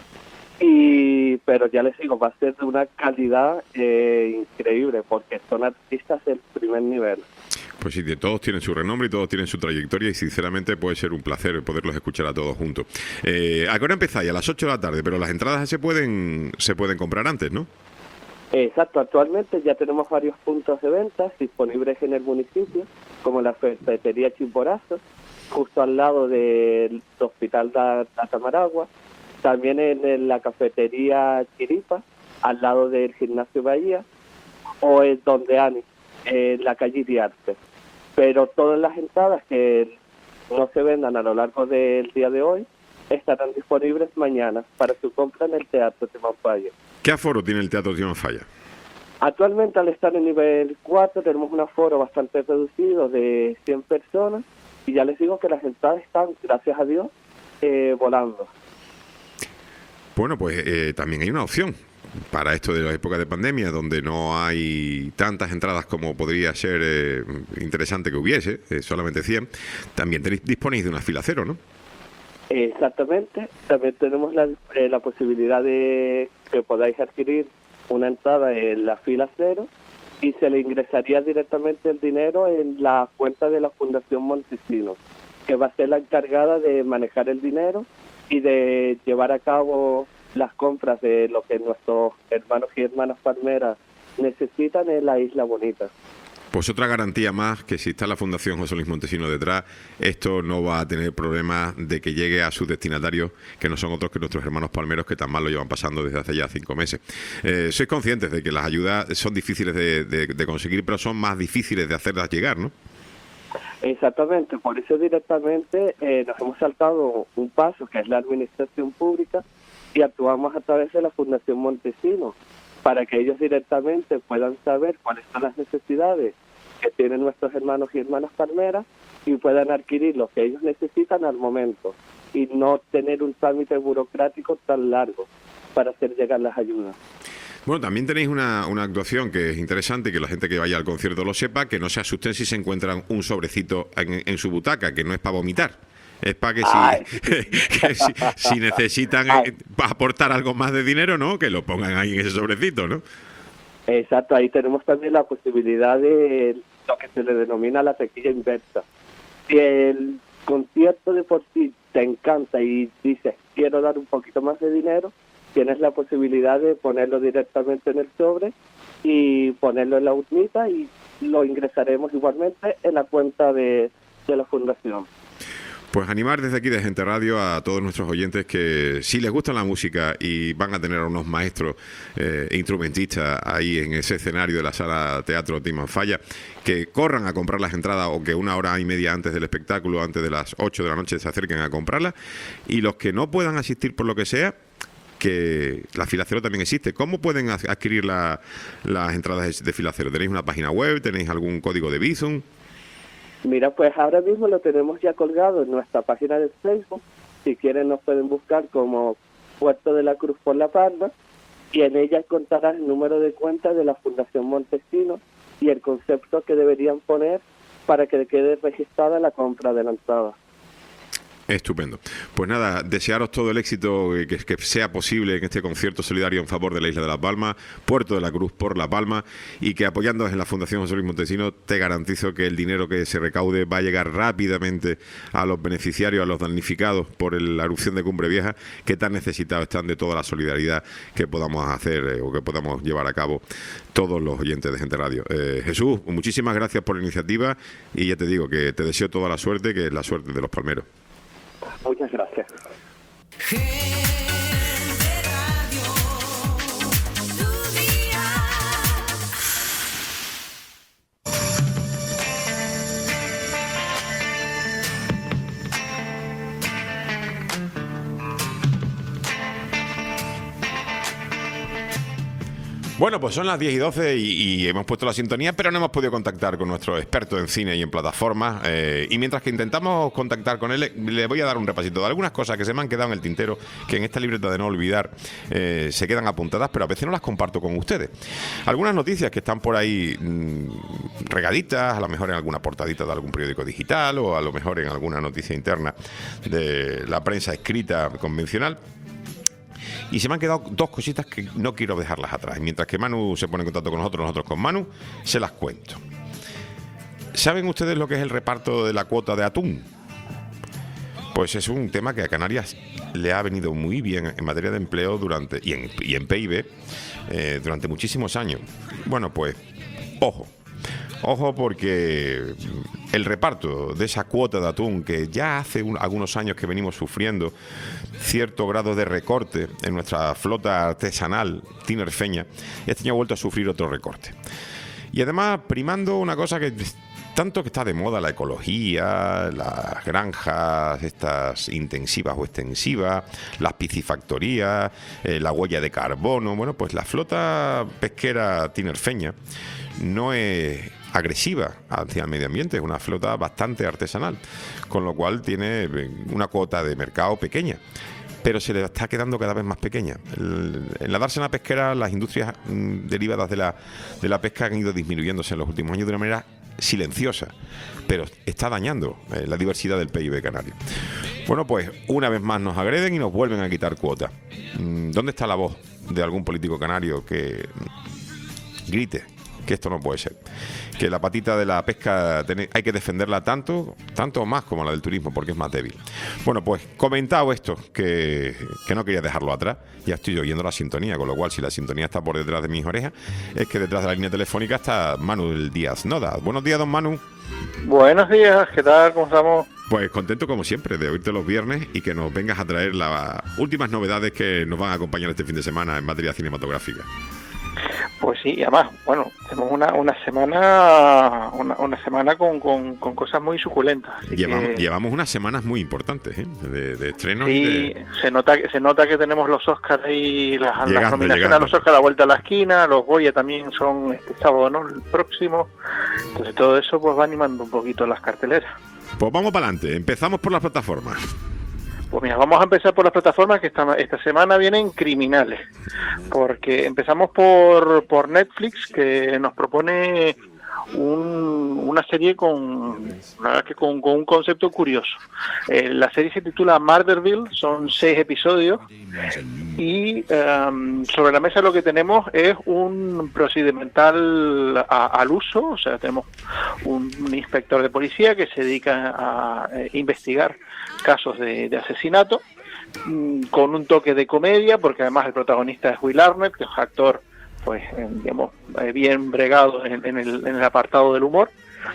pero ya les digo, va a ser de una calidad increíble porque son artistas del primer nivel. Pues sí, todos tienen su renombre y todos tienen su trayectoria y sinceramente puede ser un placer poderlos escuchar a todos juntos. ¿A qué hora empezáis? A las 8 de la tarde, pero las entradas se pueden comprar antes, ¿no? Exacto, actualmente ya tenemos varios puntos de venta disponibles en el municipio, como la ferretería Chimborazo, justo al lado del Hospital de Tamaragua, también en la cafetería Chiripa, al lado del Gimnasio Bahía, o en Donde Ani, en la calle Iriarte. Pero todas las entradas que no se vendan a lo largo del día de hoy estarán disponibles mañana para su compra en el Teatro Timanfaya. ¿Qué aforo tiene el Teatro Timanfaya? Actualmente, al estar en nivel 4, tenemos un aforo bastante reducido de 100 personas y ya les digo que las entradas están, gracias a Dios, volando. Bueno, pues también hay una opción para esto de la época de pandemia, donde no hay tantas entradas como podría ser interesante que hubiese, solamente 100, también disponéis de una fila cero, ¿no? Exactamente, también tenemos la posibilidad de que podáis adquirir una entrada en la fila cero y se le ingresaría directamente el dinero en la cuenta de la Fundación Montesinos, que va a ser la encargada de manejar el dinero y de llevar a cabo las compras de lo que nuestros hermanos y hermanas palmeras necesitan en la Isla Bonita. Pues otra garantía más que si está la Fundación José Luis Montesinos detrás, esto no va a tener problemas de que llegue a sus destinatarios, que no son otros que nuestros hermanos palmeros que tan mal lo llevan pasando desde hace ya 5 meses. Sois conscientes de que las ayudas son difíciles de conseguir, pero son más difíciles de hacerlas llegar, ¿no? Exactamente, por eso directamente nos hemos saltado un paso, que es la administración pública, y actuamos a través de la Fundación Montesinos, para que ellos directamente puedan saber cuáles son las necesidades que tienen nuestros hermanos y hermanas palmeras y puedan adquirir lo que ellos necesitan al momento y no tener un trámite burocrático tan largo para hacer llegar las ayudas. Bueno, también tenéis una actuación que es interesante, que la gente que vaya al concierto lo sepa, que no se asusten si se encuentran un sobrecito en su butaca, que no es para vomitar. Es para que si necesitan aportar algo más de dinero, ¿no? Que lo pongan ahí en ese sobrecito, ¿no? Exacto, ahí tenemos también la posibilidad de lo que se le denomina la taquilla inversa. Si el concierto de por sí te encanta y dices, quiero dar un poquito más de dinero, tienes la posibilidad de ponerlo directamente en el sobre y ponerlo en la urnita y lo ingresaremos igualmente en la cuenta de la Fundación. Pues animar desde aquí de Gente Radio a todos nuestros oyentes que si les gusta la música y van a tener a unos maestros instrumentistas ahí en ese escenario de la sala Teatro Timanfaya, que corran a comprar las entradas o que 1 hora y media antes del espectáculo, antes de las 8 de la noche, se acerquen a comprarlas, y los que no puedan asistir por lo que sea, que la fila cero también existe. ¿Cómo pueden adquirir las entradas de fila cero? ¿Tenéis una página web? ¿Tenéis algún código de Bizum? Mira, pues ahora mismo lo tenemos ya colgado en nuestra página de Facebook. Si quieren nos pueden buscar como Puerto de la Cruz por La Palma y en ella encontrarán el número de cuenta de la Fundación Montesinos y el concepto que deberían poner para que quede registrada la compra adelantada. Estupendo. Pues nada, desearos todo el éxito que sea posible en este concierto solidario en favor de la isla de Las Palmas, Puerto de la Cruz por La Palma, y que apoyándonos en la Fundación José Luis Montesinos te garantizo que el dinero que se recaude va a llegar rápidamente a los beneficiarios, a los damnificados por la erupción de Cumbre Vieja, que tan necesitados están de toda la solidaridad que podamos hacer o que podamos llevar a cabo todos los oyentes de Gente Radio. Jesús, muchísimas gracias por la iniciativa y ya te digo que te deseo toda la suerte, que es la suerte de los palmeros. Muchas gracias. Bueno, pues son las 10 y 12 y hemos puesto la sintonía, pero no hemos podido contactar con nuestro experto en cine y en plataformas. Y mientras que intentamos contactar con él, le voy a dar un repasito de algunas cosas que se me han quedado en el tintero, que en esta libreta de no olvidar se quedan apuntadas, pero a veces no las comparto con ustedes. Algunas noticias que están por ahí regaditas, a lo mejor en alguna portadita de algún periódico digital o a lo mejor en alguna noticia interna de la prensa escrita convencional. Y se me han quedado dos cositas que no quiero dejarlas atrás. Mientras que Manu se pone en contacto con nosotros con Manu, se las cuento. ¿Saben ustedes lo que es el reparto de la cuota de atún? Pues es un tema que a Canarias le ha venido muy bien en materia de empleo y en PIB durante muchísimos años. Bueno, pues, ojo porque el reparto de esa cuota de atún, que ya hace algunos años que venimos sufriendo cierto grado de recorte en nuestra flota artesanal tinerfeña, este año ha vuelto a sufrir otro recorte. Y además primando una cosa que tanto que está de moda, la ecología, las granjas estas intensivas o extensivas, las piscifactorías, la huella de carbono. Bueno, pues la flota pesquera tinerfeña no es agresiva hacia el medio ambiente, es una flota bastante artesanal, con lo cual tiene una cuota de mercado pequeña, pero se le está quedando cada vez más pequeña. En la dársena pesquera, las industrias derivadas de la pesca han ido disminuyéndose en los últimos años de una manera silenciosa, pero está dañando la diversidad del PIB canario. Bueno, pues una vez más nos agreden y nos vuelven a quitar cuota. ¿Dónde está la voz de algún político canario que grite que esto no puede ser, que la patita de la pesca hay que defenderla tanto o más como la del turismo, porque es más débil? Bueno, pues comentado esto, que no quería dejarlo atrás, ya estoy oyendo la sintonía, con lo cual si la sintonía está por detrás de mis orejas, es que detrás de la línea telefónica está Manuel Díaz Noda. Buenos días, don Manu. Buenos días, ¿qué tal? ¿Cómo estamos? Pues contento como siempre de oírte los viernes y que nos vengas a traer las últimas novedades que nos van a acompañar este fin de semana en materia cinematográfica. Pues sí, y además, bueno, tenemos una semana con cosas muy suculentas. Llevamos unas semanas muy importantes, de estrenos. Sí, se nota que tenemos los Oscars y las nominaciones a los Oscars a la vuelta a la esquina, los Goya también son este sábado, ¿no? El próximo. Entonces todo eso pues va animando un poquito las carteleras. Pues vamos para adelante, empezamos por las plataformas. Pues mira, vamos a empezar por las plataformas que esta semana vienen criminales, porque empezamos por Netflix, que nos propone una serie con un concepto curioso. La serie se titula Murderville, son 6 episodios y sobre la mesa lo que tenemos es un procedimental al uso, o sea, tenemos un inspector de policía que se dedica a investigar casos de asesinato, con un toque de comedia, porque además el protagonista es Will Arnett, que es actor pues digamos bien bregado en el apartado del humor,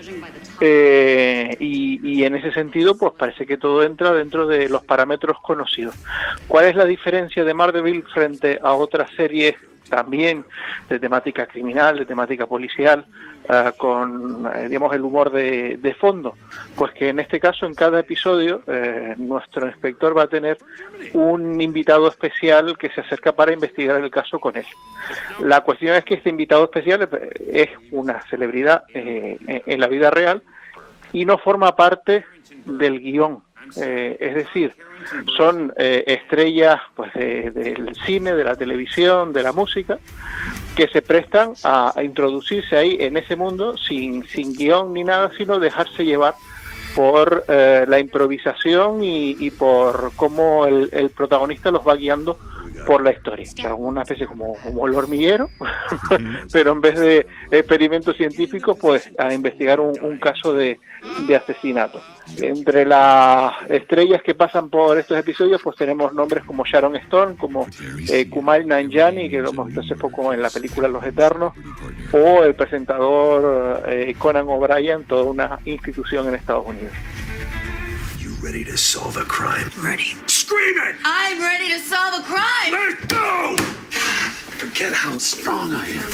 y en ese sentido pues parece que todo entra dentro de los parámetros conocidos. ¿Cuál es la diferencia de Murderville frente a otras series también de temática criminal, de temática policial, con digamos el humor de fondo? Pues que en este caso, en cada episodio, nuestro inspector va a tener un invitado especial que se acerca para investigar el caso con él. La cuestión es que este invitado especial es una celebridad en la vida real y no forma parte del guión es decir, son estrellas pues del cine, de la televisión, de la música, que se prestan a introducirse ahí en ese mundo sin guión ni nada, sino dejarse llevar por la improvisación y por cómo el protagonista los va guiando por la historia. O sea, una especie como el hormiguero, pero en vez de experimentos científicos, pues a investigar un caso de asesinato. Entre las estrellas que pasan por estos episodios, pues tenemos nombres como Sharon Stone, como Kumail Nanjiani, que lo hemos visto hace poco en la película Los Eternos, o el presentador Conan O'Brien, toda una institución en Estados Unidos. Ready to solve a crime? Ready. Scream it! I'm ready to solve a crime! Let go! Forget how strong I am.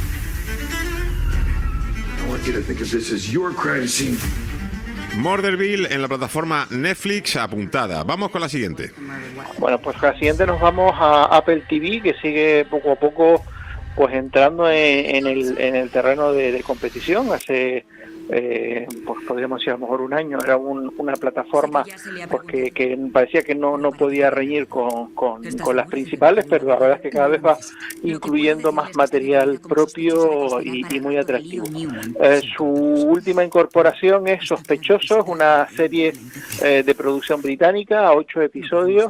I want you to think of this as your crime scene. Murderville en la plataforma Netflix apuntada. Vamos con la siguiente. Bueno, pues con la siguiente nos vamos a Apple TV, que sigue poco a poco pues entrando en el terreno de competición. Hace pues podríamos decir a lo mejor un año era una plataforma porque que parecía que no podía reñir con las principales, pero la verdad es que cada vez va incluyendo más material propio y muy atractivo. Su última incorporación es Sospechosos, una serie de producción británica a 8 episodios,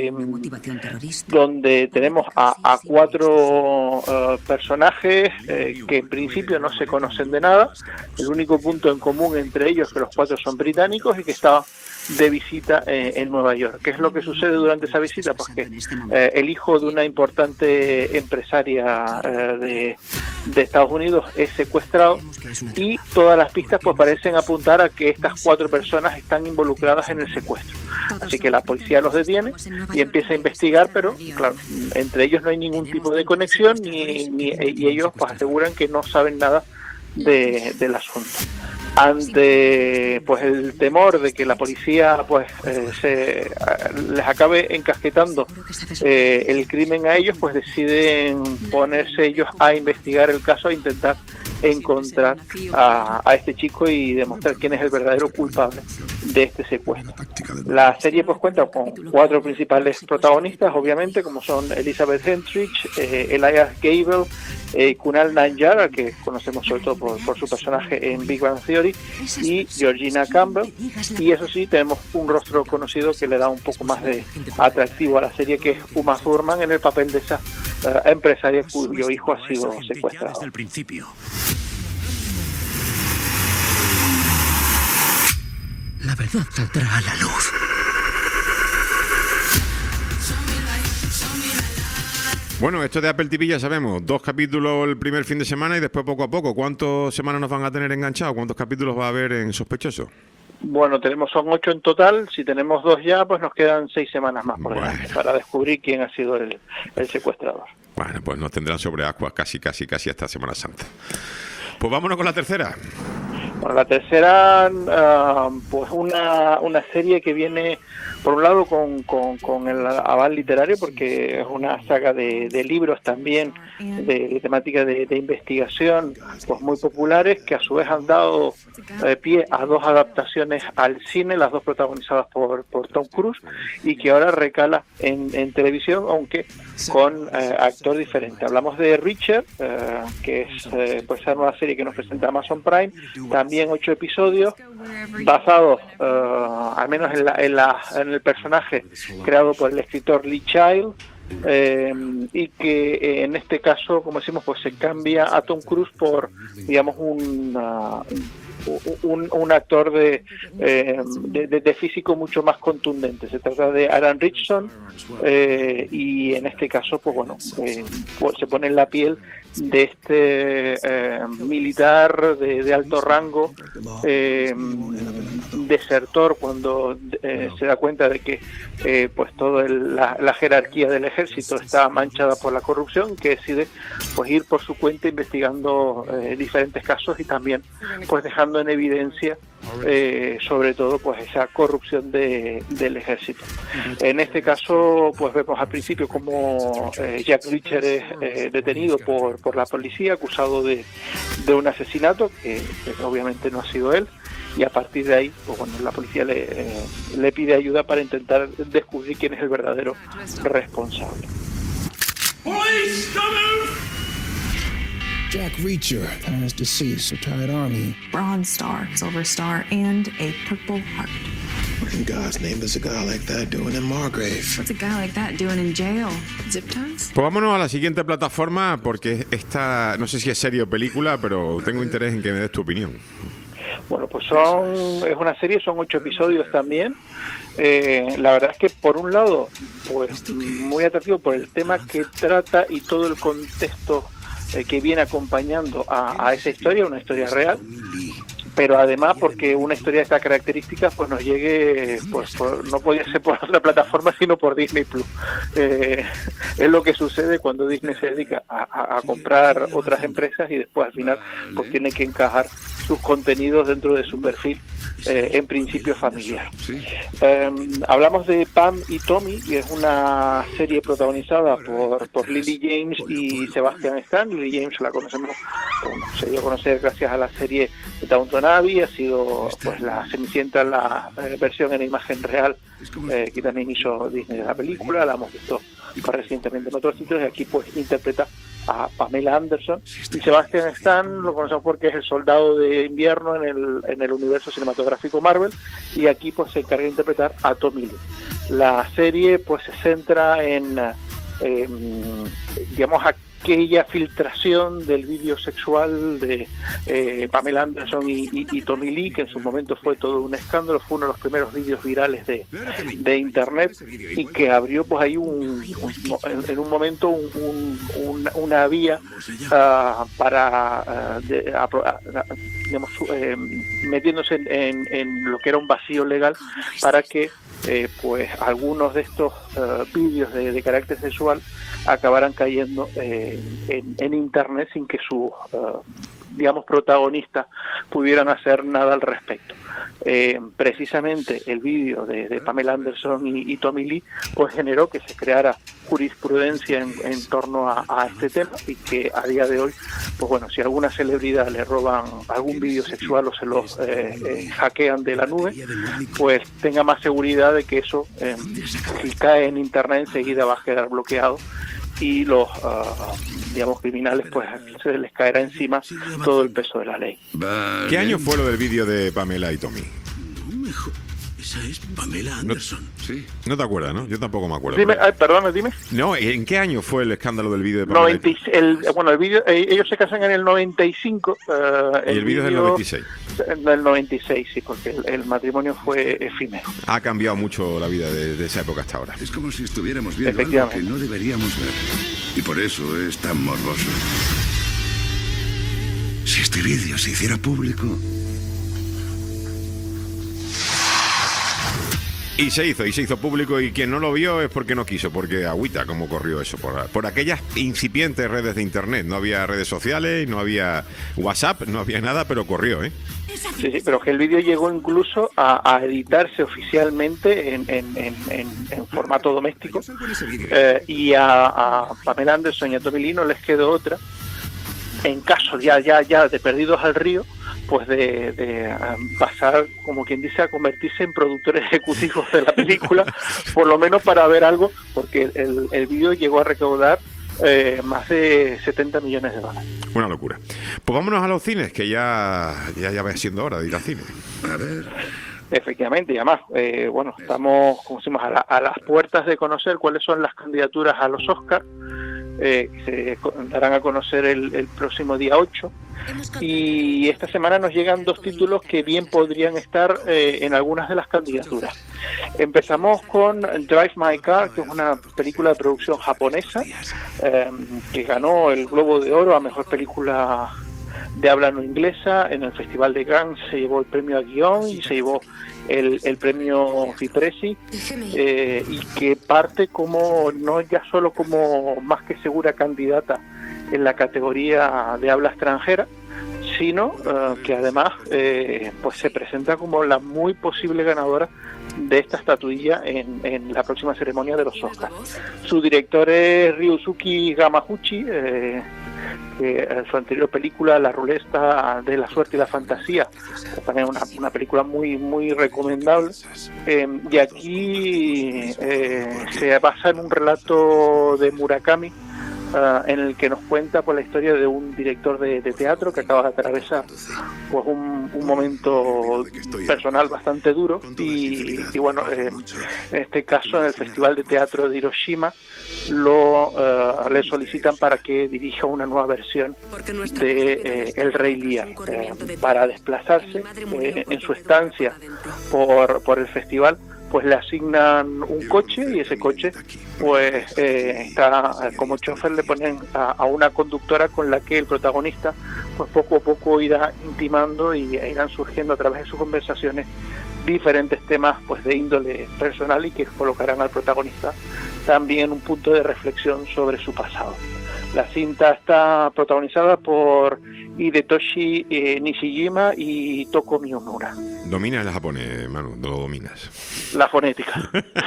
donde tenemos a 4 personajes que en principio no se conocen de nada. El único punto en común entre ellos es que los 4 son británicos y que estaban de visita en Nueva York. ¿Qué es lo que sucede durante esa visita? Pues que el hijo de una importante empresaria de Estados Unidos es secuestrado y todas las pistas pues parecen apuntar a que estas 4 personas están involucradas en el secuestro. Así que la policía los detiene y empieza a investigar, pero claro, entre ellos no hay ningún tipo de conexión y ellos pues aseguran que no saben nada del asunto. Ante pues el temor de que la policía pues les acabe encasquetando el crimen a ellos, pues deciden ponerse ellos a investigar el caso, a intentar encontrar a este chico y demostrar quién es el verdadero culpable de este secuestro. La serie pues cuenta con 4 principales protagonistas, obviamente, como son Elizabeth Henstridge, Elias Gable, Kunal Nanjiani, que conocemos sobre todo por su personaje en Big Bang Theory, y Georgina Campbell. Y eso sí, tenemos un rostro conocido que le da un poco más de atractivo a la serie, que es Uma Thurman en el papel de esa empresaria cuyo hijo ha sido secuestrado. Desde el principio. La verdad saldrá a la luz. Bueno, esto de Apple TV ya sabemos, 2 capítulos el primer fin de semana y después poco a poco. ¿Cuántas semanas nos van a tener enganchados? ¿Cuántos capítulos va a haber en Sospechosos? Bueno, son 8 en total. Si tenemos 2 ya, pues nos quedan 6 semanas más por delante para descubrir quién ha sido el secuestrador. Bueno, pues nos tendrán sobre agua casi hasta Semana Santa. Pues vámonos con la tercera. Bueno, la tercera, pues una serie que viene, por un lado, con el aval literario, porque es una saga de libros también, de temática de investigación, pues muy populares, que a su vez han dado pie a 2 adaptaciones al cine, las 2 protagonizadas por Tom Cruise, y que ahora recala en televisión, aunque con actor diferente. Hablamos de Richard, que es pues esa nueva serie que nos presenta Amazon Prime, también 8 episodios, basados al menos en el personaje creado por el escritor Lee Child, y que en este caso, como decimos, pues se cambia a Tom Cruise por, digamos, un actor de físico mucho más contundente. Se trata de Aaron Richardson, y en este caso pues bueno, pues se pone en la piel de este militar de alto rango, desertor, cuando se da cuenta de que pues toda la jerarquía del ejército está manchada por la corrupción, que decide pues ir por su cuenta investigando diferentes casos y también pues dejando en evidencia sobre todo pues esa corrupción del ejército. En este caso pues vemos al principio como Jack Reacher es detenido por la policía, acusado de un asesinato que obviamente no ha sido él, y a partir de ahí, pues bueno, la policía le pide ayuda para intentar descubrir quién es el verdadero responsable. Jack Reacher, past deceased, retired Army. Bronze Star, Silver Star, and a Purple Heart. What in God's name does a guy like that doing in Margrave? What's a guy like that doing in jail? Zip ties? Pues vámonos a la siguiente plataforma, porque esta, no sé si es serie o película, pero tengo interés en que me des tu opinión. Bueno, pues es una serie, son 8 episodios también. La verdad es que por un lado, pues muy atractivo por el tema que trata y todo el contexto que viene acompañando a esa historia, una historia real, pero además porque una historia de estas características pues nos llegue, pues no podía ser por otra plataforma sino por Disney Plus. Es lo que sucede cuando Disney se dedica a comprar otras empresas y después al final pues tiene que encajar sus contenidos dentro de su perfil en principio familiar. Hablamos de Pam y Tommy, y es una serie protagonizada por Lily James y Sebastian Stan. Lily James la conocemos, se dio a conocer gracias a la serie de Downton Abbey, ha sido pues la Cenicienta, la versión en imagen real que también hizo Disney de la película, la hemos visto recientemente en otros sitios, y aquí pues interpreta a Pamela Anderson. Y Sebastian Stan lo conocemos porque es el soldado de invierno en el universo cinematográfico Marvel, y aquí pues se encarga de interpretar a Tommy Lee. La serie pues se centra en digamos aquella filtración del vídeo sexual de Pamela Anderson y Tommy Lee, que en su momento fue todo un escándalo, fue uno de los primeros vídeos virales de internet, y que abrió pues ahí en un momento una vía para digamos metiéndose en lo que era un vacío legal para que pues algunos de estos vídeos de carácter sexual acabaran cayendo en internet sin que sus digamos protagonistas pudieran hacer nada al respecto. Precisamente el vídeo de Pamela Anderson y Tommy Lee pues generó que se creara jurisprudencia en torno a este tema, y que a día de hoy pues bueno, si a alguna celebridad le roban algún vídeo sexual o se lo hackean de la nube, pues tenga más seguridad de que eso si cae en internet enseguida va a quedar bloqueado, y los digamos criminales pues se les caerá encima todo el peso de la ley. Vale. ¿Qué año fue lo del vídeo de Pamela y Tommy? Esa es Pamela Anderson. Sí. No te acuerdas, ¿no? Yo tampoco me acuerdo. Dime, perdón, dime. No, ¿en qué año fue el escándalo del vídeo de Pamela? El vídeo, ellos se casan en el 95. Y el vídeo es del 96. En el 96, sí, porque el matrimonio fue efímero. Ha cambiado mucho la vida de esa época hasta ahora. Es como si estuviéramos viendo algo que no deberíamos ver. Y por eso es tan morboso. Si este vídeo se hiciera público... Y se hizo público, y quien no lo vio es porque no quiso, porque agüita cómo corrió eso, por aquellas incipientes redes de internet. No había redes sociales, no había WhatsApp, no había nada, pero corrió, ¿eh? Sí, pero que el vídeo llegó incluso a editarse oficialmente en formato doméstico, y a Pamela Anderson y a Tommy Lee no les quedó otra, en caso ya de perdidos al río, pues de pasar, como quien dice, a convertirse en productores ejecutivos de la película, por lo menos para ver algo, porque el vídeo llegó a recaudar más de $70 millones. Una locura. Pues vámonos a los cines, que ya va siendo hora de ir al cine. A ver. Efectivamente, y además, bueno, estamos, como decimos, a las puertas de conocer cuáles son las candidaturas a los Oscars. Se darán a conocer el próximo día 8, y esta semana nos llegan 2 títulos que bien podrían estar en algunas de las candidaturas. Empezamos con Drive My Car, que es una película de producción japonesa que ganó el Globo de Oro a Mejor Película de Habla No Inglesa en el Festival de Cannes. Se llevó el premio a guión y se llevó el premio Fipresi, y que parte como no ya solo como más que segura candidata en la categoría de habla extranjera, sino que además pues se presenta como la muy posible ganadora de esta estatuilla en la próxima ceremonia de los Oscars. Su director es Ryusuke Hamaguchi, su anterior película, La ruleta de la suerte y la fantasía, que también es una película muy muy recomendable. Y aquí se basa en un relato de Murakami, en el que nos cuenta pues la historia de un director de teatro que acaba de atravesar pues un momento personal bastante duro y bueno, en este caso en el Festival de Teatro de Hiroshima le solicitan para que dirija una nueva versión de El Rey Lear. Para desplazarse en su estancia por el festival, pues le asignan un coche y ese coche pues está como chofer, le ponen a una conductora con la que el protagonista pues poco a poco irá intimando y irán surgiendo a través de sus conversaciones diferentes temas pues de índole personal y que colocarán al protagonista también en un punto de reflexión sobre su pasado. La cinta está protagonizada por Hidetoshi Nishijima y Toko Miyomura. Dominas el japonés, Manu, lo dominas. La fonética.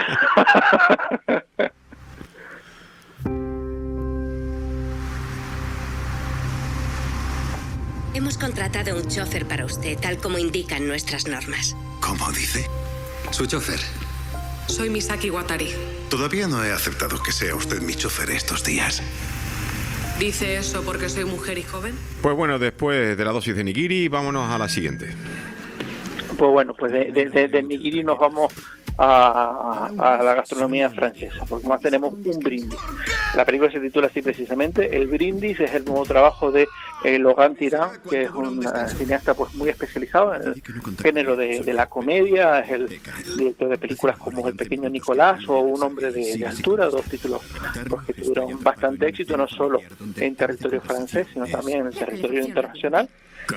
Hemos contratado un chofer para usted, tal como indican nuestras normas. ¿Cómo dice? Su chofer. Soy Misaki Watari. Todavía no he aceptado que sea usted mi chofer estos días. ¿Dice eso porque soy mujer y joven? Pues bueno, después de la dosis de nigiri, vámonos a la siguiente. Pues bueno, pues de nigiri nos vamos a la gastronomía francesa, porque más tenemos un brindis. La película se titula así precisamente, El brindis, es el nuevo trabajo de Laurent Tirant, que es un cineasta pues muy especializado en el género de la comedia, es el director de películas como El pequeño Nicolás o Un hombre de altura, dos títulos pues, que tuvieron bastante éxito, no solo en territorio francés, sino también en el territorio internacional.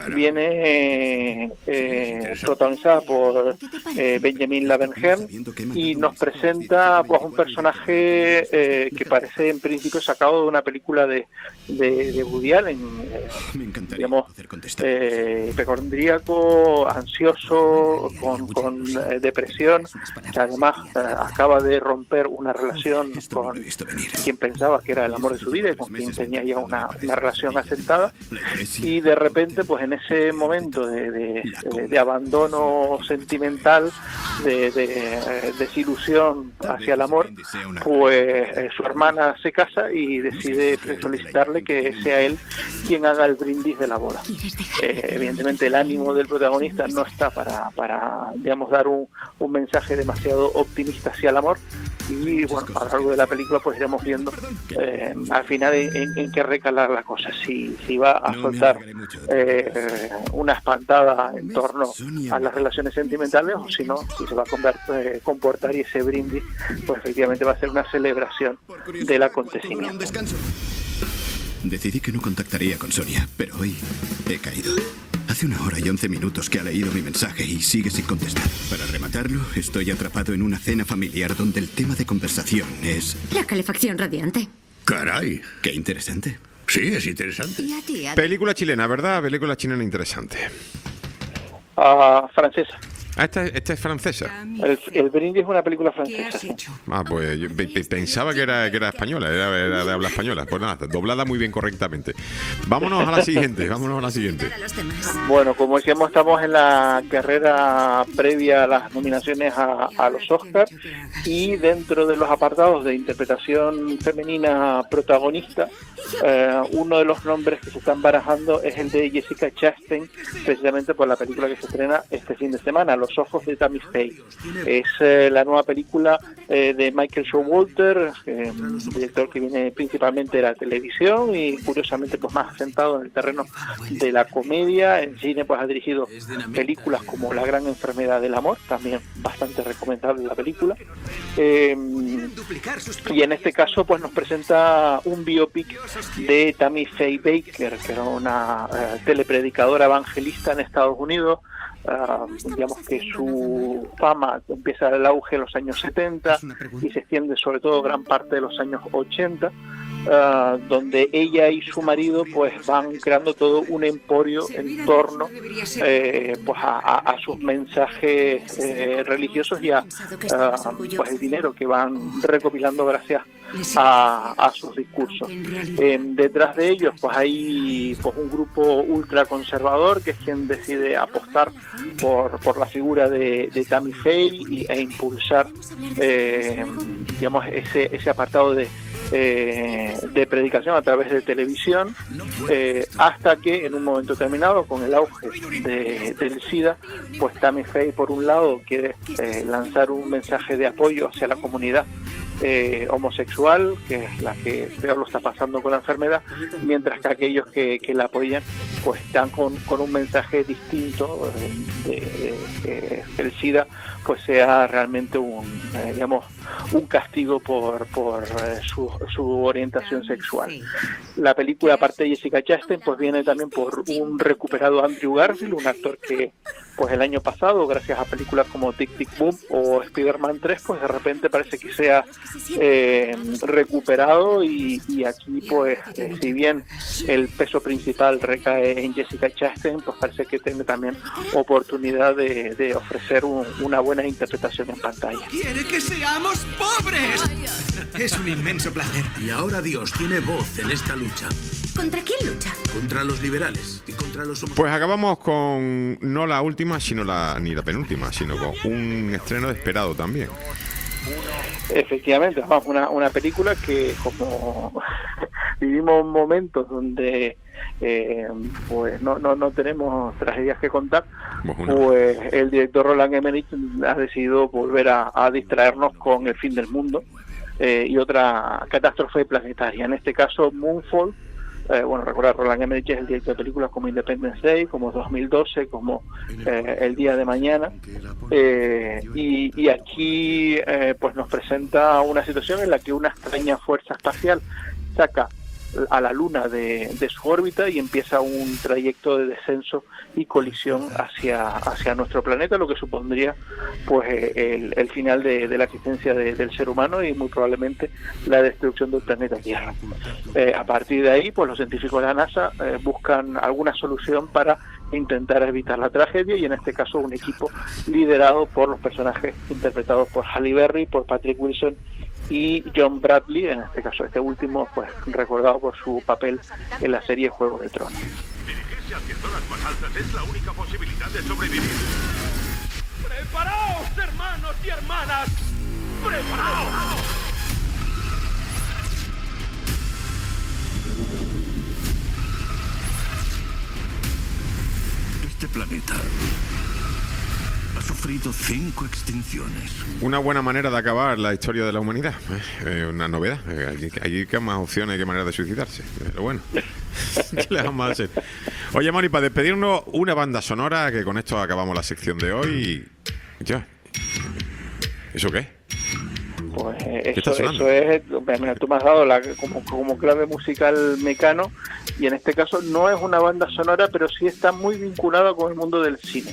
Viene protagonizada por Benjamin Lavergne y nos presenta pues un personaje que parece en principio sacado de una película de Woody Allen, digamos hipocondríaco, ansioso, con depresión, que además acaba de romper una relación con quien pensaba que era el amor de su vida y con quien tenía ya una relación asentada, y de repente pues en ese momento de abandono sentimental, de desilusión hacia el amor, pues su hermana se casa y decide solicitarle que sea él quien haga el brindis de la boda. Evidentemente el ánimo del protagonista no está para digamos dar un mensaje demasiado optimista hacia el amor, y bueno, a lo largo de la película pues iremos viendo al final en qué recala la cosa, si va a soltar una espantada en torno a las relaciones sentimentales o si no, si se va a comportar y ese brindis pues efectivamente va a ser una celebración del acontecimiento. Decidí que no contactaría con Sonia, pero hoy he caído. Hace 1 hora y 11 minutos que ha leído mi mensaje y sigue sin contestar. Para rematarlo, estoy atrapado en una cena familiar donde el tema de conversación es... La calefacción radiante. ¡Caray! ¡Qué interesante! Sí, es interesante. ¿Y a ti? Película chilena, ¿verdad? Película chilena interesante. Francesa. Ah, esta es francesa. El brindis es una película francesa. Ah, pues yo pensaba que era española, era de habla española. Pues nada, doblada muy bien, correctamente. Vámonos a la siguiente, Bueno, como decíamos, estamos en la carrera previa a las nominaciones a los Oscars, y dentro de los apartados de interpretación femenina protagonista, uno de los nombres que se están barajando es el de Jessica Chastain, precisamente por la película que se estrena este fin de semana, Los ojos de Tammy Faye. Es la nueva película de Michael Showalter, director que viene principalmente de la televisión y curiosamente pues más sentado en el terreno de la comedia. En cine pues ha dirigido películas como La gran enfermedad del amor, también bastante recomendable la película, y en este caso pues nos presenta un biopic de Tammy Faye Baker, que era una telepredicadora evangelista en Estados Unidos. Digamos que su fama empieza el auge en los años 70 y se extiende sobre todo gran parte de los años 80, donde ella y su marido pues van creando todo un emporio en torno pues a sus mensajes religiosos y a pues el dinero que van recopilando gracias a sus discursos. Detrás de ellos pues hay pues un grupo ultraconservador que es quien decide apostar por la figura de Tammy Faye e impulsar digamos ese apartado de predicación a través de televisión, hasta que en un momento determinado, con el auge del SIDA, pues Tammy Faye por un lado quiere lanzar un mensaje de apoyo hacia la comunidad homosexual, que es la que peor lo está pasando con la enfermedad, mientras que aquellos que la apoyan pues están con un mensaje distinto de el SIDA pues sea realmente un castigo por su orientación sexual. La película, aparte de Jessica Chastain, pues viene también por un recuperado Andrew Garfield, un actor que pues el año pasado, gracias a películas como Tic Tic Boom o Spider-Man 3, pues de repente parece que se ha recuperado y aquí pues si bien el peso principal recae en Jessica Chastain, pues parece que tiene también oportunidad de ofrecer una buena interpretación en pantalla. ¡Quiere que seamos pobres! Es un inmenso placer. Y ahora Dios tiene voz en esta lucha. ¿Contra quién lucha? Contra los liberales y contra los homosexuales. Pues acabamos con no la última, sino ni la penúltima, sino con un estreno esperado también. Efectivamente, vamos, una película que como vivimos momentos donde pues no tenemos tragedias que contar, pues el director Roland Emmerich ha decidido volver a distraernos con El fin del mundo y otra catástrofe planetaria, en este caso Moonfall. Recordar, Roland Emmerich es el director de películas como Independence Day, como 2012, como El día de mañana, y aquí pues nos presenta una situación en la que una extraña fuerza espacial saca a la Luna de su órbita y empieza un trayecto de descenso y colisión hacia nuestro planeta, lo que supondría pues el final de la existencia del ser humano y muy probablemente la destrucción del planeta Tierra. A partir de ahí, pues los científicos de la NASA buscan alguna solución para intentar evitar la tragedia, y en este caso un equipo liderado por los personajes interpretados por Halle Berry, por Patrick Wilson y John Bradley, en este caso este último pues recordado por su papel en la serie Juego de Tronos. Dirigirse hacia zonas más altas es la única posibilidad de sobrevivir. ¡Preparaos, hermanos y hermanas! ¡Preparaos! Este planeta ha sufrido 5 extinciones. Una buena manera de acabar la historia de la humanidad. Una novedad. Allí hay más opciones que maneras de suicidarse. Pero bueno, ¿qué le vamos a hacer? Oye, Moni, para despedirnos, una banda sonora, que con esto acabamos la sección de hoy. Ya. ¿Eso qué? Pues eso es, mira, tú me has dado como clave musical Mecano, y en este caso no es una banda sonora, pero sí está muy vinculada con el mundo del cine.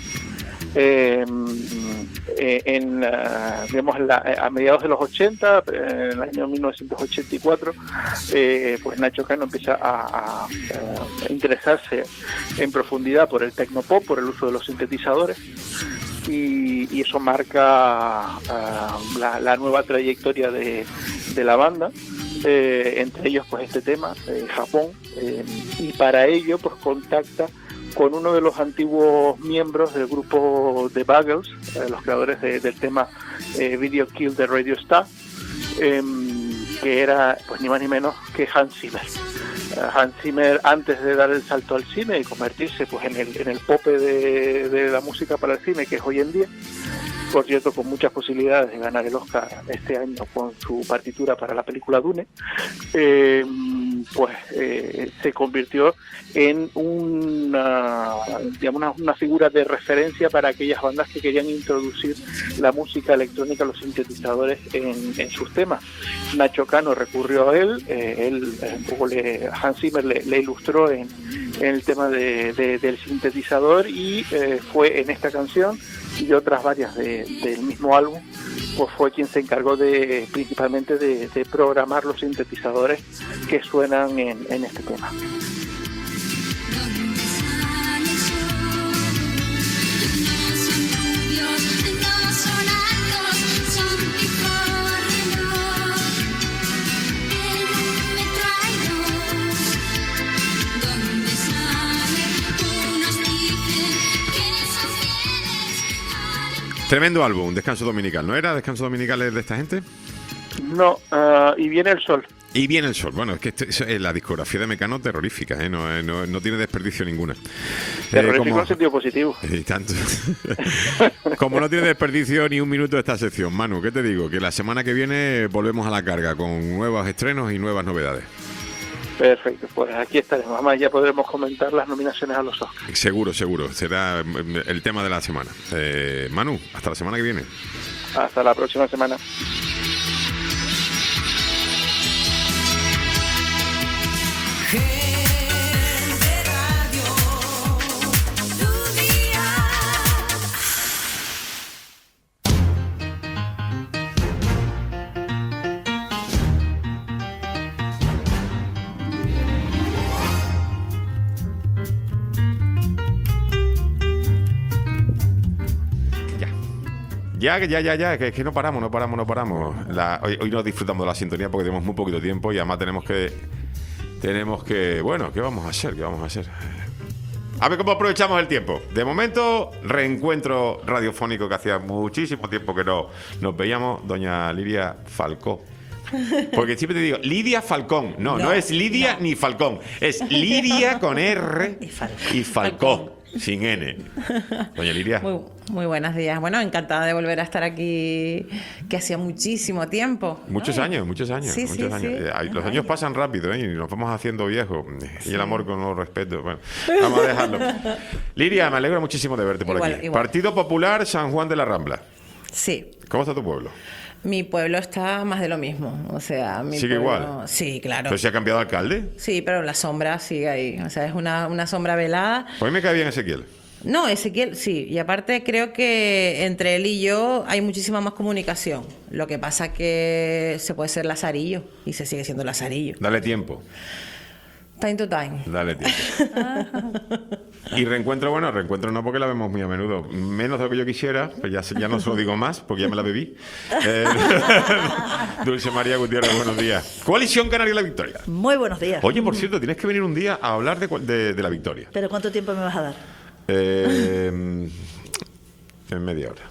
A mediados de los 80, en el año 1984, pues Nacho Cano empieza a interesarse en profundidad por el tecnopop, por el uso de los sintetizadores, y eso marca la nueva trayectoria de la banda, entre ellos pues este tema, Japón, y para ello pues contacta con uno de los antiguos miembros del grupo The Buggles, los creadores del tema Video Kill de Radio Star, que era pues ni más ni menos que Hans Zimmer. Hans Zimmer, antes de dar el salto al cine y convertirse pues en el pope de la música para el cine que es hoy en día, por cierto con muchas posibilidades de ganar el Oscar este año con su partitura para la película Dune, se convirtió en una figura de referencia para aquellas bandas que querían introducir la música electrónica, los sintetizadores en sus temas. Nacho Cano recurrió a él, Hans Zimmer le ilustró en el tema del sintetizador, y fue en esta canción y otras varias del mismo álbum, pues fue quien se encargó principalmente de programar los sintetizadores que que suenan en este tema. Tremendo álbum, Descanso Dominical. ¿No era Descanso Dominical de esta gente? No, y viene el sol. Y viene el sol. Bueno, es que la discografía de Mecano terrorífica, ¿eh? No tiene desperdicio ninguna. Terrorífico en sentido positivo. Y tanto. Como no tiene desperdicio ni un minuto de esta sección. Manu, ¿qué te digo? Que la semana que viene volvemos a la carga con nuevos estrenos y nuevas novedades. Perfecto, pues aquí estaremos. Además ya podremos comentar las nominaciones a los Oscars. Seguro. Será el tema de la semana. Manu, hasta la semana que viene. Hasta la próxima semana. Ya, que es que no paramos. Hoy no disfrutamos de la sintonía porque tenemos muy poquito tiempo y además tenemos que, bueno, ¿qué vamos a hacer? A ver cómo aprovechamos el tiempo. De momento, reencuentro radiofónico que hacía muchísimo tiempo que no nos veíamos, doña Lidia Falcó. Porque siempre te digo, Lidia Falcón. No es Lidia ni Falcón. Es Lidia con R y Falcó. Sin N. Doña Lidia. Muy buenos días. Bueno, encantada de volver a estar aquí, que hacía muchísimo tiempo. Muchos años. Sí. Los años pasan rápido, y nos vamos haciendo viejos. Y el amor con los respetos. Bueno, vamos a dejarlo. Lidia, me alegro muchísimo de verte por aquí. Igual. Partido Popular San Juan de la Rambla. Sí. ¿Cómo está tu pueblo? Mi pueblo está más de lo mismo, o sea... ¿Sigue igual? Sí, claro. ¿Pero se ha cambiado alcalde? Sí, pero la sombra sigue ahí, o sea, es una sombra velada. Pues a mí me cae bien Ezequiel. No, Ezequiel sí, y aparte creo que entre él y yo hay muchísima más comunicación. Lo que pasa que se puede ser lazarillo, y se sigue siendo lazarillo. Dale tiempo. Time to time. Dale tiempo. Y reencuentro no porque la vemos muy a menudo. Menos de lo que yo quisiera, pues ya no se lo digo más, porque ya me la bebí. Dulce María Gutiérrez, buenos días. Coalición Canaria La Victoria. Muy buenos días. Oye, por cierto, tienes que venir un día a hablar de La Victoria. ¿Pero cuánto tiempo me vas a dar? En media hora.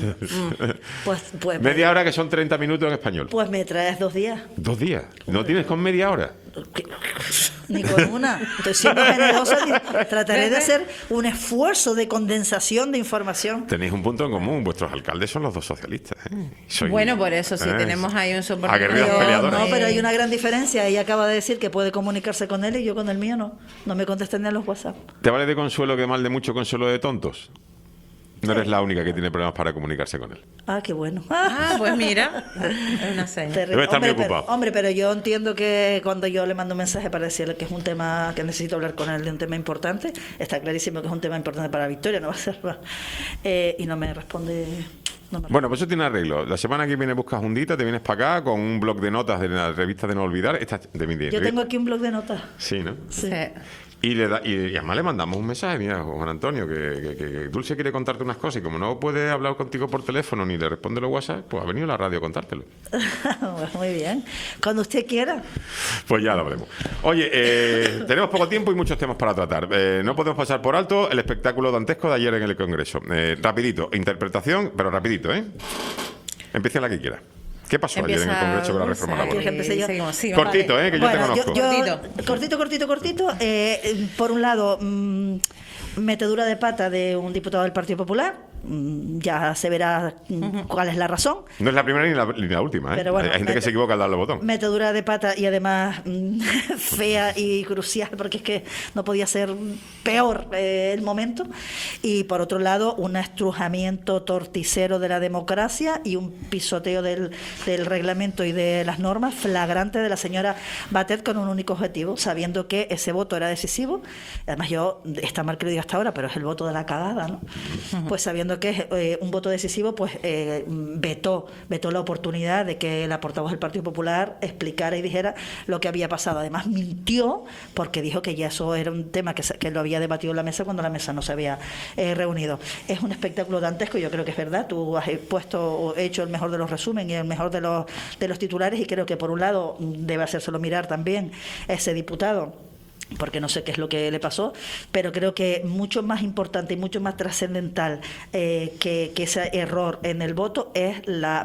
Pues media hora, que son 30 minutos en español. Pues me traes 2 días. 2 días. ¿No tienes con media hora? Ni con una. Estoy siendo generosa y trataré de hacer un esfuerzo de condensación de información. Tenéis un punto en común. Vuestros alcaldes son los 2 socialistas. Bueno, por eso sí, tenemos ahí un soporte. Aguerridas peleadoras. No, pero hay una gran diferencia. Ella acaba de decir que puede comunicarse con él y yo con el mío no. No me contestan ni a los WhatsApp. ¿Te vale de consuelo que mal de mucho consuelo de tontos? No eres la única que tiene problemas para comunicarse con él. Ah, qué bueno. Pues mira, es una seña. Debe estar muy ocupado. Hombre, pero yo entiendo que cuando yo le mando un mensaje para decirle que es un tema que necesito hablar con él de un tema importante, está clarísimo que es un tema importante para Victoria, no va a ser más. Y no me responde. Bueno, pues eso tiene arreglo. La semana que viene buscas un día, te vienes para acá con un blog de notas de la revista de No Olvidar. Yo tengo aquí un blog de notas. Sí, ¿no? Sí. Y además le mandamos un mensaje, mira, Juan Antonio, que Dulce quiere contarte unas cosas y como no puede hablar contigo por teléfono ni le responde los WhatsApp, pues ha venido a la radio a contártelo. Muy bien. Cuando usted quiera. Pues ya lo veremos. Oye, tenemos poco tiempo y muchos temas para tratar. No podemos pasar por alto el espectáculo dantesco de ayer en el Congreso. Rapidito, interpretación, pero rapidito, ¿eh? Empiece la que quiera. ¿Qué pasó ayer en el Congreso con la reforma laboral? Cortito, vale. Que yo te conozco. Cortito. Por un lado, metedura de pata de un diputado del Partido Popular. Ya se verá cuál es la razón. No es la primera ni la última, ¿eh? Pero bueno, hay gente que se equivoca al darle al botón. Metedura de pata y además fea y crucial, porque es que no podía ser peor el momento. Y por otro lado, un estrujamiento torticero de la democracia y un pisoteo del reglamento y de las normas flagrante de la señora Batet con un único objetivo, sabiendo que ese voto era decisivo. Además, está mal que lo diga hasta ahora, pero es el voto de la cagada, ¿no? Pues sabiendo creo que es un voto decisivo, pues vetó la oportunidad de que la portavoz del Partido Popular explicara y dijera lo que había pasado. Además mintió porque dijo que ya eso era un tema que lo había debatido en la mesa cuando la mesa no se había reunido. Es un espectáculo dantesco, yo creo que es verdad. Tú has hecho el mejor de los resúmenes y el mejor de los titulares, y creo que por un lado debe hacérselo mirar también ese diputado, porque no sé qué es lo que le pasó, pero creo que mucho más importante y mucho más trascendental que ese error en el voto es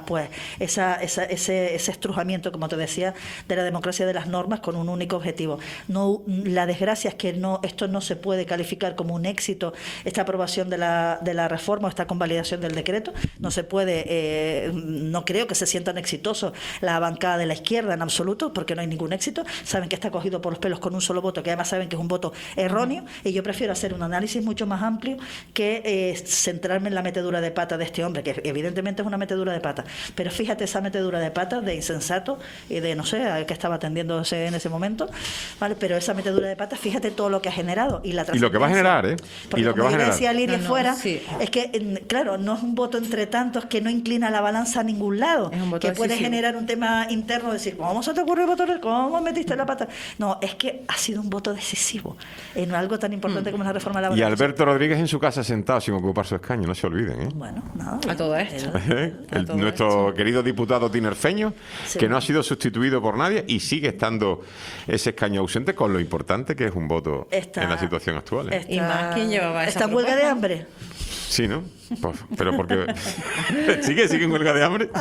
ese estrujamiento, como te decía, de la democracia de las normas con un único objetivo. No, la desgracia es que esto no se puede calificar como un éxito, esta aprobación de la reforma o esta convalidación del decreto. No se puede, no creo que se sientan exitosos la bancada de la izquierda en absoluto, porque no hay ningún éxito. Saben que está cogido por los pelos con un solo voto, que además saben que es un voto erróneo, y yo prefiero hacer un análisis mucho más amplio que centrarme en la metedura de pata de este hombre, que evidentemente es una metedura de pata, pero fíjate esa metedura de pata de insensato y de no sé a qué estaba atendiéndose en ese momento, ¿vale? Pero esa metedura de pata, fíjate todo lo que ha generado y lo que va a generar, porque y lo que va a generar, decía Liria es que claro, no es un voto entre tantos que no inclina la balanza a ningún lado, que puede generar un tema interno de decir, ¿cómo se te ocurrió votar? ¿Cómo metiste la pata? No, es que ha sido un voto decisivo en algo tan importante como la reforma laboral. Y Alberto Rodríguez en su casa sentado sin ocupar su escaño, no se olviden, ¿eh? Bueno, nada. A todo esto. Nuestro querido diputado tinerfeño, que no ha sido sustituido por nadie y sigue estando ese escaño ausente, con lo importante que es un voto en la situación actual. Y más quien llevaba esa ¿Está en huelga de hambre? Sí, ¿no? Pero porque... ¿Sigue en huelga de hambre?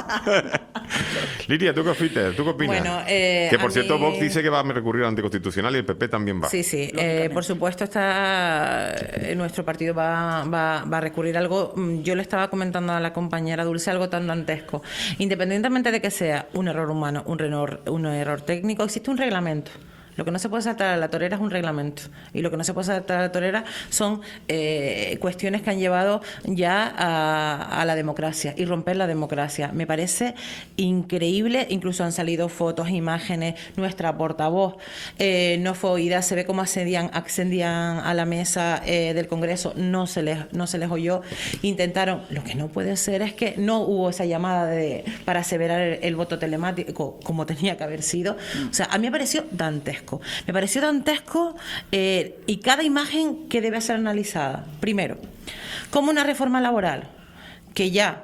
Liria, ¿tú qué opinas? Bueno, que por cierto, Vox dice que va a recurrir al anticonstitucional y el PP también va. Sí. Por supuesto, nuestro partido va a recurrir a algo. Yo le estaba comentando a la compañera Dulce algo tan dantesco. Independientemente de que sea un error humano, un error técnico, existe un reglamento. Lo que no se puede saltar a la torera es un reglamento, y lo que no se puede saltar a la torera son cuestiones que han llevado ya a la democracia y romper la democracia. Me parece increíble, incluso han salido fotos, imágenes, nuestra portavoz no fue oída, se ve cómo accedían a la mesa del Congreso, no se les oyó, intentaron, lo que no puede ser es que no hubo esa llamada para aseverar el voto telemático como tenía que haber sido. O sea, a mí me pareció dantesco. Me pareció dantesco y cada imagen que debe ser analizada. Primero, como una reforma laboral que ya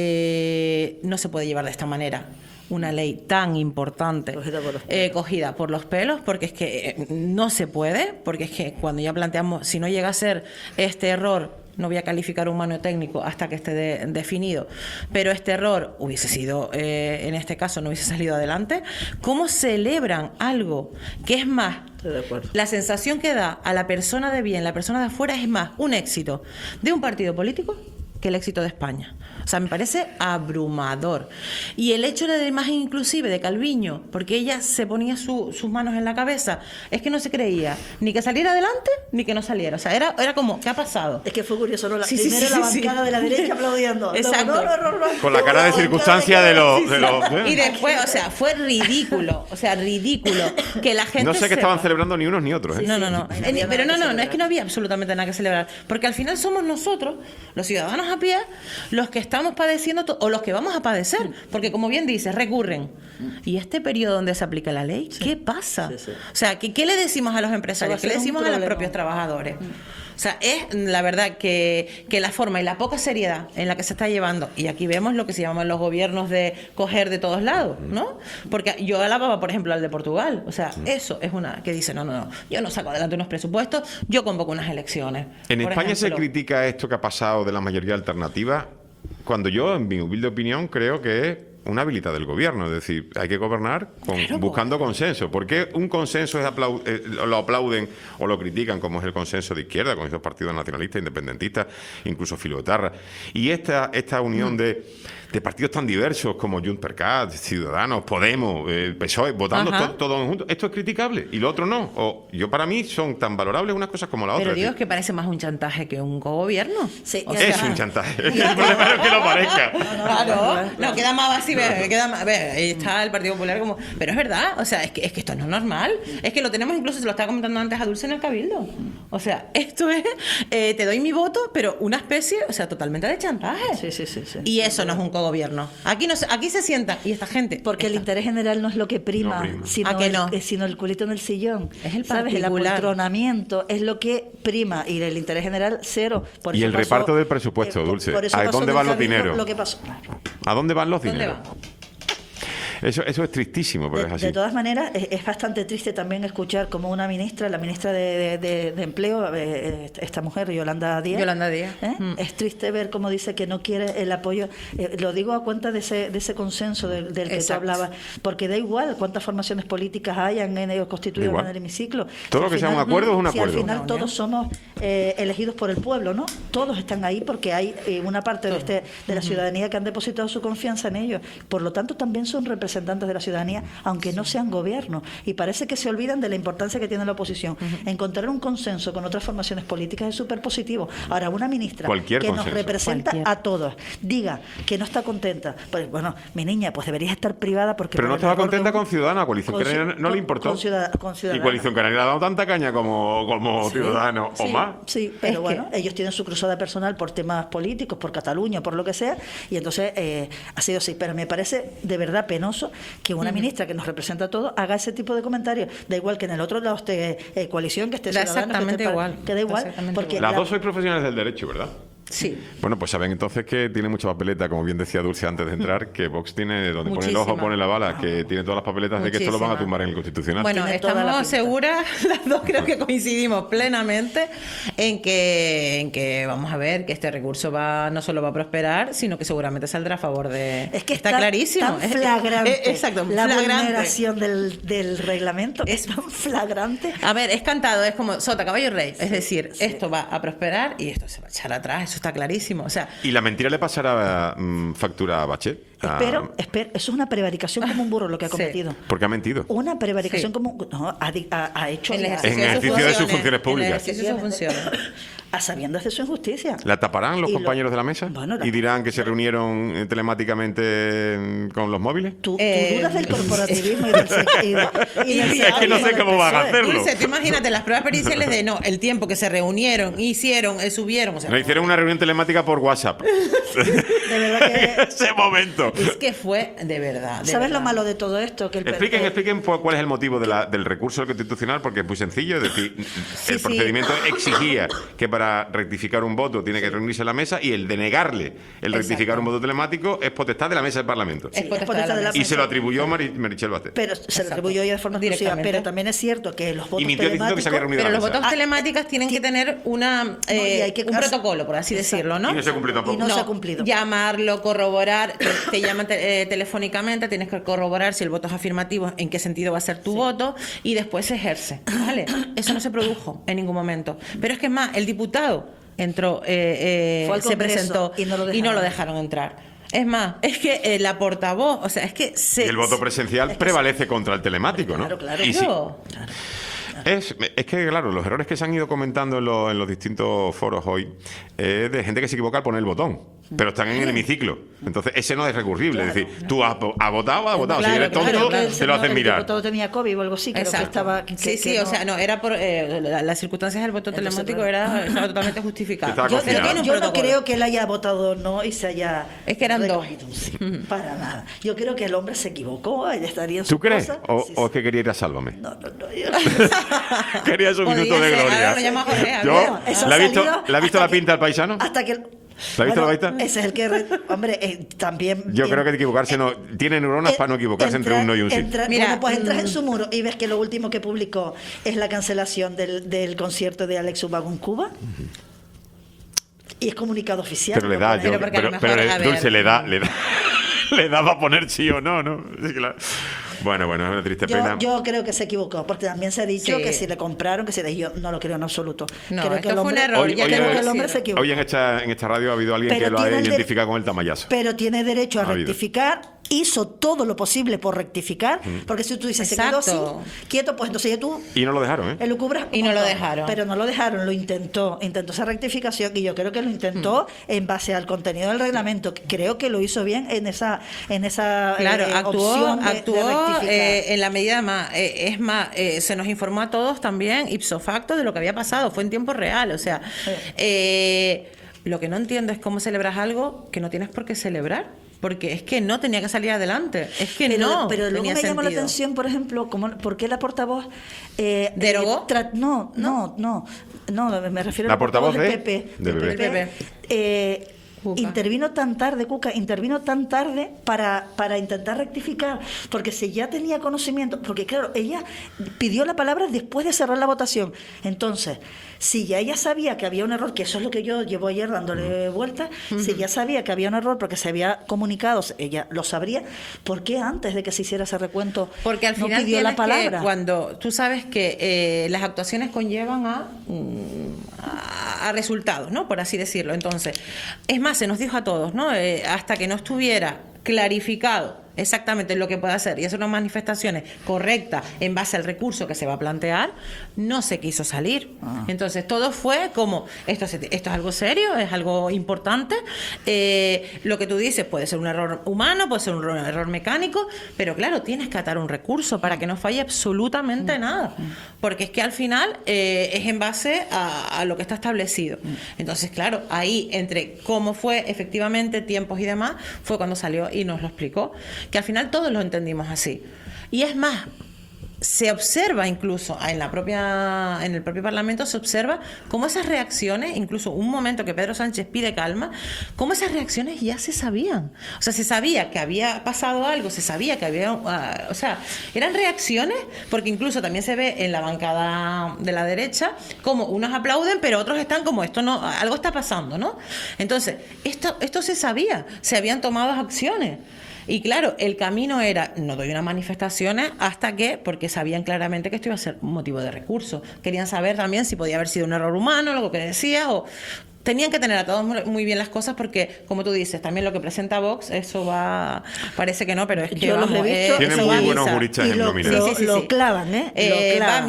no se puede llevar de esta manera. Una ley tan importante cogida por los pelos, porque es que no se puede, porque es que cuando ya planteamos, si no llega a ser este error, no voy a calificar humano técnico hasta que esté definido, pero este error hubiese sido, en este caso no hubiese salido adelante. ¿Cómo celebran algo que es más, la sensación que da a la persona de bien, la persona de afuera, es más un éxito de un partido político que el éxito de España? O sea, me parece abrumador. Y el hecho de la imagen inclusive de Calviño, porque ella se ponía sus manos en la cabeza, es que no se creía ni que saliera adelante ni que no saliera. O sea, era como, ¿qué ha pasado? Es que fue curioso, ¿no? Primero la bancada de la derecha aplaudiendo. Exacto. No. Con la cara de circunstancia de los... Y después, o sea, fue ridículo. O sea, ridículo. Que la gente... No sé que estaban celebrando ni unos ni otros, ¿eh? No. Pero no, es que no había absolutamente nada que celebrar. Porque al final somos nosotros, los ciudadanos a pie, los que estamos padeciendo o los que vamos a padecer, porque como bien dices, recurren. ¿Y este periodo donde se aplica la ley? ¿Qué pasa? O sea, ¿qué le decimos a los empresarios? ¿Qué le decimos a los propios trabajadores? O sea, es la verdad que la forma y la poca seriedad en la que se está llevando, y aquí vemos lo que se llaman los gobiernos de coger de todos lados, ¿no? Porque yo alababa, por ejemplo, al de Portugal. O sea, eso es una que dice, no, yo no saco adelante unos presupuestos, yo convoco unas elecciones. En España se critica esto que ha pasado de la mayoría alternativa, cuando yo, en mi humilde opinión, creo que es una habilidad del gobierno. Es decir, hay que gobernar buscando consenso. ¿Por qué un consenso lo aplauden o lo critican, como es el consenso de izquierda, con esos partidos nacionalistas, independentistas, incluso filoetarras? Y esta unión de partidos tan diversos como Junts per Cat, Ciudadanos, Podemos, PSOE, votando todos juntos, esto es criticable y lo otro no. Para mí son tan valorables unas cosas como la otra. Pero digo, es que parece más un chantaje que un cogobierno. Sí, es un chantaje. El problema es que lo parezca. Claro, no, queda más así, ahí está el Partido Popular como... Pero es verdad, o sea, es que esto no es normal. Es que lo tenemos, incluso se lo estaba comentando antes a Dulce en el Cabildo. O sea, esto es, te doy mi voto, pero una especie, o sea, totalmente de chantaje. Sí. Y eso no es un cogobierno. Aquí se sienta, y esta gente... Porque el interés general no es lo que prima, sino el culito en el sillón. Es el ¿sabes? El particular. apoltronamiento es lo que prima, y el interés general, cero. Por Y eso el reparto del presupuesto, Dulce. por eso ¿A pasó dónde del van los Cabildo dineros? Lo que pasó. ¿A dónde van los ¿Dónde dineros? Eso es tristísimo, pero es así. De todas maneras, es bastante triste también escuchar como una ministra, la ministra de Empleo, esta mujer, Yolanda Díaz. Es triste ver cómo dice que no quiere el apoyo. Lo digo a cuenta de ese consenso del que tú hablabas, porque da igual cuántas formaciones políticas hayan constituido en el hemiciclo. Todo lo que sea un acuerdo es un acuerdo. Si al final todos somos elegidos por el pueblo, ¿no? Todos están ahí porque hay una parte de la ciudadanía que han depositado su confianza en ellos. Por lo tanto, también son representantes de la ciudadanía, aunque no sean gobierno, y parece que se olvidan de la importancia que tiene la oposición. Encontrar un consenso con otras formaciones políticas es súper positivo. Ahora, una ministra nos representa a todos, diga que no está contenta, pues bueno, mi niña, pues deberías estar privada porque... Pero no estaba contenta con Ciudadanos, a Coalición Canaria no le importó. Con Ciudadanos. Y Coalición Canaria le ha dado tanta caña como Ciudadanos, o más. Sí, pero bueno, ellos tienen su cruzada personal por temas políticos, por Cataluña, por lo que sea, y entonces ha sido así. Pero me parece de verdad penoso que una ministra que nos representa a todos haga ese tipo de comentarios. Da igual que en el otro lado esté Coalición, que esté Ciudadanos, que da igual. Porque las dos sois profesionales del derecho, ¿verdad? Sí. Bueno, pues saben entonces que tiene mucha papeleta, como bien decía Dulce antes de entrar, que Vox tiene, donde pone el ojo pone la bala, que tiene todas las papeletas de que esto lo van a tumbar en el Constitucional. Bueno, estamos seguras, las dos creo que coincidimos plenamente en que vamos a ver que este recurso no solo va a prosperar, sino que seguramente saldrá a favor de... Es que está clarísimo. Tan flagrante. Exacto, la flagrante. vulneración del reglamento es tan flagrante. A ver, es cantado, es como sota, caballo y rey. Es decir, esto va a prosperar y esto se va a echar atrás. Eso está clarísimo. O sea, ¿y la mentira le pasará factura a Bachelet? Espero, eso es una prevaricación como un burro lo que ha cometido. Porque ha mentido. Una prevaricación como ha hecho en ejercicio de sus funciones públicas. En ejercicio de sus funciones. A sabiendas de su injusticia. ¿La taparán los compañeros de la mesa? Bueno, ¿Y dirán que se reunieron telemáticamente con los móviles? ¿Tú dudas del corporativismo y del es que no sé cómo van a hacerlo. Dulce, tú imagínate las pruebas periciales de el tiempo que se reunieron, hicieron, subieron. O sea, no hicieron una reunión telemática por WhatsApp. De verdad que... ese momento. Es que fue de verdad. ¿Sabes lo malo de todo esto? Que expliquen cuál es el motivo del recurso constitucional, porque es muy sencillo. Es decir, el procedimiento exigía que para rectificar un voto tiene que reunirse la mesa, y el de negarle el rectificar un voto telemático es potestad de la mesa del Parlamento. Es potestad de la mesa. Y se lo atribuyó Marichel Batet. Pero se lo atribuyó ella de forma exclusiva. Pero también es cierto que los votos telemáticos... Pero los votos telemáticos tienen que tener un protocolo, por así decirlo, ¿no? Y no se ha cumplido tampoco. Y no se ha cumplido. Llamarlo, corroborar, te llaman telefónicamente, tienes que corroborar si el voto es afirmativo, en qué sentido va a ser tu voto, y después se ejerce. ¿Vale? Eso no se produjo en ningún momento. Pero es que es más, el diputado entró, se presentó y no lo dejaron entrar. Es más, es que la portavoz, o sea, es que y el voto presencial prevalece contra el telemático, ¿no? Claro. Y es que, claro, los errores que se han ido comentando en los distintos foros hoy es de gente que se equivoca al poner el botón, pero están en el hemiciclo. Entonces, ese no es recurrible. Es decir, tú has votado. Si eres tonto, te lo hacen mirar. El diputado tenía COVID o algo así, creo que estaba... Sí, o sea, no, era por las circunstancias del voto telemático, estaba totalmente justificado. Yo no creo que él haya votado no y se haya... Es que eran dos. Para nada. Yo creo que el hombre se equivocó, ella estaría en su ¿Tú crees? casa. ¿O es que quería ir a Sálvame? No. Quería su minuto de gloria. ¿La ha visto la pinta al paisano? Hasta que... ¿La ha visto la baita? Ese es el que... Hombre, también... Yo creo que equivocarse no... Tiene neuronas para no equivocarse entre un no y un sí. Mira, pues entras en su muro y ves que lo último que publicó es la cancelación del concierto de Alex Ubago en Cuba. Y es comunicado oficial. Pero le da... Pero Dulce le da para poner sí o no, ¿no? Bueno, es una triste pena. Yo creo que se equivocó, porque también se ha dicho que si le compraron, yo no lo creo en absoluto. No, creo esto fue un error. Hoy, creo que el hombre se equivocó. Hoy en esta radio ha habido alguien que lo ha identificado con el tamallazo. Pero tiene derecho a rectificar hizo todo lo posible por rectificar, porque si tú dices se quedó así, quieto, pues entonces ya tú... Y no lo dejaron, ¿eh? Y no lo dejaron. Pero no lo dejaron, lo intentó esa rectificación, y yo creo que lo intentó en base al contenido del reglamento. Creo que lo hizo bien en esa claro, opción de rectificar. En la medida más, es más, se nos informó a todos también ipso facto de lo que había pasado, fue en tiempo real, o sea, lo que no entiendo es cómo celebras algo que no tienes por qué celebrar. Porque es que no tenía que salir adelante. Es que pero luego me llamó la atención, por ejemplo, ¿por qué la portavoz derogó? No, me refiero a la portavoz de PP. Intervino tan tarde, Cuca, para intentar rectificar, porque si ya tenía conocimiento, porque claro, ella pidió la palabra después de cerrar la votación. Entonces, si ya ella sabía que había un error, que eso es lo que yo llevo ayer dándole vueltas, si ya sabía que había un error porque se había comunicado, ella lo sabría, ¿por qué antes de que se hiciera ese recuento porque al final no pidió la palabra? Cuando tú sabes que las actuaciones conllevan a resultados, ¿no? Por así decirlo. Entonces, es más, se nos dijo a todos, ¿no? Hasta que no estuviera clarificado exactamente lo que puede hacer y hacer unas manifestaciones correctas en base al recurso que se va a plantear, no se quiso salir. Entonces todo fue como, esto es algo serio, es algo importante, lo que tú dices puede ser un error humano, puede ser un error mecánico, pero claro, tienes que atar un recurso para que no falle absolutamente nada, porque es que al final es en base a lo que está establecido. Entonces claro, ahí entre cómo fue efectivamente, tiempos y demás, fue cuando salió y nos lo explicó, que al final todos lo entendimos así. Y es más, se observa incluso en el propio Parlamento, se observa cómo esas reacciones, incluso un momento que Pedro Sánchez pide calma, cómo esas reacciones ya se sabían. O sea, se sabía que había pasado algo, se sabía que había... o sea, eran reacciones, porque incluso también se ve en la bancada de la derecha, como unos aplauden, pero otros están como, esto no, algo está pasando, ¿no? Entonces, esto se sabía, se habían tomado acciones. Y claro, el camino era, no doy unas manifestaciones hasta que, porque sabían claramente que esto iba a ser motivo de recurso. Querían saber también si podía haber sido un error humano, lo que decía, o... Tenían que tener a todos muy bien las cosas porque, como tú dices, también lo que presenta Vox, eso va... Parece que no, pero es que yo los he visto. Tienen muy buenos juristas en nómina. Lo clavan, ¿eh? Va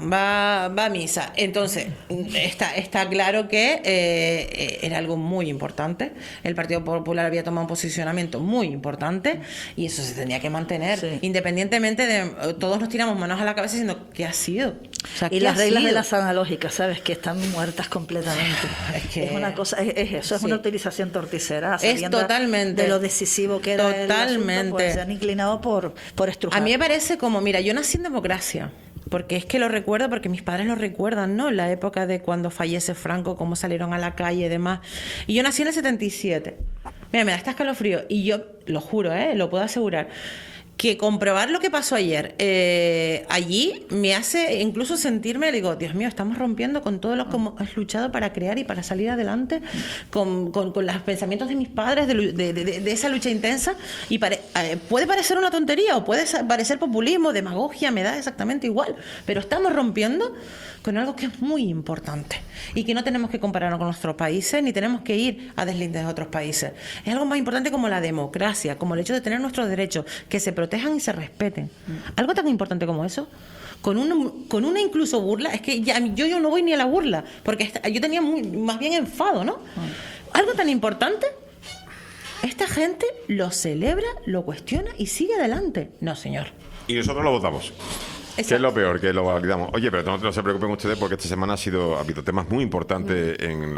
a misa. Entonces, está claro que era algo muy importante. El Partido Popular había tomado un posicionamiento muy importante y eso se tenía que mantener. Independientemente de... Todos nos tiramos manos a la cabeza diciendo, ¿qué ha sido? O sea, y las reglas de las analógicas, ¿sabes? Que están muertas completamente. Es una cosa, es eso, es una utilización torticera. Es totalmente. De lo decisivo que era el asunto, pues se han inclinado por estrujar. A mí me parece como, mira, yo nací en democracia. Porque es que lo recuerdo, porque mis padres lo recuerdan, ¿no? La época de cuando fallece Franco, cómo salieron a la calle y demás. Y yo nací en el 77. Mira, me da hasta escalofrío. Y yo, lo juro, lo puedo asegurar, que comprobar lo que pasó ayer allí me hace incluso sentirme, digo, Dios mío, estamos rompiendo con todo lo que hemos luchado para crear y para salir adelante, con los pensamientos de mis padres, de esa lucha intensa, y puede parecer una tontería o puede parecer populismo, demagogia, me da exactamente igual, pero estamos rompiendo con algo que es muy importante y que no tenemos que compararnos con nuestros países ni tenemos que ir a deslindes de otros países. Es algo más importante como la democracia, como el hecho de tener nuestros derechos, que se protejan y se respeten. Algo tan importante como eso, con una incluso burla, es que ya, yo no voy ni a la burla, porque yo tenía más bien enfado, ¿no? Algo tan importante, esta gente lo celebra, lo cuestiona y sigue adelante. No, señor. Y nosotros lo votamos. Exacto. Que es lo peor, que lo validamos. Oye, pero no se preocupen ustedes porque esta semana ha habido temas muy importantes en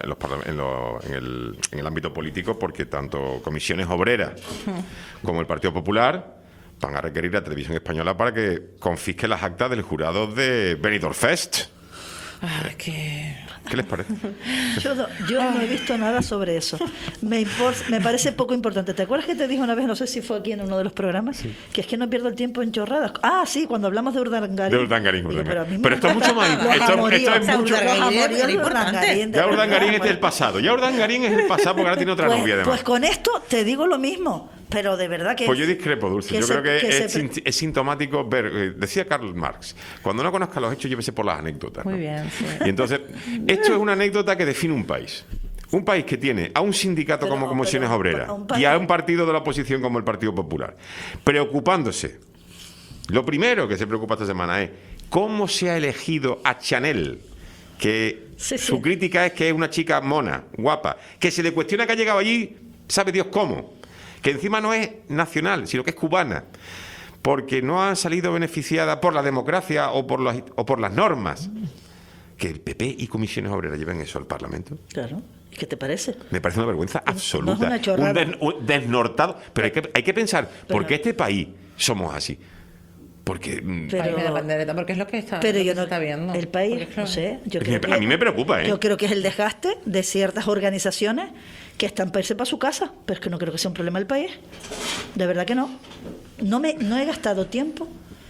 el ámbito político, porque tanto comisiones obreras como el Partido Popular van a requerir a Televisión Española para que confisque las actas del jurado de Benidorm Fest. ¿Qué les parece? Yo no he visto nada sobre eso. Me parece poco importante. ¿Te acuerdas que te dije una vez, no sé si fue aquí en uno de los programas, que es que no pierdo el tiempo en chorradas? Ah, sí, cuando hablamos de Urdangarín. De Urdangarín. Pero esto es mucho más... Esto es mucho más... Ya Urdangarín es del pasado. Ya Urdangarín es el pasado porque ahora tiene otra novia además. Pues con esto te digo lo mismo. Pero de verdad que... Pues yo discrepo, Dulce. Yo creo que es sintomático ver... Decía Karl Marx, cuando no conozca los hechos, llévese por las anécdotas, ¿no? Muy bien, sí. Y entonces, esto es una anécdota que define un país. Un país que tiene a un sindicato como Comisiones Obreras y a un partido de la oposición como el Partido Popular, preocupándose. Lo primero que se preocupa esta semana es cómo se ha elegido a Chanel, que su crítica es que es una chica mona, guapa, que se le cuestiona que ha llegado allí, sabe Dios cómo, que encima no es nacional, sino que es cubana, porque no ha salido beneficiada por la democracia o por las normas. Que el PP y Comisiones Obreras lleven eso al Parlamento. Claro. ¿Qué te parece? Me parece una vergüenza absoluta. No es una chorrada. Un desnortado. Pero hay que pensar, ¿por qué este país somos así? Porque... Pero, de pandereta, porque es lo que está, pero lo yo que no, se está viendo. El país, no sé. Yo creo a mí me preocupa, ¿eh? Yo creo que es el desgaste de ciertas organizaciones que están para irse para su casa. Pero es que no creo que sea un problema del país. De verdad que no. No he gastado tiempo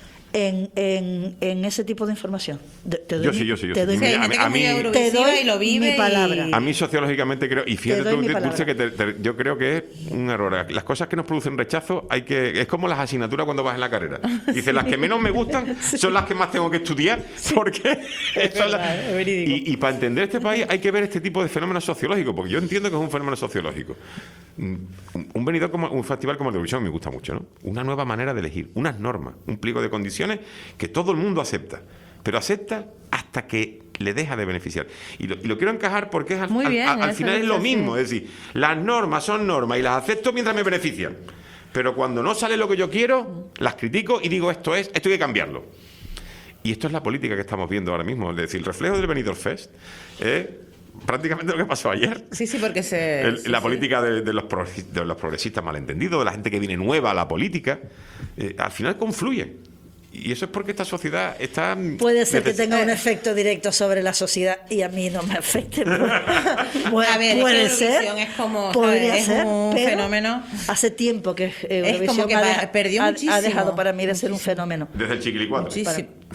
en ese tipo de información. Yo sí. Te doy mi palabra. A mí sociológicamente creo, y fíjate tú, Dulce, que yo creo que es un error. Las cosas que nos producen rechazo es como las asignaturas cuando vas en la carrera. Dice, las que menos me gustan son las que más tengo que estudiar, porque y para entender este país hay que ver este tipo de fenómenos sociológicos, porque yo entiendo que es un fenómeno sociológico. Un venidor como un festival como el de Eurovisión me gusta mucho, ¿no? Una nueva manera de elegir, unas normas, un pliego de condiciones que todo el mundo acepta, pero acepta hasta que le deja de beneficiar. Y lo quiero encajar porque al final es lo mismo, es decir, las normas son normas y las acepto mientras me benefician, pero cuando no sale lo que yo quiero, las critico y digo esto hay que cambiarlo. Y esto es la política que estamos viendo ahora mismo, es decir, el reflejo del Benidorm Fest prácticamente lo que pasó ayer. Sí, porque la política de los progresistas malentendidos, de la gente que viene nueva a la política, al final confluyen. Y eso es porque esta sociedad está... Puede ser que tenga un efecto directo sobre la sociedad y a mí no me afecte. A ver, puede es que ser. Es como, podría es ser, un pero fenómeno. Hace tiempo que Eurovisión como que perdió muchísimo. Ha dejado para mí de ser un fenómeno. Desde el Chiquili 4. Sí,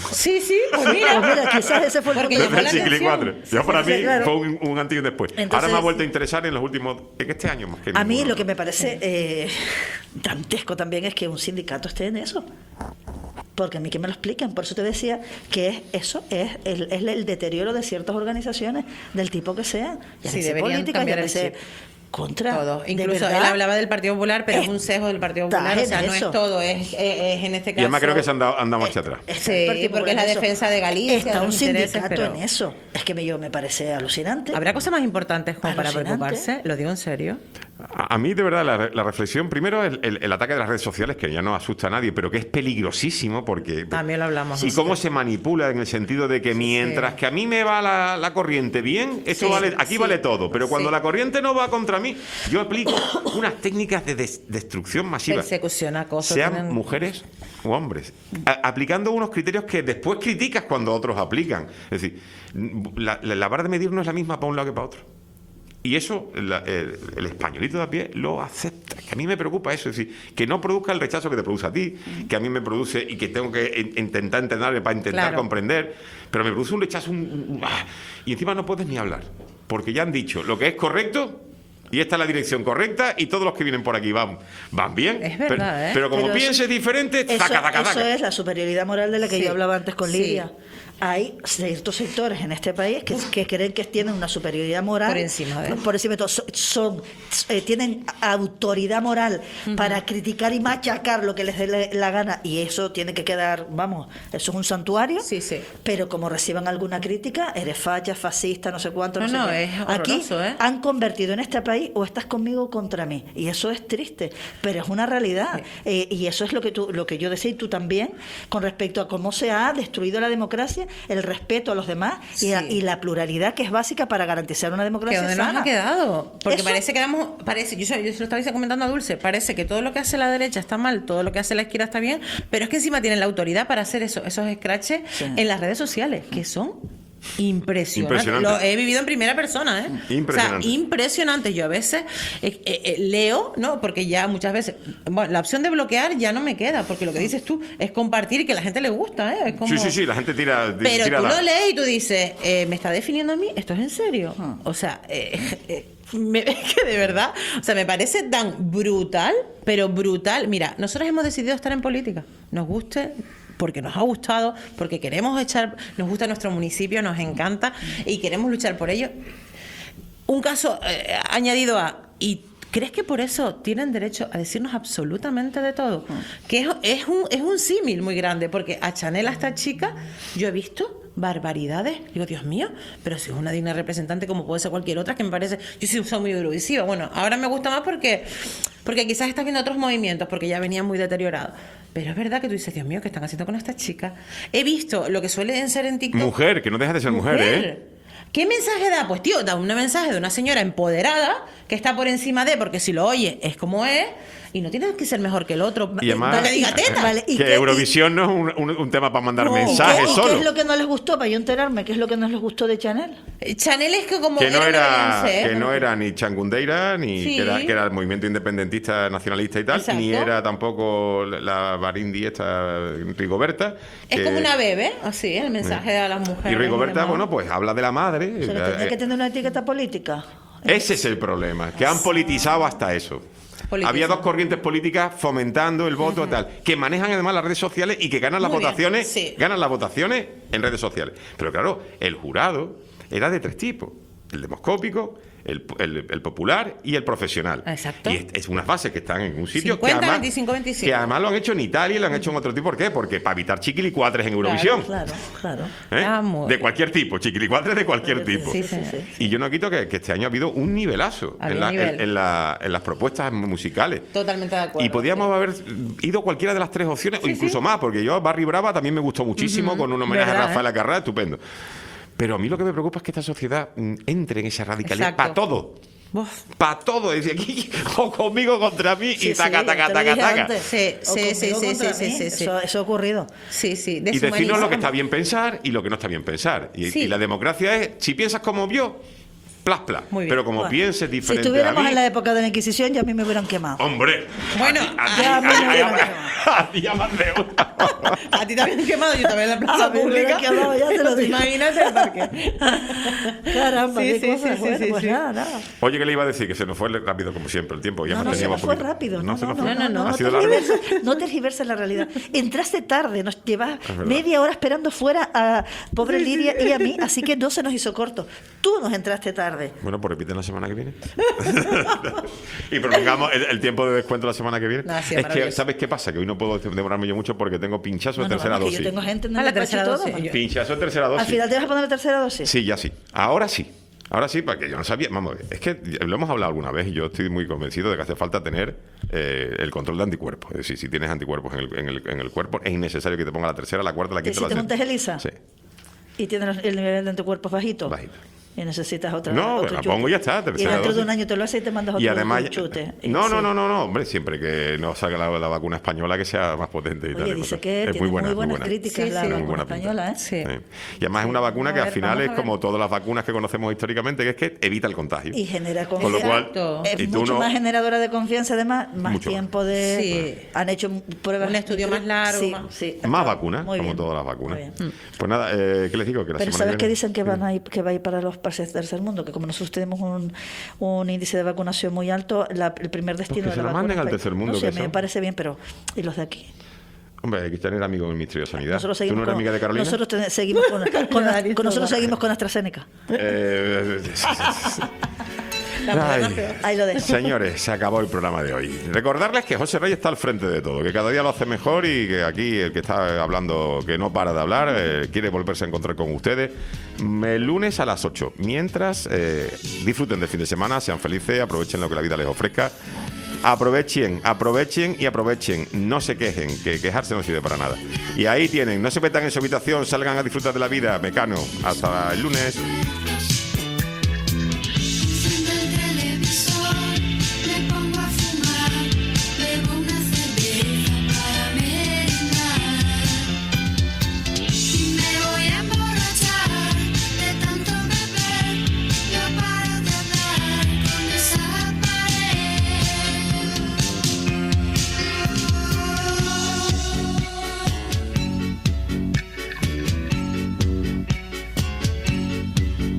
pues mira. Quizás ese fue el Desde el Chiquili 4. Yo para mí fue un antes y un después. Entonces, ahora me ha vuelto a interesar en este año más que a mí lo que me parece dantesco también es que un sindicato esté en eso. Porque a mí que me lo expliquen, por eso te decía que eso es el deterioro de ciertas organizaciones del tipo que sea. Sí, deberían cambiar el chip. Contra todo. Incluso él hablaba del Partido Popular, pero es un sesgo del Partido Popular, o sea, no es todo, es en este caso. Y además creo que se han dado marcha atrás. Sí, porque es la defensa de Galicia. Está un sindicato en eso. Es que me parece alucinante. ¿Habrá cosas más importantes como para preocuparse? Lo digo en serio. A mí, de verdad, la reflexión, primero, el ataque de las redes sociales, que ya no asusta a nadie, pero que es peligrosísimo porque... También lo hablamos. Y cómo se manipula en el sentido de que mientras que a mí me va la corriente bien, esto vale todo, pero cuando la corriente no va contra mí, yo aplico unas técnicas de destrucción masiva. Persecución, acoso. Sean mujeres o hombres. Aplicando unos criterios que después criticas cuando otros aplican. Es decir, la vara de medir no es la misma para un lado que para otro. Y eso, el españolito de a pie lo acepta. Que a mí me preocupa eso, es decir, que no produzca el rechazo que te produce a ti, que a mí me produce y que tengo que intentar entender para intentar comprender, pero me produce un rechazo, y encima no puedes ni hablar, porque ya han dicho lo que es correcto y esta es la dirección correcta y todos los que vienen por aquí van bien. Es verdad, pero como pienses diferente, eso es la superioridad moral de la que yo hablaba antes con Lidia. Hay ciertos sectores en este país que creen que tienen una superioridad moral por encima de todo. Tienen autoridad moral para criticar y machacar lo que les dé la gana, y eso tiene que quedar, eso es un santuario. Pero como reciban alguna crítica, eres facha, fascista, no sé cuánto, no sé qué. Es horroroso, aquí han convertido en este país o estás conmigo o contra mí, y eso es triste, pero es una realidad. Y eso es lo que yo decía, y tú también, con respecto a cómo se ha destruido la democracia, el respeto a los demás y la pluralidad, que es básica para garantizar una democracia sana. ¿Dónde nos ha quedado? Porque yo se lo estaba comentando a Dulce, parece que todo lo que hace la derecha está mal, todo lo que hace la izquierda está bien, pero es que encima tienen la autoridad para hacer esos scratches en las redes sociales, que son impresionante. Lo he vivido en primera persona, Impresionante. O sea, impresionante. Yo a veces leo, ¿no? Porque ya muchas veces la opción de bloquear ya no me queda, porque lo que dices tú es compartir y que a la gente le gusta, Es como... Sí, la gente tira. Pero tú lo lees y tú dices, ¿me está definiendo a mí? ¿Esto es en serio? O sea, es que de verdad, o sea, me parece tan brutal, pero brutal. Mira, nosotros hemos decidido estar en política, nos guste, porque nos ha gustado, porque queremos nos gusta nuestro municipio, nos encanta y queremos luchar por ello. un caso añadido a... Y ¿crees que por eso tienen derecho a decirnos absolutamente de todo? Que es un símil muy grande, porque a Chanel, a esta chica, yo he visto barbaridades. Digo, Dios mío, pero si es una digna representante como puede ser cualquier otra, que me parece... Yo sí soy muy eurovisiva. Bueno, ahora me gusta más porque quizás estás viendo otros movimientos, porque ya venía muy deteriorado. Pero es verdad que tú dices, Dios mío, ¿qué están haciendo con esta chica? He visto lo que suelen ser en TikTok... Mujer, que no deja de ser mujer, ¿eh? ¿Qué mensaje da? Pues tío, da un mensaje de una señora empoderada que está por encima de, porque si lo oye es como es, y no tiene que ser mejor que el otro. Y además, no le diga teta. Vale, ¿y que qué- Eurovisión no es un tema para mandar mensajes ¿Y solo. qué es lo que no les gustó? Para yo enterarme, ¿qué es lo que no les gustó de Chanel? Chanel es que como... Que no era, Beyoncé, que no era ni Changundeira, ni Sí. que era el movimiento independentista nacionalista y tal, Exacto. ni era tampoco la Barindi esta Rigoberta. Es que- como una bebé, así, el mensaje a las mujeres. Y Rigoberta, demás. bueno, pues habla de la madre. O sea, que tenía que tener una etiqueta política. Ese es el problema, que han politizado hasta eso. Politizado. Había dos corrientes políticas fomentando el voto tal, que manejan además las redes sociales y que ganan las Muy bien, votaciones, sí. ganan las votaciones en redes sociales. Pero claro, el jurado era de tres tipos: el demoscópico, el popular y el profesional. Exacto. Y es unas bases que están en un sitio 50, que, además, 25, 25. que además lo han hecho en Italia y lo han hecho en otro tipo. ¿Por qué? Porque para evitar chiquilicuatres en Eurovisión. Claro. ¿Eh? Vamos. De cualquier tipo, chiquilicuatres de cualquier tipo. Sí, sí. Y yo no quito que este año ha habido un nivelazo Había nivel. en las propuestas musicales. Totalmente de acuerdo. Y podíamos haber ido cualquiera de las tres opciones, o incluso más, porque yo Barry Brava también me gustó muchísimo, con un homenaje ¿Verdad, a Rafael Acarrá, estupendo. Pero a mí lo que me preocupa es que esta sociedad entre en esa radicalidad Exacto. para todo. Uf. Para todo, es decir, aquí o conmigo contra mí Sí, y taca, sí, taca, te lo taca, dije taca. antes. Sí, O sí, sí, conmigo sí, contra sí, mí. sí, sí. Eso ha ocurrido. Sí, sí. Y decirnos lo que está bien pensar y lo que no está bien pensar. Y, Sí. y la democracia es, si piensas como yo, plas, plas. Muy bien. Pero como Bueno, pienses Si diferente a estuviéramos mí... en la época de la Inquisición, ya a mí me hubieran quemado. ¡Hombre! Bueno, a ti ya más de una. A ti también quemado, yo también en la plaza A mí me pública. hubieran quemado, ya te lo digo. Imagínate el parque. Caramba, Sí, qué sí, cosa. sí, Bueno, sí, pues sí. nada. Oye, ¿qué le iba a decir? Que se nos fue rápido como siempre el tiempo. Ya No, nos se teníamos nos fue poquito. rápido. No, se nos fue. no. ¿Ha sido largo? No tergiverses la realidad. Entraste tarde, nos llevas verdad. media hora esperando fuera a pobre Lidia y a mí, así que no se nos hizo corto. Tú nos entraste tarde. Bueno, pues repiten la semana que viene. Y prolongamos el tiempo de descuento la semana que viene. No, sí, es que, maravilloso. ¿sabes qué pasa? Que hoy no puedo demorarme yo mucho porque tengo pinchazo de tercera vamos, que dosis. yo tengo gente en A el la despacho y tercera todo. dosis. man. Pinchazo de tercera dosis. Al final te vas a poner la tercera dosis. Sí, ya sí. Ahora sí. Ahora sí, porque yo no sabía. Vamos, es que lo hemos hablado alguna vez y yo estoy muy convencido de que hace falta tener el control de anticuerpos. Es decir, si tienes anticuerpos en el cuerpo, es innecesario que te ponga la tercera, la cuarta, la Que quinta, si la te montes sexta. Elisa Sí. y tienes el nivel de anticuerpos bajito. Bajito. Y necesitas otra. No, otro la chute. pongo y ya está, Y tercera dentro de dosis. un año te lo haces y te mandas otro Y además, chute. no, Sí. no, hombre, siempre que no salga la vacuna española que sea más potente y tal. Oye, y dice cosas. que es tiene muy buenas buena. críticas Sí, la sí. Muy vacuna buena pinta. española, ¿eh? Sí. Sí. Y además es una vacuna que A al ver, final vamos es a ver. como todas las vacunas que conocemos históricamente, que es que evita el contagio. Y genera Con lo confianza. cual, Exacto. Es y tú mucho no- más generadora de confianza, además, más Mucho más. tiempo de. Sí. Han hecho pruebas. Un estudio más largo, Sí, más- sí. Más vacunas, Muy como bien. todas las vacunas. Muy bien. Pues nada, ¿qué les digo? Que la Pero semana ¿sabes qué viene- dicen que van a ir, que va a ir para los países del tercer mundo? Que como nosotros tenemos un índice de vacunación muy alto, el primer destino que de se la la vacuna manden al es- tercer mundo, No sé, que a mí me son- parece bien, pero ¿y los de aquí? Hombre, hay que tener amigos en el Ministerio de Sanidad. Nosotros ¿Tú no seguimos eres con, amiga de Carolina? nosotros seguimos con nosotros seguimos con AstraZeneca. Eh, La Ay, buena peor. Ahí lo dejo. Señores, se acabó el programa de hoy. Recordarles que José Reyes está al frente de todo, que cada día lo hace mejor y que aquí el que está hablando, que no para de hablar, quiere volverse a encontrar con ustedes el lunes a las 8. Mientras, disfruten del fin de semana, sean felices, aprovechen lo que la vida les ofrezca. Aprovechen y aprovechen. No se quejen, que quejarse no sirve para nada. Y ahí tienen, no se metan en su habitación, salgan a disfrutar de la vida. Mecano, hasta el lunes. Prendo el televisor, me pongo a fumar, bebo una cerveza para merendar. Me voy a emborrachar de tanto beber, no paro de hablar con esa pared.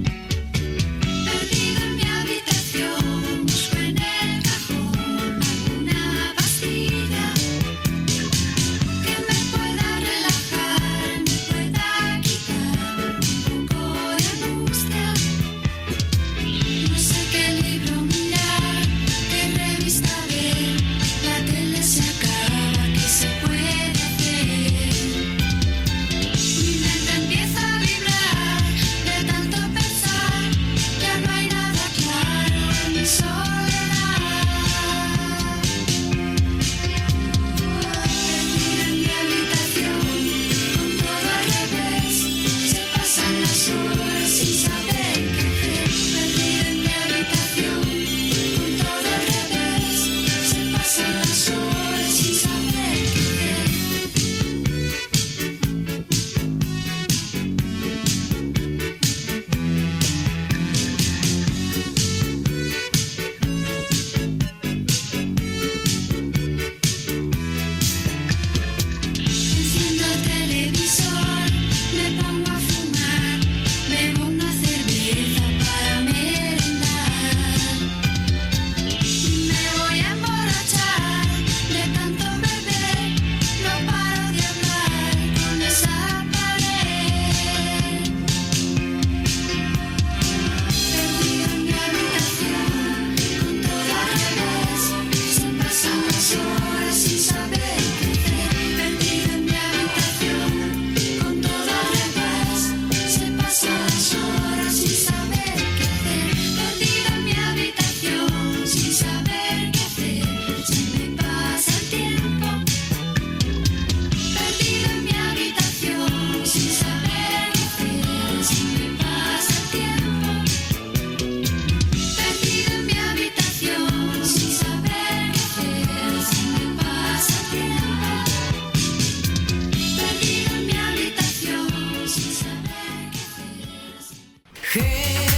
Gente